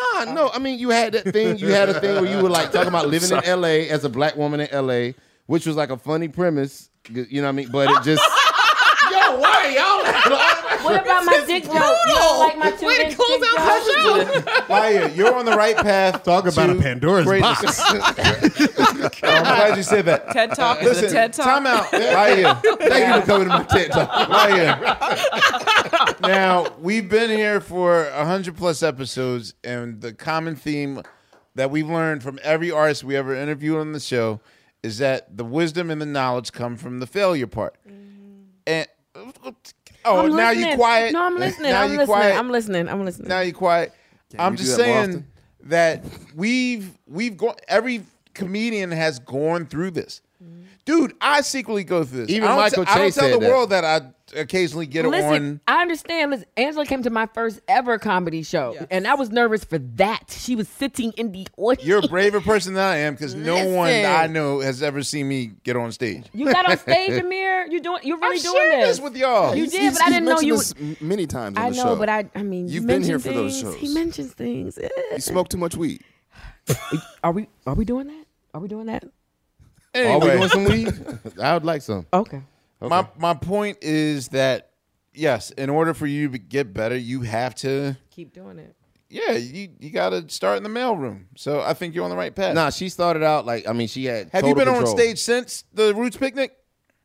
Speaker 2: No. I mean, you had that thing. You had a thing where you were like talking about living in L.A. as a black woman in L.A., which was like a funny premise. You know what I mean? But it just. Yo, why y'all?
Speaker 8: What about my dick joke? You don't like my 2 inch
Speaker 7: close
Speaker 8: dick
Speaker 7: out
Speaker 8: joke?
Speaker 6: Maya, you're on the right path.
Speaker 3: Talk about
Speaker 6: to
Speaker 3: a Pandora's
Speaker 6: greatness.
Speaker 3: box.
Speaker 6: I'm glad you said that.
Speaker 5: TED Talk is
Speaker 6: Listen,
Speaker 5: a TED Talk.
Speaker 6: time out. Maya,
Speaker 2: Thank you for coming to my TED Talk.
Speaker 6: Maya. Now, we've been here for 100+ episodes, and the common theme that we've learned from every artist we ever interviewed on the show is that the wisdom and the knowledge come from the failure part. And
Speaker 8: I'm
Speaker 6: now
Speaker 8: listening.
Speaker 6: you quiet.
Speaker 8: No, I'm listening.
Speaker 6: Now
Speaker 8: I'm
Speaker 6: you
Speaker 8: listening.
Speaker 6: quiet.
Speaker 8: I'm listening. I'm listening.
Speaker 6: Now you quiet. I'm
Speaker 9: we do
Speaker 6: just
Speaker 9: that more
Speaker 6: saying
Speaker 9: often?
Speaker 6: that we've gone. Every comedian has gone through this. Dude, I secretly go through this.
Speaker 2: Even
Speaker 6: I don't
Speaker 2: Michael
Speaker 6: I don't
Speaker 2: Chase
Speaker 6: tell
Speaker 2: said
Speaker 6: the
Speaker 2: that.
Speaker 6: world that I occasionally get
Speaker 8: Listen,
Speaker 6: on.
Speaker 8: I understand. Listen, Angela came to my first ever comedy show, and I was nervous for that. She was sitting in the audience.
Speaker 6: You're a braver person than I am because no one
Speaker 8: Listen.
Speaker 6: I know has ever seen me get on stage.
Speaker 8: You got on stage, Amir. You're really
Speaker 6: I've
Speaker 8: doing
Speaker 6: shared
Speaker 8: this.
Speaker 6: this with y'all.
Speaker 8: You did, but I didn't know you.
Speaker 9: This many times on
Speaker 8: I
Speaker 9: the
Speaker 8: know,
Speaker 9: show.
Speaker 8: but I mean,
Speaker 9: You've
Speaker 8: you
Speaker 9: been here
Speaker 8: mentioned
Speaker 9: for those
Speaker 8: things.
Speaker 9: shows.
Speaker 8: He mentions things.
Speaker 9: You smoke too much weed.
Speaker 8: Are we doing that? Are we doing that?
Speaker 2: Are we
Speaker 6: Anyway,
Speaker 2: doing some weed? I would like some.
Speaker 8: Okay.
Speaker 6: my point is that yes, in order for you to get better, you have to.
Speaker 8: Keep doing it.
Speaker 6: Yeah, you got to start in the mailroom. So I think you're on the right path.
Speaker 2: Nah, she started out like, I mean, she had
Speaker 6: Have you
Speaker 2: total
Speaker 6: been on
Speaker 2: control.
Speaker 6: stage since the Roots Picnic?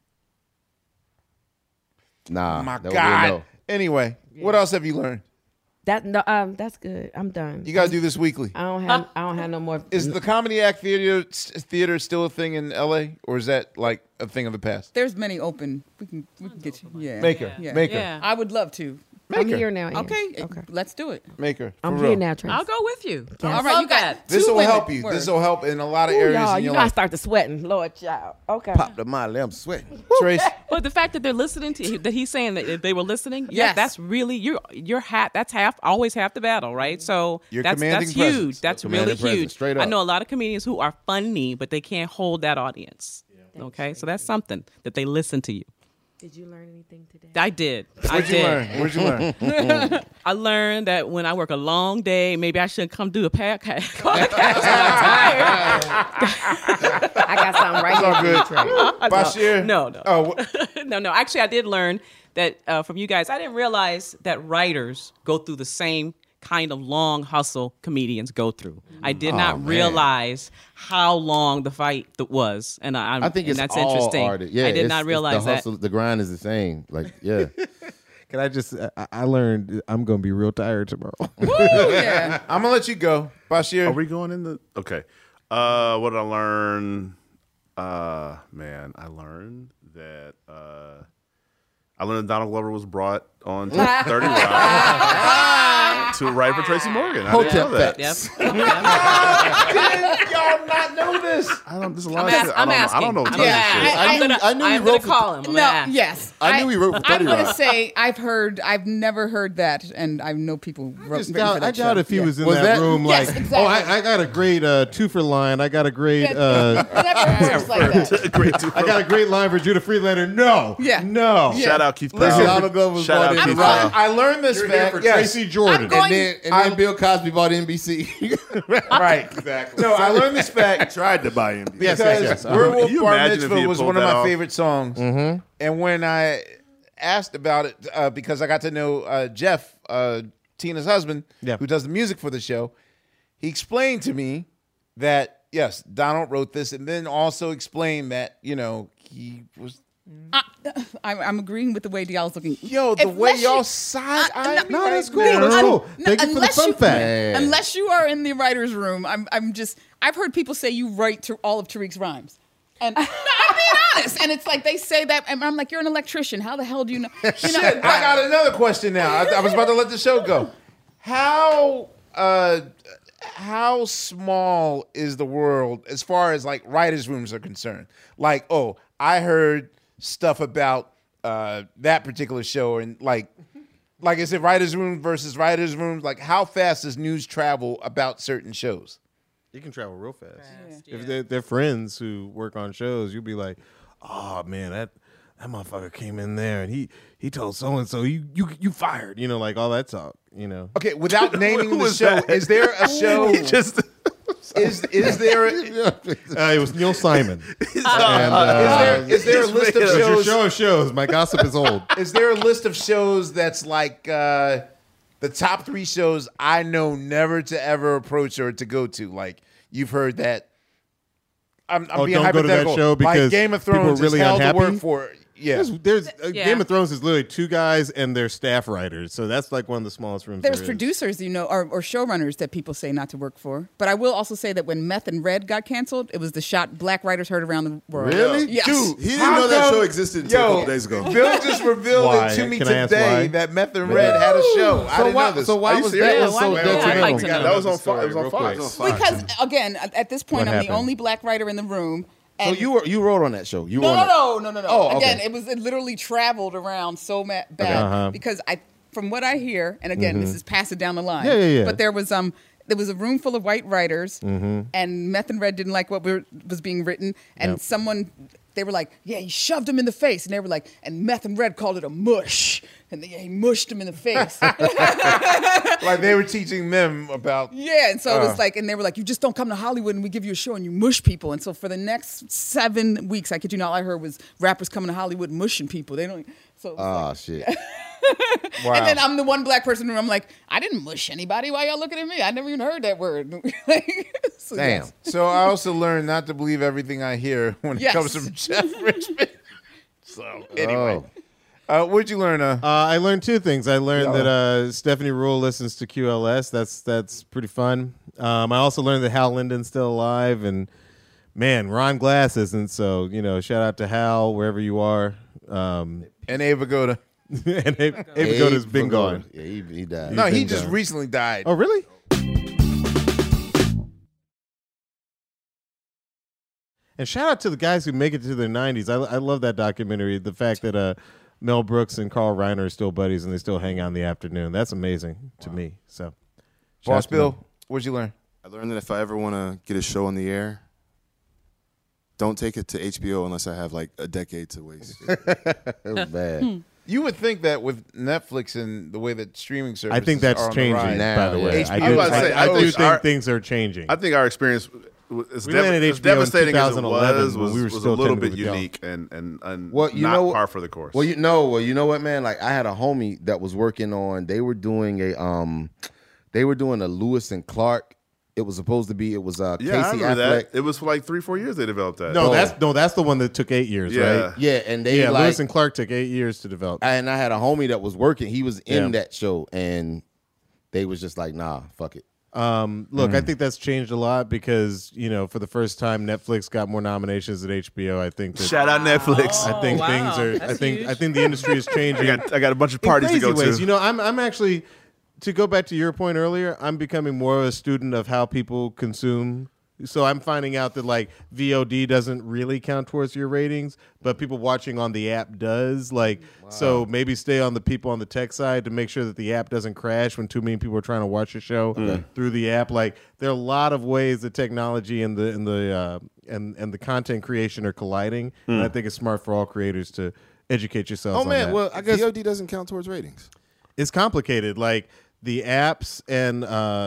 Speaker 2: Nah.
Speaker 6: Oh my
Speaker 2: that would be a
Speaker 6: God.
Speaker 2: no.
Speaker 6: Anyway, what else have you learned?
Speaker 8: That's good. I'm done.
Speaker 6: You got to do this weekly.
Speaker 8: I don't have no more.
Speaker 6: Is the Comedy Act theater still a thing in L.A. or is that like a thing of the past?
Speaker 7: There's many open. We can get you. Yeah.
Speaker 6: Maker,
Speaker 7: Yeah.
Speaker 6: Maker,
Speaker 5: Yeah.
Speaker 7: I would love to.
Speaker 8: I'm
Speaker 6: Maker.
Speaker 8: here now. Ian.
Speaker 7: Okay.
Speaker 8: Okay.
Speaker 7: Let's do it.
Speaker 6: Maker.
Speaker 8: I'm
Speaker 6: for
Speaker 8: here
Speaker 6: real.
Speaker 8: now, Trace.
Speaker 5: I'll go with you.
Speaker 7: All right, you got
Speaker 6: This
Speaker 7: two
Speaker 6: will
Speaker 7: women.
Speaker 6: help you.
Speaker 7: Word.
Speaker 6: This will help in a lot of
Speaker 8: Ooh,
Speaker 6: areas
Speaker 8: y'all,
Speaker 6: in
Speaker 8: you
Speaker 6: your
Speaker 8: gotta
Speaker 6: life.
Speaker 8: start the sweating, Lord child. Okay.
Speaker 2: Pop the Molly, I'm sweating.
Speaker 6: Trace,
Speaker 5: But the fact that they're listening to that he's saying that they were listening,
Speaker 7: Yes.
Speaker 5: that's really your hat. That's always half the battle, right? So
Speaker 6: Your
Speaker 5: that's
Speaker 6: commanding
Speaker 5: huge.
Speaker 6: presence.
Speaker 5: That's
Speaker 2: Your
Speaker 5: really
Speaker 2: commanding presence,
Speaker 5: huge.
Speaker 2: straight
Speaker 5: I
Speaker 2: up.
Speaker 5: know a lot of comedians who are funny, but they can't hold that audience. Okay, so that's something that they listen to you.
Speaker 8: Did you learn anything today?
Speaker 5: I did.
Speaker 6: where'd you learn? Where'd you learn?
Speaker 5: I learned that when I work a long day, maybe I shouldn't come do a podcast.
Speaker 8: I got something right here.
Speaker 6: good.
Speaker 8: for you, Trey.
Speaker 6: Bashir?
Speaker 5: No.
Speaker 6: Oh,
Speaker 5: No. Actually, I did learn that from you guys. I didn't realize that writers go through the same kind of long hustle comedians go through. I did not realize how long the fight was, and
Speaker 2: I think it's
Speaker 5: that's
Speaker 2: all
Speaker 5: interesting.
Speaker 2: artists. Yeah,
Speaker 5: I did
Speaker 2: it's-
Speaker 5: not
Speaker 2: it's
Speaker 5: realize
Speaker 2: the
Speaker 5: that.
Speaker 2: hustle, the grind is the same. Like, yeah.
Speaker 3: Can I just? I learned I'm going to be real tired tomorrow.
Speaker 7: Yeah.
Speaker 6: I'm gonna let you go, Bashir.
Speaker 4: Are we going in the okay? What did I learn? Man, I learned that Donald Glover was brought on to 30 Rock to write for Tracy Morgan. I didn't know that.
Speaker 5: Yep.
Speaker 6: Did y'all not know this?
Speaker 4: I don't. There's a lot
Speaker 5: I'm,
Speaker 4: of shit.
Speaker 5: I'm
Speaker 4: I
Speaker 5: asking.
Speaker 4: don't know.
Speaker 5: I'm
Speaker 4: tons of
Speaker 5: asking.
Speaker 4: shit.
Speaker 9: I knew he
Speaker 5: I'm gonna
Speaker 9: wrote for-
Speaker 5: call him. I'm
Speaker 7: No,
Speaker 5: gonna ask.
Speaker 7: yes.
Speaker 9: I knew he wrote for
Speaker 7: I'm
Speaker 9: 30
Speaker 7: going to
Speaker 9: Rock.
Speaker 7: say I've never heard that, and I know people wrote
Speaker 3: Just
Speaker 7: written for
Speaker 3: doubt,
Speaker 7: that
Speaker 3: I doubt
Speaker 7: show.
Speaker 3: if he
Speaker 7: Yeah.
Speaker 3: was in
Speaker 2: Was
Speaker 3: that,
Speaker 2: that-
Speaker 3: room
Speaker 7: Yes,
Speaker 3: like,
Speaker 7: exactly.
Speaker 3: oh, I got a great two-for line. I got a great,
Speaker 7: It never works like that.
Speaker 4: Great to
Speaker 3: I got a great line for Judah Friedlander. No,
Speaker 7: Yeah.
Speaker 3: no.
Speaker 7: Yeah.
Speaker 4: Shout out Keith
Speaker 6: Listen,
Speaker 4: Powell.
Speaker 2: Donald Glover was
Speaker 4: Shout
Speaker 2: brought
Speaker 4: out
Speaker 2: in
Speaker 4: Keith
Speaker 2: to
Speaker 6: I,
Speaker 4: Powell.
Speaker 6: I learned this
Speaker 3: You're here
Speaker 6: fact.
Speaker 3: for
Speaker 6: Yes.
Speaker 3: Tracy Jordan.
Speaker 7: I'm going-
Speaker 2: And then Bill Cosby bought NBC.
Speaker 6: Right. Exactly. No, I learned this fact
Speaker 9: Tried to buy him.
Speaker 3: Yes,
Speaker 6: because
Speaker 3: yes, yes.
Speaker 6: Werewolf
Speaker 4: Can you
Speaker 6: Bar
Speaker 4: imagine if he
Speaker 6: Mitzvah
Speaker 4: had
Speaker 6: was
Speaker 4: pulled
Speaker 6: one of
Speaker 4: that
Speaker 6: my
Speaker 4: off?
Speaker 6: favorite songs. Mm-hmm. And when I asked about it, because I got to know Jeff, Tina's husband,
Speaker 3: Yeah.
Speaker 6: who does the music for the show, he explained to me that, yes, Donald wrote this, and then also explained that, he was...
Speaker 7: I'm agreeing with the way Dial's looking.
Speaker 6: Yo, the way
Speaker 7: Unless
Speaker 6: y'all
Speaker 7: you-
Speaker 6: side
Speaker 3: No, that's cool.
Speaker 6: now.
Speaker 3: That's cool.
Speaker 7: No,
Speaker 3: Thank you for the
Speaker 7: unless
Speaker 3: fun
Speaker 7: you-
Speaker 3: fact.
Speaker 2: Man.
Speaker 7: Unless you are in the writer's room, I've heard people say you write to all of Tariq's rhymes. And no, I'm being honest. And it's like they say that, and I'm like, you're an electrician. How the hell do you know?
Speaker 6: Shit, I got another question now. I was about to let the show go. How small is the world as far as like writers' rooms are concerned? Like, oh, I heard stuff about that particular show, and like is it writers' room versus writers' rooms? Like, how fast does news travel about certain shows?
Speaker 3: You can travel real fast. If they're friends who work on shows, you'll be like, oh man, that motherfucker came in there and he told so and so you fired, like all that talk,
Speaker 6: Okay, without naming the
Speaker 4: was
Speaker 6: show,
Speaker 4: that?
Speaker 6: is there a show?
Speaker 4: He just
Speaker 6: is there
Speaker 3: it was Neil Simon.
Speaker 6: is there a list of
Speaker 3: It's your
Speaker 6: shows?
Speaker 3: show of shows. My gossip is old.
Speaker 6: Is there a list of shows that's like the top 3 shows I know never to ever approach or to go to? Like you've heard that. I'm being
Speaker 3: don't go to that
Speaker 6: hypothetical.
Speaker 3: show because
Speaker 6: like Game of
Speaker 3: people are
Speaker 6: Thrones
Speaker 3: really
Speaker 6: is hell
Speaker 3: unhappy?
Speaker 6: to work for. Yeah.
Speaker 3: There's
Speaker 5: Yeah.
Speaker 3: Game of Thrones is literally 2 guys and their staff writers, so that's like one of the smallest rooms.
Speaker 7: There's
Speaker 3: there is.
Speaker 7: producers, or showrunners that people say not to work for. But I will also say that when Meth and Red got canceled, it was the shot black writers heard around the world.
Speaker 9: Really?
Speaker 7: Yes.
Speaker 6: Dude,
Speaker 9: He didn't
Speaker 6: how
Speaker 9: know that
Speaker 6: come-
Speaker 9: show existed until a couple days ago.
Speaker 6: Bill just revealed
Speaker 3: Why?
Speaker 6: it to me
Speaker 3: Can I ask
Speaker 6: today
Speaker 3: why?
Speaker 6: that Meth and Red had a show. I didn't know this.
Speaker 3: So why
Speaker 4: Are you
Speaker 3: was
Speaker 4: serious?
Speaker 3: that
Speaker 5: Yeah,
Speaker 3: was
Speaker 5: why
Speaker 3: so
Speaker 5: did- yeah, I'd
Speaker 3: detrimental?
Speaker 5: like to know.
Speaker 4: That was on
Speaker 3: Story,
Speaker 4: Fox. It was on
Speaker 3: real
Speaker 4: Fox.
Speaker 3: quick.
Speaker 7: Because again, at this point,
Speaker 3: What
Speaker 7: I'm
Speaker 3: happened?
Speaker 7: the only black writer in the room.
Speaker 2: So
Speaker 7: And
Speaker 2: you wrote on that show. You were on
Speaker 7: No.
Speaker 2: Oh,
Speaker 7: Again,
Speaker 2: okay.
Speaker 7: it literally traveled around so bad
Speaker 3: Uh-huh.
Speaker 7: because from what I hear, and again, this is pass it down the line.
Speaker 3: Yeah.
Speaker 7: But there was a room full of white writers, and Meth and Red didn't like what was being written, and they were like, yeah, he shoved him in the face, and they were like, and Meth and Red called it a mush, and he mushed him in the face.
Speaker 6: Like they were teaching them about.
Speaker 7: Yeah, and so it was like, and they were like, you just don't come to Hollywood and we give you a show and you mush people. And so for the next 7 weeks, I kid you not, all I heard was rappers coming to Hollywood mushing people. They don't. So it was
Speaker 2: Oh
Speaker 7: like,
Speaker 2: shit.
Speaker 6: Wow.
Speaker 7: and then I'm the one black person who I'm like, I didn't mush anybody. Why y'all looking at me? I never even heard that word. So,
Speaker 2: Damn.
Speaker 7: yes.
Speaker 6: So I also learned not to believe everything I hear when it
Speaker 7: Yes.
Speaker 6: comes from Jeff Richmond. So anyway,
Speaker 2: Oh.
Speaker 6: what'd you learn?
Speaker 3: I learned 2 things. I learned that Stephanie Rule listens to QLS. That's pretty fun. I also learned that Hal Linden's still alive, and man, Ron Glass isn't. So shout out to Hal wherever you are.
Speaker 6: And Ava Goda.
Speaker 3: And Abe Vigoda's been gone.
Speaker 2: Yeah, he died.
Speaker 6: No, he
Speaker 3: been
Speaker 6: just
Speaker 3: gone.
Speaker 6: recently died.
Speaker 3: Oh, really? And shout out to the guys who make it to their 90s. I love that documentary. The fact that Mel Brooks and Carl Reiner are still buddies and they still hang out in the afternoon. That's amazing to me. So, shout
Speaker 6: Boss
Speaker 3: out to them.
Speaker 6: Bill, what'd you learn?
Speaker 9: I learned that if I ever want to get a show on the air, don't take it to HBO unless I have like a decade to waste.
Speaker 2: It was bad.
Speaker 6: You would think that with Netflix and the way that streaming services
Speaker 3: I think that's
Speaker 6: are on the
Speaker 3: changing,
Speaker 6: rise.
Speaker 2: now,
Speaker 3: by the way.
Speaker 6: yeah.
Speaker 3: I
Speaker 6: HBO
Speaker 3: do,
Speaker 6: was about to say,
Speaker 3: I
Speaker 6: I
Speaker 3: do
Speaker 6: think
Speaker 3: think
Speaker 4: our-
Speaker 3: things are changing.
Speaker 4: I think our experience, as
Speaker 3: We landed
Speaker 4: as
Speaker 3: HBO in
Speaker 4: devastating as it
Speaker 3: 2011
Speaker 4: was,
Speaker 3: when we were
Speaker 4: was a
Speaker 3: still
Speaker 4: little
Speaker 3: attending
Speaker 4: bit
Speaker 3: to the
Speaker 4: unique and
Speaker 2: Well, you
Speaker 4: not
Speaker 2: know-
Speaker 4: par for the course.
Speaker 2: Well, you know what, man? Like I had a homie that was working on. They were doing a Lewis and Clark. It was supposed to be. It was
Speaker 4: yeah, I
Speaker 2: Casey
Speaker 4: remember
Speaker 2: Affleck.
Speaker 4: that. It was for like 3-4 years they developed that.
Speaker 3: No, that's the one that took 8 years,
Speaker 4: Yeah.
Speaker 3: right?
Speaker 2: Yeah, and they
Speaker 3: Yeah,
Speaker 2: like.
Speaker 3: Lewis and Clark took 8 years to develop.
Speaker 2: And I had a homie that was working. He was in
Speaker 3: Yeah.
Speaker 2: that show, and they was just like, nah, fuck it.
Speaker 3: Look, I think that's changed a lot because for the first time Netflix got more nominations than HBO. I think that,
Speaker 4: Shout out Netflix.
Speaker 3: I think
Speaker 5: wow.
Speaker 3: things are.
Speaker 5: That's
Speaker 3: I
Speaker 5: huge.
Speaker 3: think the industry is changing.
Speaker 4: I got a bunch of
Speaker 3: in
Speaker 4: parties to
Speaker 3: crazy
Speaker 4: go
Speaker 3: ways.
Speaker 4: to.
Speaker 3: I'm actually, to go back to your point earlier, I'm becoming more of a student of how people consume. So I'm finding out that like VOD doesn't really count towards your ratings, but people watching on the app does. Like, so maybe stay on the people on the tech side to make sure that the app doesn't crash when too many people are trying to watch a show through the app. Like, there are a lot of ways that technology and the content creation are colliding, and I think it's smart for all creators to educate yourselves.
Speaker 2: Oh
Speaker 3: on
Speaker 2: man,
Speaker 3: that.
Speaker 2: well I guess
Speaker 9: VOD doesn't count towards ratings.
Speaker 3: It's complicated. Like the apps and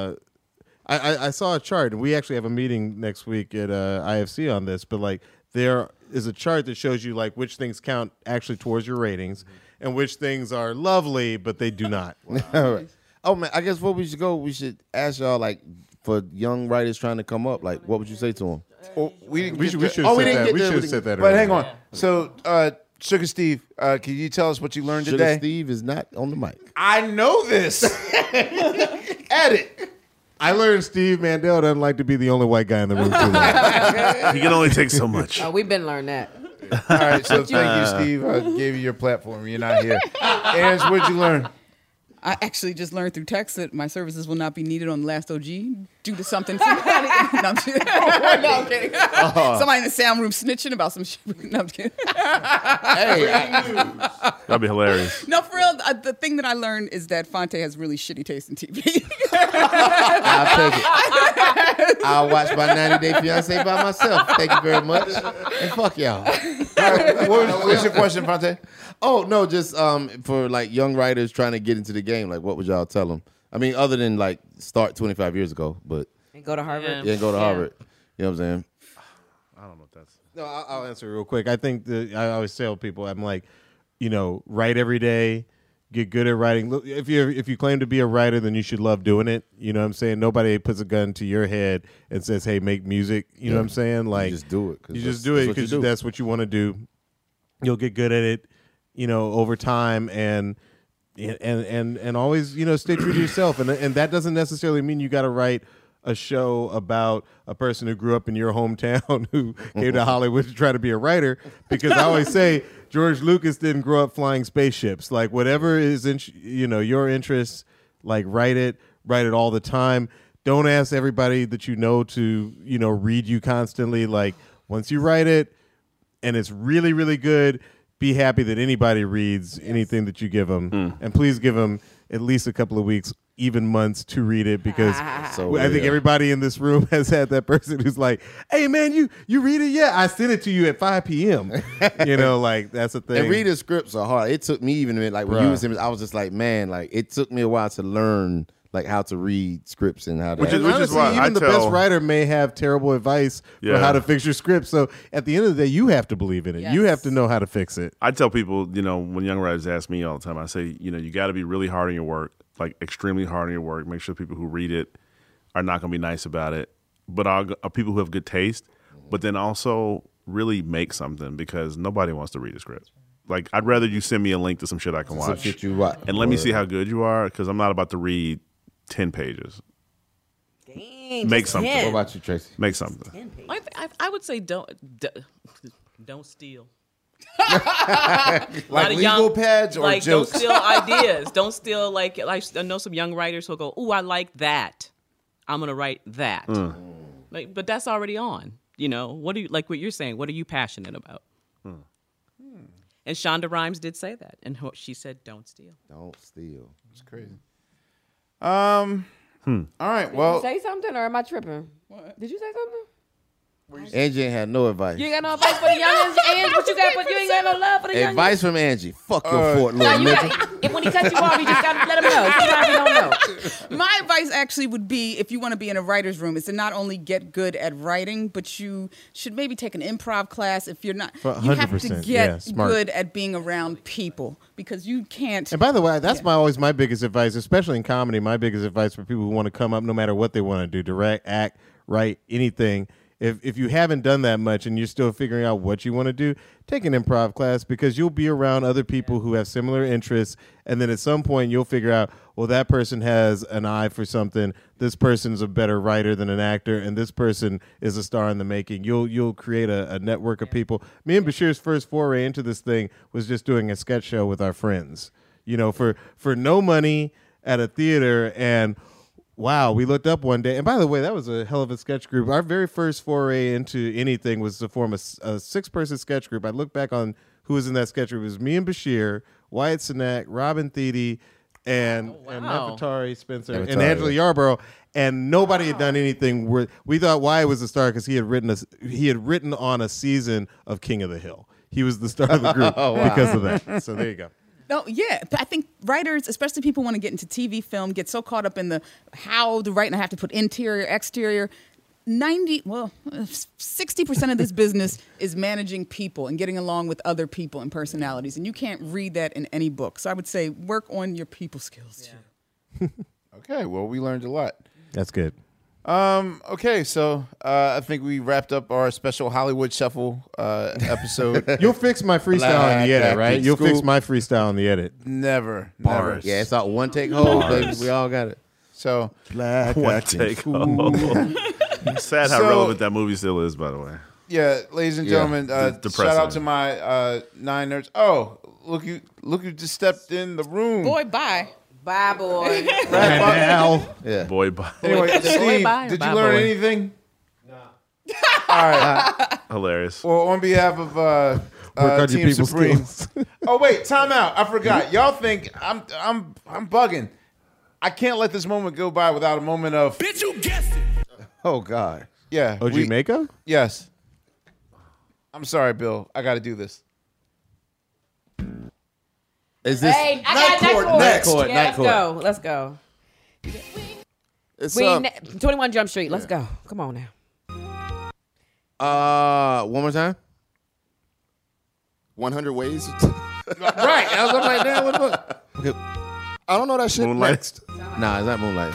Speaker 3: I saw a chart, and we actually have a meeting next week at IFC on this. But like there is a chart that shows you like which things count actually towards your ratings, and which things are lovely but they do not.
Speaker 2: All right. Oh man, I guess what we should ask y'all like for young writers trying to come up. Like, what would you say to them?
Speaker 6: Well, we didn't
Speaker 3: We
Speaker 6: get
Speaker 3: should
Speaker 6: to-
Speaker 3: have
Speaker 2: Oh, we
Speaker 3: said
Speaker 2: didn't
Speaker 3: that.
Speaker 2: get
Speaker 3: We
Speaker 2: there.
Speaker 3: should
Speaker 2: We
Speaker 3: have said that.
Speaker 6: But
Speaker 3: earlier.
Speaker 6: hang on. So, Sugar Steve, can you tell us what you learned
Speaker 2: Sugar
Speaker 6: today?
Speaker 2: Steve is not on the mic.
Speaker 6: I know this. Edit.
Speaker 3: I learned Steve Mandel doesn't like to be the only white guy in the room too long.
Speaker 4: You can only take so much.
Speaker 8: We've been learning that.
Speaker 6: All right, so thank you, Steve. I gave you your platform. You're not here. Ans, what'd you learn?
Speaker 7: I actually just learned through text that my services will not be needed on the last OG due to something. Somebody, no, I'm kidding. No, I'm kidding. Somebody in the sound room snitching about some shit. No, I'm kidding.
Speaker 4: That'd be hilarious.
Speaker 7: No, for real. The thing that I learned is that Fonte has really shitty taste in TV.
Speaker 2: I'll take it. I'll watch my 90 Day Fiance by myself. Thank you very much. And fuck y'all.
Speaker 6: What's your question, Fonte?
Speaker 2: Oh no, just for like young writers trying to get into the game, like what would y'all tell them? I mean, other than like start 25 years ago, but
Speaker 8: And go to Harvard.
Speaker 2: yeah, go to Harvard. You know what I'm saying?
Speaker 4: I don't know if that's.
Speaker 3: No, I'll answer real quick. I think I always tell people, I'm like, write every day, get good at writing. Look, if you claim to be a writer, then you should love doing it. You know what I'm saying? Nobody puts a gun to your head and says, "Hey, make music." You know what I'm saying? Like,
Speaker 2: You just do it.
Speaker 3: You just do it because that's what you want to do. You'll get good at it, over time, and always, stay true to yourself. And that doesn't necessarily mean you got to write a show about a person who grew up in your hometown who came to Hollywood to try to be a writer, because I always say George Lucas didn't grow up flying spaceships. Like, whatever is in your interests, like write it all the time. Don't ask everybody that you know to read you constantly. Like, once you write it and it's really, really good, be happy that anybody reads anything that you give them, and please give them at least a couple of weeks, even months, to read it, because I think everybody in this room has had that person who's like, "Hey man, you read it yet? I sent it to you at 5 p.m." Like, that's a thing.
Speaker 2: And reading scripts are hard. It took me even like when you was in, I was just like, man, like it took me a while to learn like how to read scripts and how to.
Speaker 4: Which is
Speaker 3: Honestly,
Speaker 4: why
Speaker 3: even
Speaker 4: I
Speaker 3: the
Speaker 4: tell-
Speaker 3: best writer may have terrible advice for how to fix your script. So at the end of the day, you have to believe in it.
Speaker 7: Yes.
Speaker 3: You have to know how to fix it.
Speaker 4: I tell people, when young writers ask me all the time, I say, you got to be really hard on your work, like extremely hard on your work. Make sure people who read it are not going to be nice about it, but are people who have good taste, but then also really make something, because nobody wants to read a script. Like, I'd rather you send me a link to some shit I can watch.
Speaker 2: shit you watch.
Speaker 4: And let me see how good you are, because I'm not about to read 10 pages.
Speaker 8: Dang,
Speaker 4: Make
Speaker 8: just
Speaker 4: something.
Speaker 8: 10.
Speaker 2: What about you, Tracy?
Speaker 4: Make something.
Speaker 5: I would say don't steal.
Speaker 6: Like legal pads or
Speaker 5: like
Speaker 6: jokes?
Speaker 5: don't steal ideas. Don't steal like I know some young writers who'll go, "Ooh, I like that. I'm gonna write that." Like, but that's already on. What do you like? What you're saying? What are you passionate about? And Shonda Rhimes did say that, and she said, "Don't steal."
Speaker 2: Don't steal.
Speaker 6: It's crazy. All right.
Speaker 8: Did you
Speaker 6: Well,
Speaker 8: say something, or am I tripping? What? Did you say something?
Speaker 2: Angie ain't had no advice.
Speaker 8: You ain't got no advice for the youngins, and what you got? But you ain't got no love for the youngins.
Speaker 2: Advice from Angie. Fuck your fort,
Speaker 8: No,
Speaker 2: little
Speaker 8: you
Speaker 2: nigga.
Speaker 8: got, if when he cuts you off, you just got to let him know. Sometimes he don't know.
Speaker 7: My advice actually would be, if you want to be in a writer's room, is to not only get good at writing, but you should maybe take an improv class. If you're not, you have to
Speaker 3: 100%,
Speaker 7: get
Speaker 3: yeah, smart.
Speaker 7: good at being around people, because you can't.
Speaker 3: And by the way, that's always my biggest advice, especially in comedy. My biggest advice for people who want to come up, no matter what they want to do, direct, act, write, anything. If you haven't done that much and you're still figuring out what you want to do, take an improv class, because you'll be around other people who have similar interests, and then at some point you'll figure out, well, that person has an eye for something. This person's a better writer than an actor, and this person is a star in the making. You'll create a network of people. Me and Bashir's first foray into this thing was just doing a sketch show with our friends, for no money at a theater. And wow, we looked up one day, and by the way, that was a hell of a sketch group. Our very first foray into anything was to form a 6-person sketch group. I look back on who was in that sketch group. It was me and Bashir, Wyatt Cenac, Robin Thede, and Nefertari Spencer, and Angela Yarborough, and nobody had done anything. We thought Wyatt was the star because he had written on a season of King of the Hill. He was the star of the group because of that. So there you go.
Speaker 7: No, yeah, but I think writers, especially people who want to get into TV, film, get so caught up in the how to write, and I have to put interior, exterior. 60% of this business is managing people and getting along with other people and personalities, and you can't read that in any book. So I would say work on your people skills too.
Speaker 6: okay. Well, we learned a lot.
Speaker 3: That's good.
Speaker 6: Okay, so I think we wrapped up our special Hollywood Shuffle episode.
Speaker 3: You'll fix my freestyle in the edit, right? You'll fix my freestyle in the edit.
Speaker 6: Never.
Speaker 2: Yeah, it's all one take hold, baby. We all got it.
Speaker 6: So
Speaker 4: One take home. Sad how relevant that movie still is, by the way.
Speaker 6: yeah, ladies and gentlemen,
Speaker 4: Depressing.
Speaker 6: shout out to my 9 nerds. Oh, look you just stepped in the room.
Speaker 7: Boy, bye.
Speaker 8: Bye, boy.
Speaker 2: Yeah.
Speaker 4: Boy, bye.
Speaker 6: Anyway, Steve,
Speaker 5: bye.
Speaker 6: did
Speaker 5: Bye,
Speaker 6: you learn
Speaker 5: boy.
Speaker 6: anything? No. All right.
Speaker 4: Hilarious.
Speaker 6: Well, on behalf of
Speaker 3: Work on your
Speaker 6: Team
Speaker 3: people
Speaker 6: Supreme.
Speaker 3: skills.
Speaker 6: Oh wait, time out. I forgot. Y'all think I'm bugging. I can't let this moment go by without a moment of
Speaker 9: Bitch, you guessed it.
Speaker 2: Oh God.
Speaker 6: yeah.
Speaker 3: OG Mako?
Speaker 6: Yes. I'm sorry, Bill. I got to do this.
Speaker 2: Is this
Speaker 8: Hey, I got
Speaker 9: Court
Speaker 8: Night
Speaker 9: next.
Speaker 8: Court.
Speaker 2: Night
Speaker 8: Yeah, let's
Speaker 2: Court.
Speaker 8: go. Let's go.
Speaker 9: It's
Speaker 8: 21 Jump Street. Let's go. Come on now.
Speaker 2: one more time?
Speaker 9: 100 Ways.
Speaker 2: Right. I was like, damn, what the fuck? Okay.
Speaker 9: I don't know that shit.
Speaker 4: Moonlight.
Speaker 9: Next.
Speaker 2: Nah, it's not Moonlight.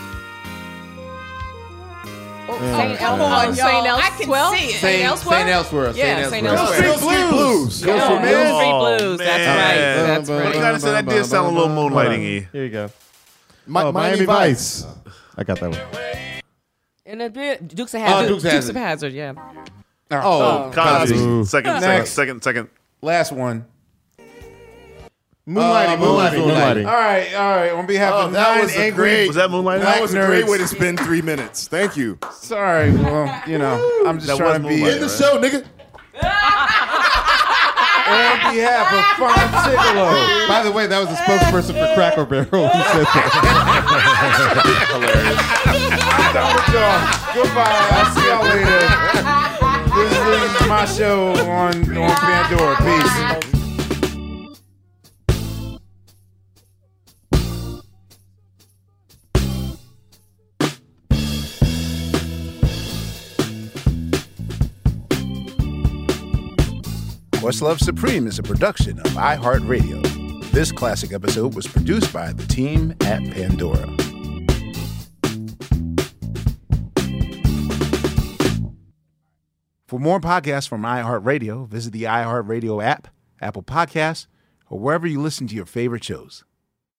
Speaker 8: St.
Speaker 7: Come on,
Speaker 5: St.
Speaker 7: y'all.
Speaker 5: Els-
Speaker 7: I can
Speaker 5: 12?
Speaker 7: see it.
Speaker 5: St. Elsewhere?
Speaker 2: St. Elsewhere.
Speaker 5: Yeah,
Speaker 2: St.
Speaker 5: St.
Speaker 2: Elsewhere.
Speaker 5: Elsewhere.
Speaker 9: Street Blues.
Speaker 2: Go for
Speaker 5: Oh,
Speaker 2: it,
Speaker 5: Mill
Speaker 2: man.
Speaker 5: Street Blues. That's
Speaker 4: man.
Speaker 5: right. That's
Speaker 4: Well, you
Speaker 5: right.
Speaker 4: gotta say that did sound a little moonlighting-y.
Speaker 3: Here you go.
Speaker 9: Miami Vice.
Speaker 3: I got that one.
Speaker 8: And the Dukes of Hazzard.
Speaker 2: Dukes of
Speaker 5: Dukes
Speaker 2: Hazzard.
Speaker 5: of Hazzard, yeah.
Speaker 2: Oh,
Speaker 4: Cosby.
Speaker 3: Cosby.
Speaker 4: Second.
Speaker 6: Last one.
Speaker 3: Moonlighting.
Speaker 6: All right. On behalf of
Speaker 9: that
Speaker 6: nine
Speaker 9: was a
Speaker 6: angry
Speaker 9: great.
Speaker 4: Was that Moonlight?
Speaker 9: That was a great
Speaker 6: nerds.
Speaker 9: way to spend 3 minutes. Thank you.
Speaker 6: Sorry. Well, I'm just
Speaker 4: That
Speaker 6: trying
Speaker 4: was
Speaker 6: to be
Speaker 4: Moonlight,
Speaker 9: In the
Speaker 4: right?
Speaker 9: show, nigga.
Speaker 6: on behalf of Fontigolo.
Speaker 3: By the way, that was the spokesperson for Cracker Barrel who said that.
Speaker 6: I'm done with y'all. Goodbye. I'll see y'all later. This is my show on Pandora. Peace. Questlove Supreme is a production of iHeartRadio. This classic episode was produced by the team at Pandora. For more podcasts from iHeartRadio, visit the iHeartRadio app, Apple Podcasts, or wherever you listen to your favorite shows.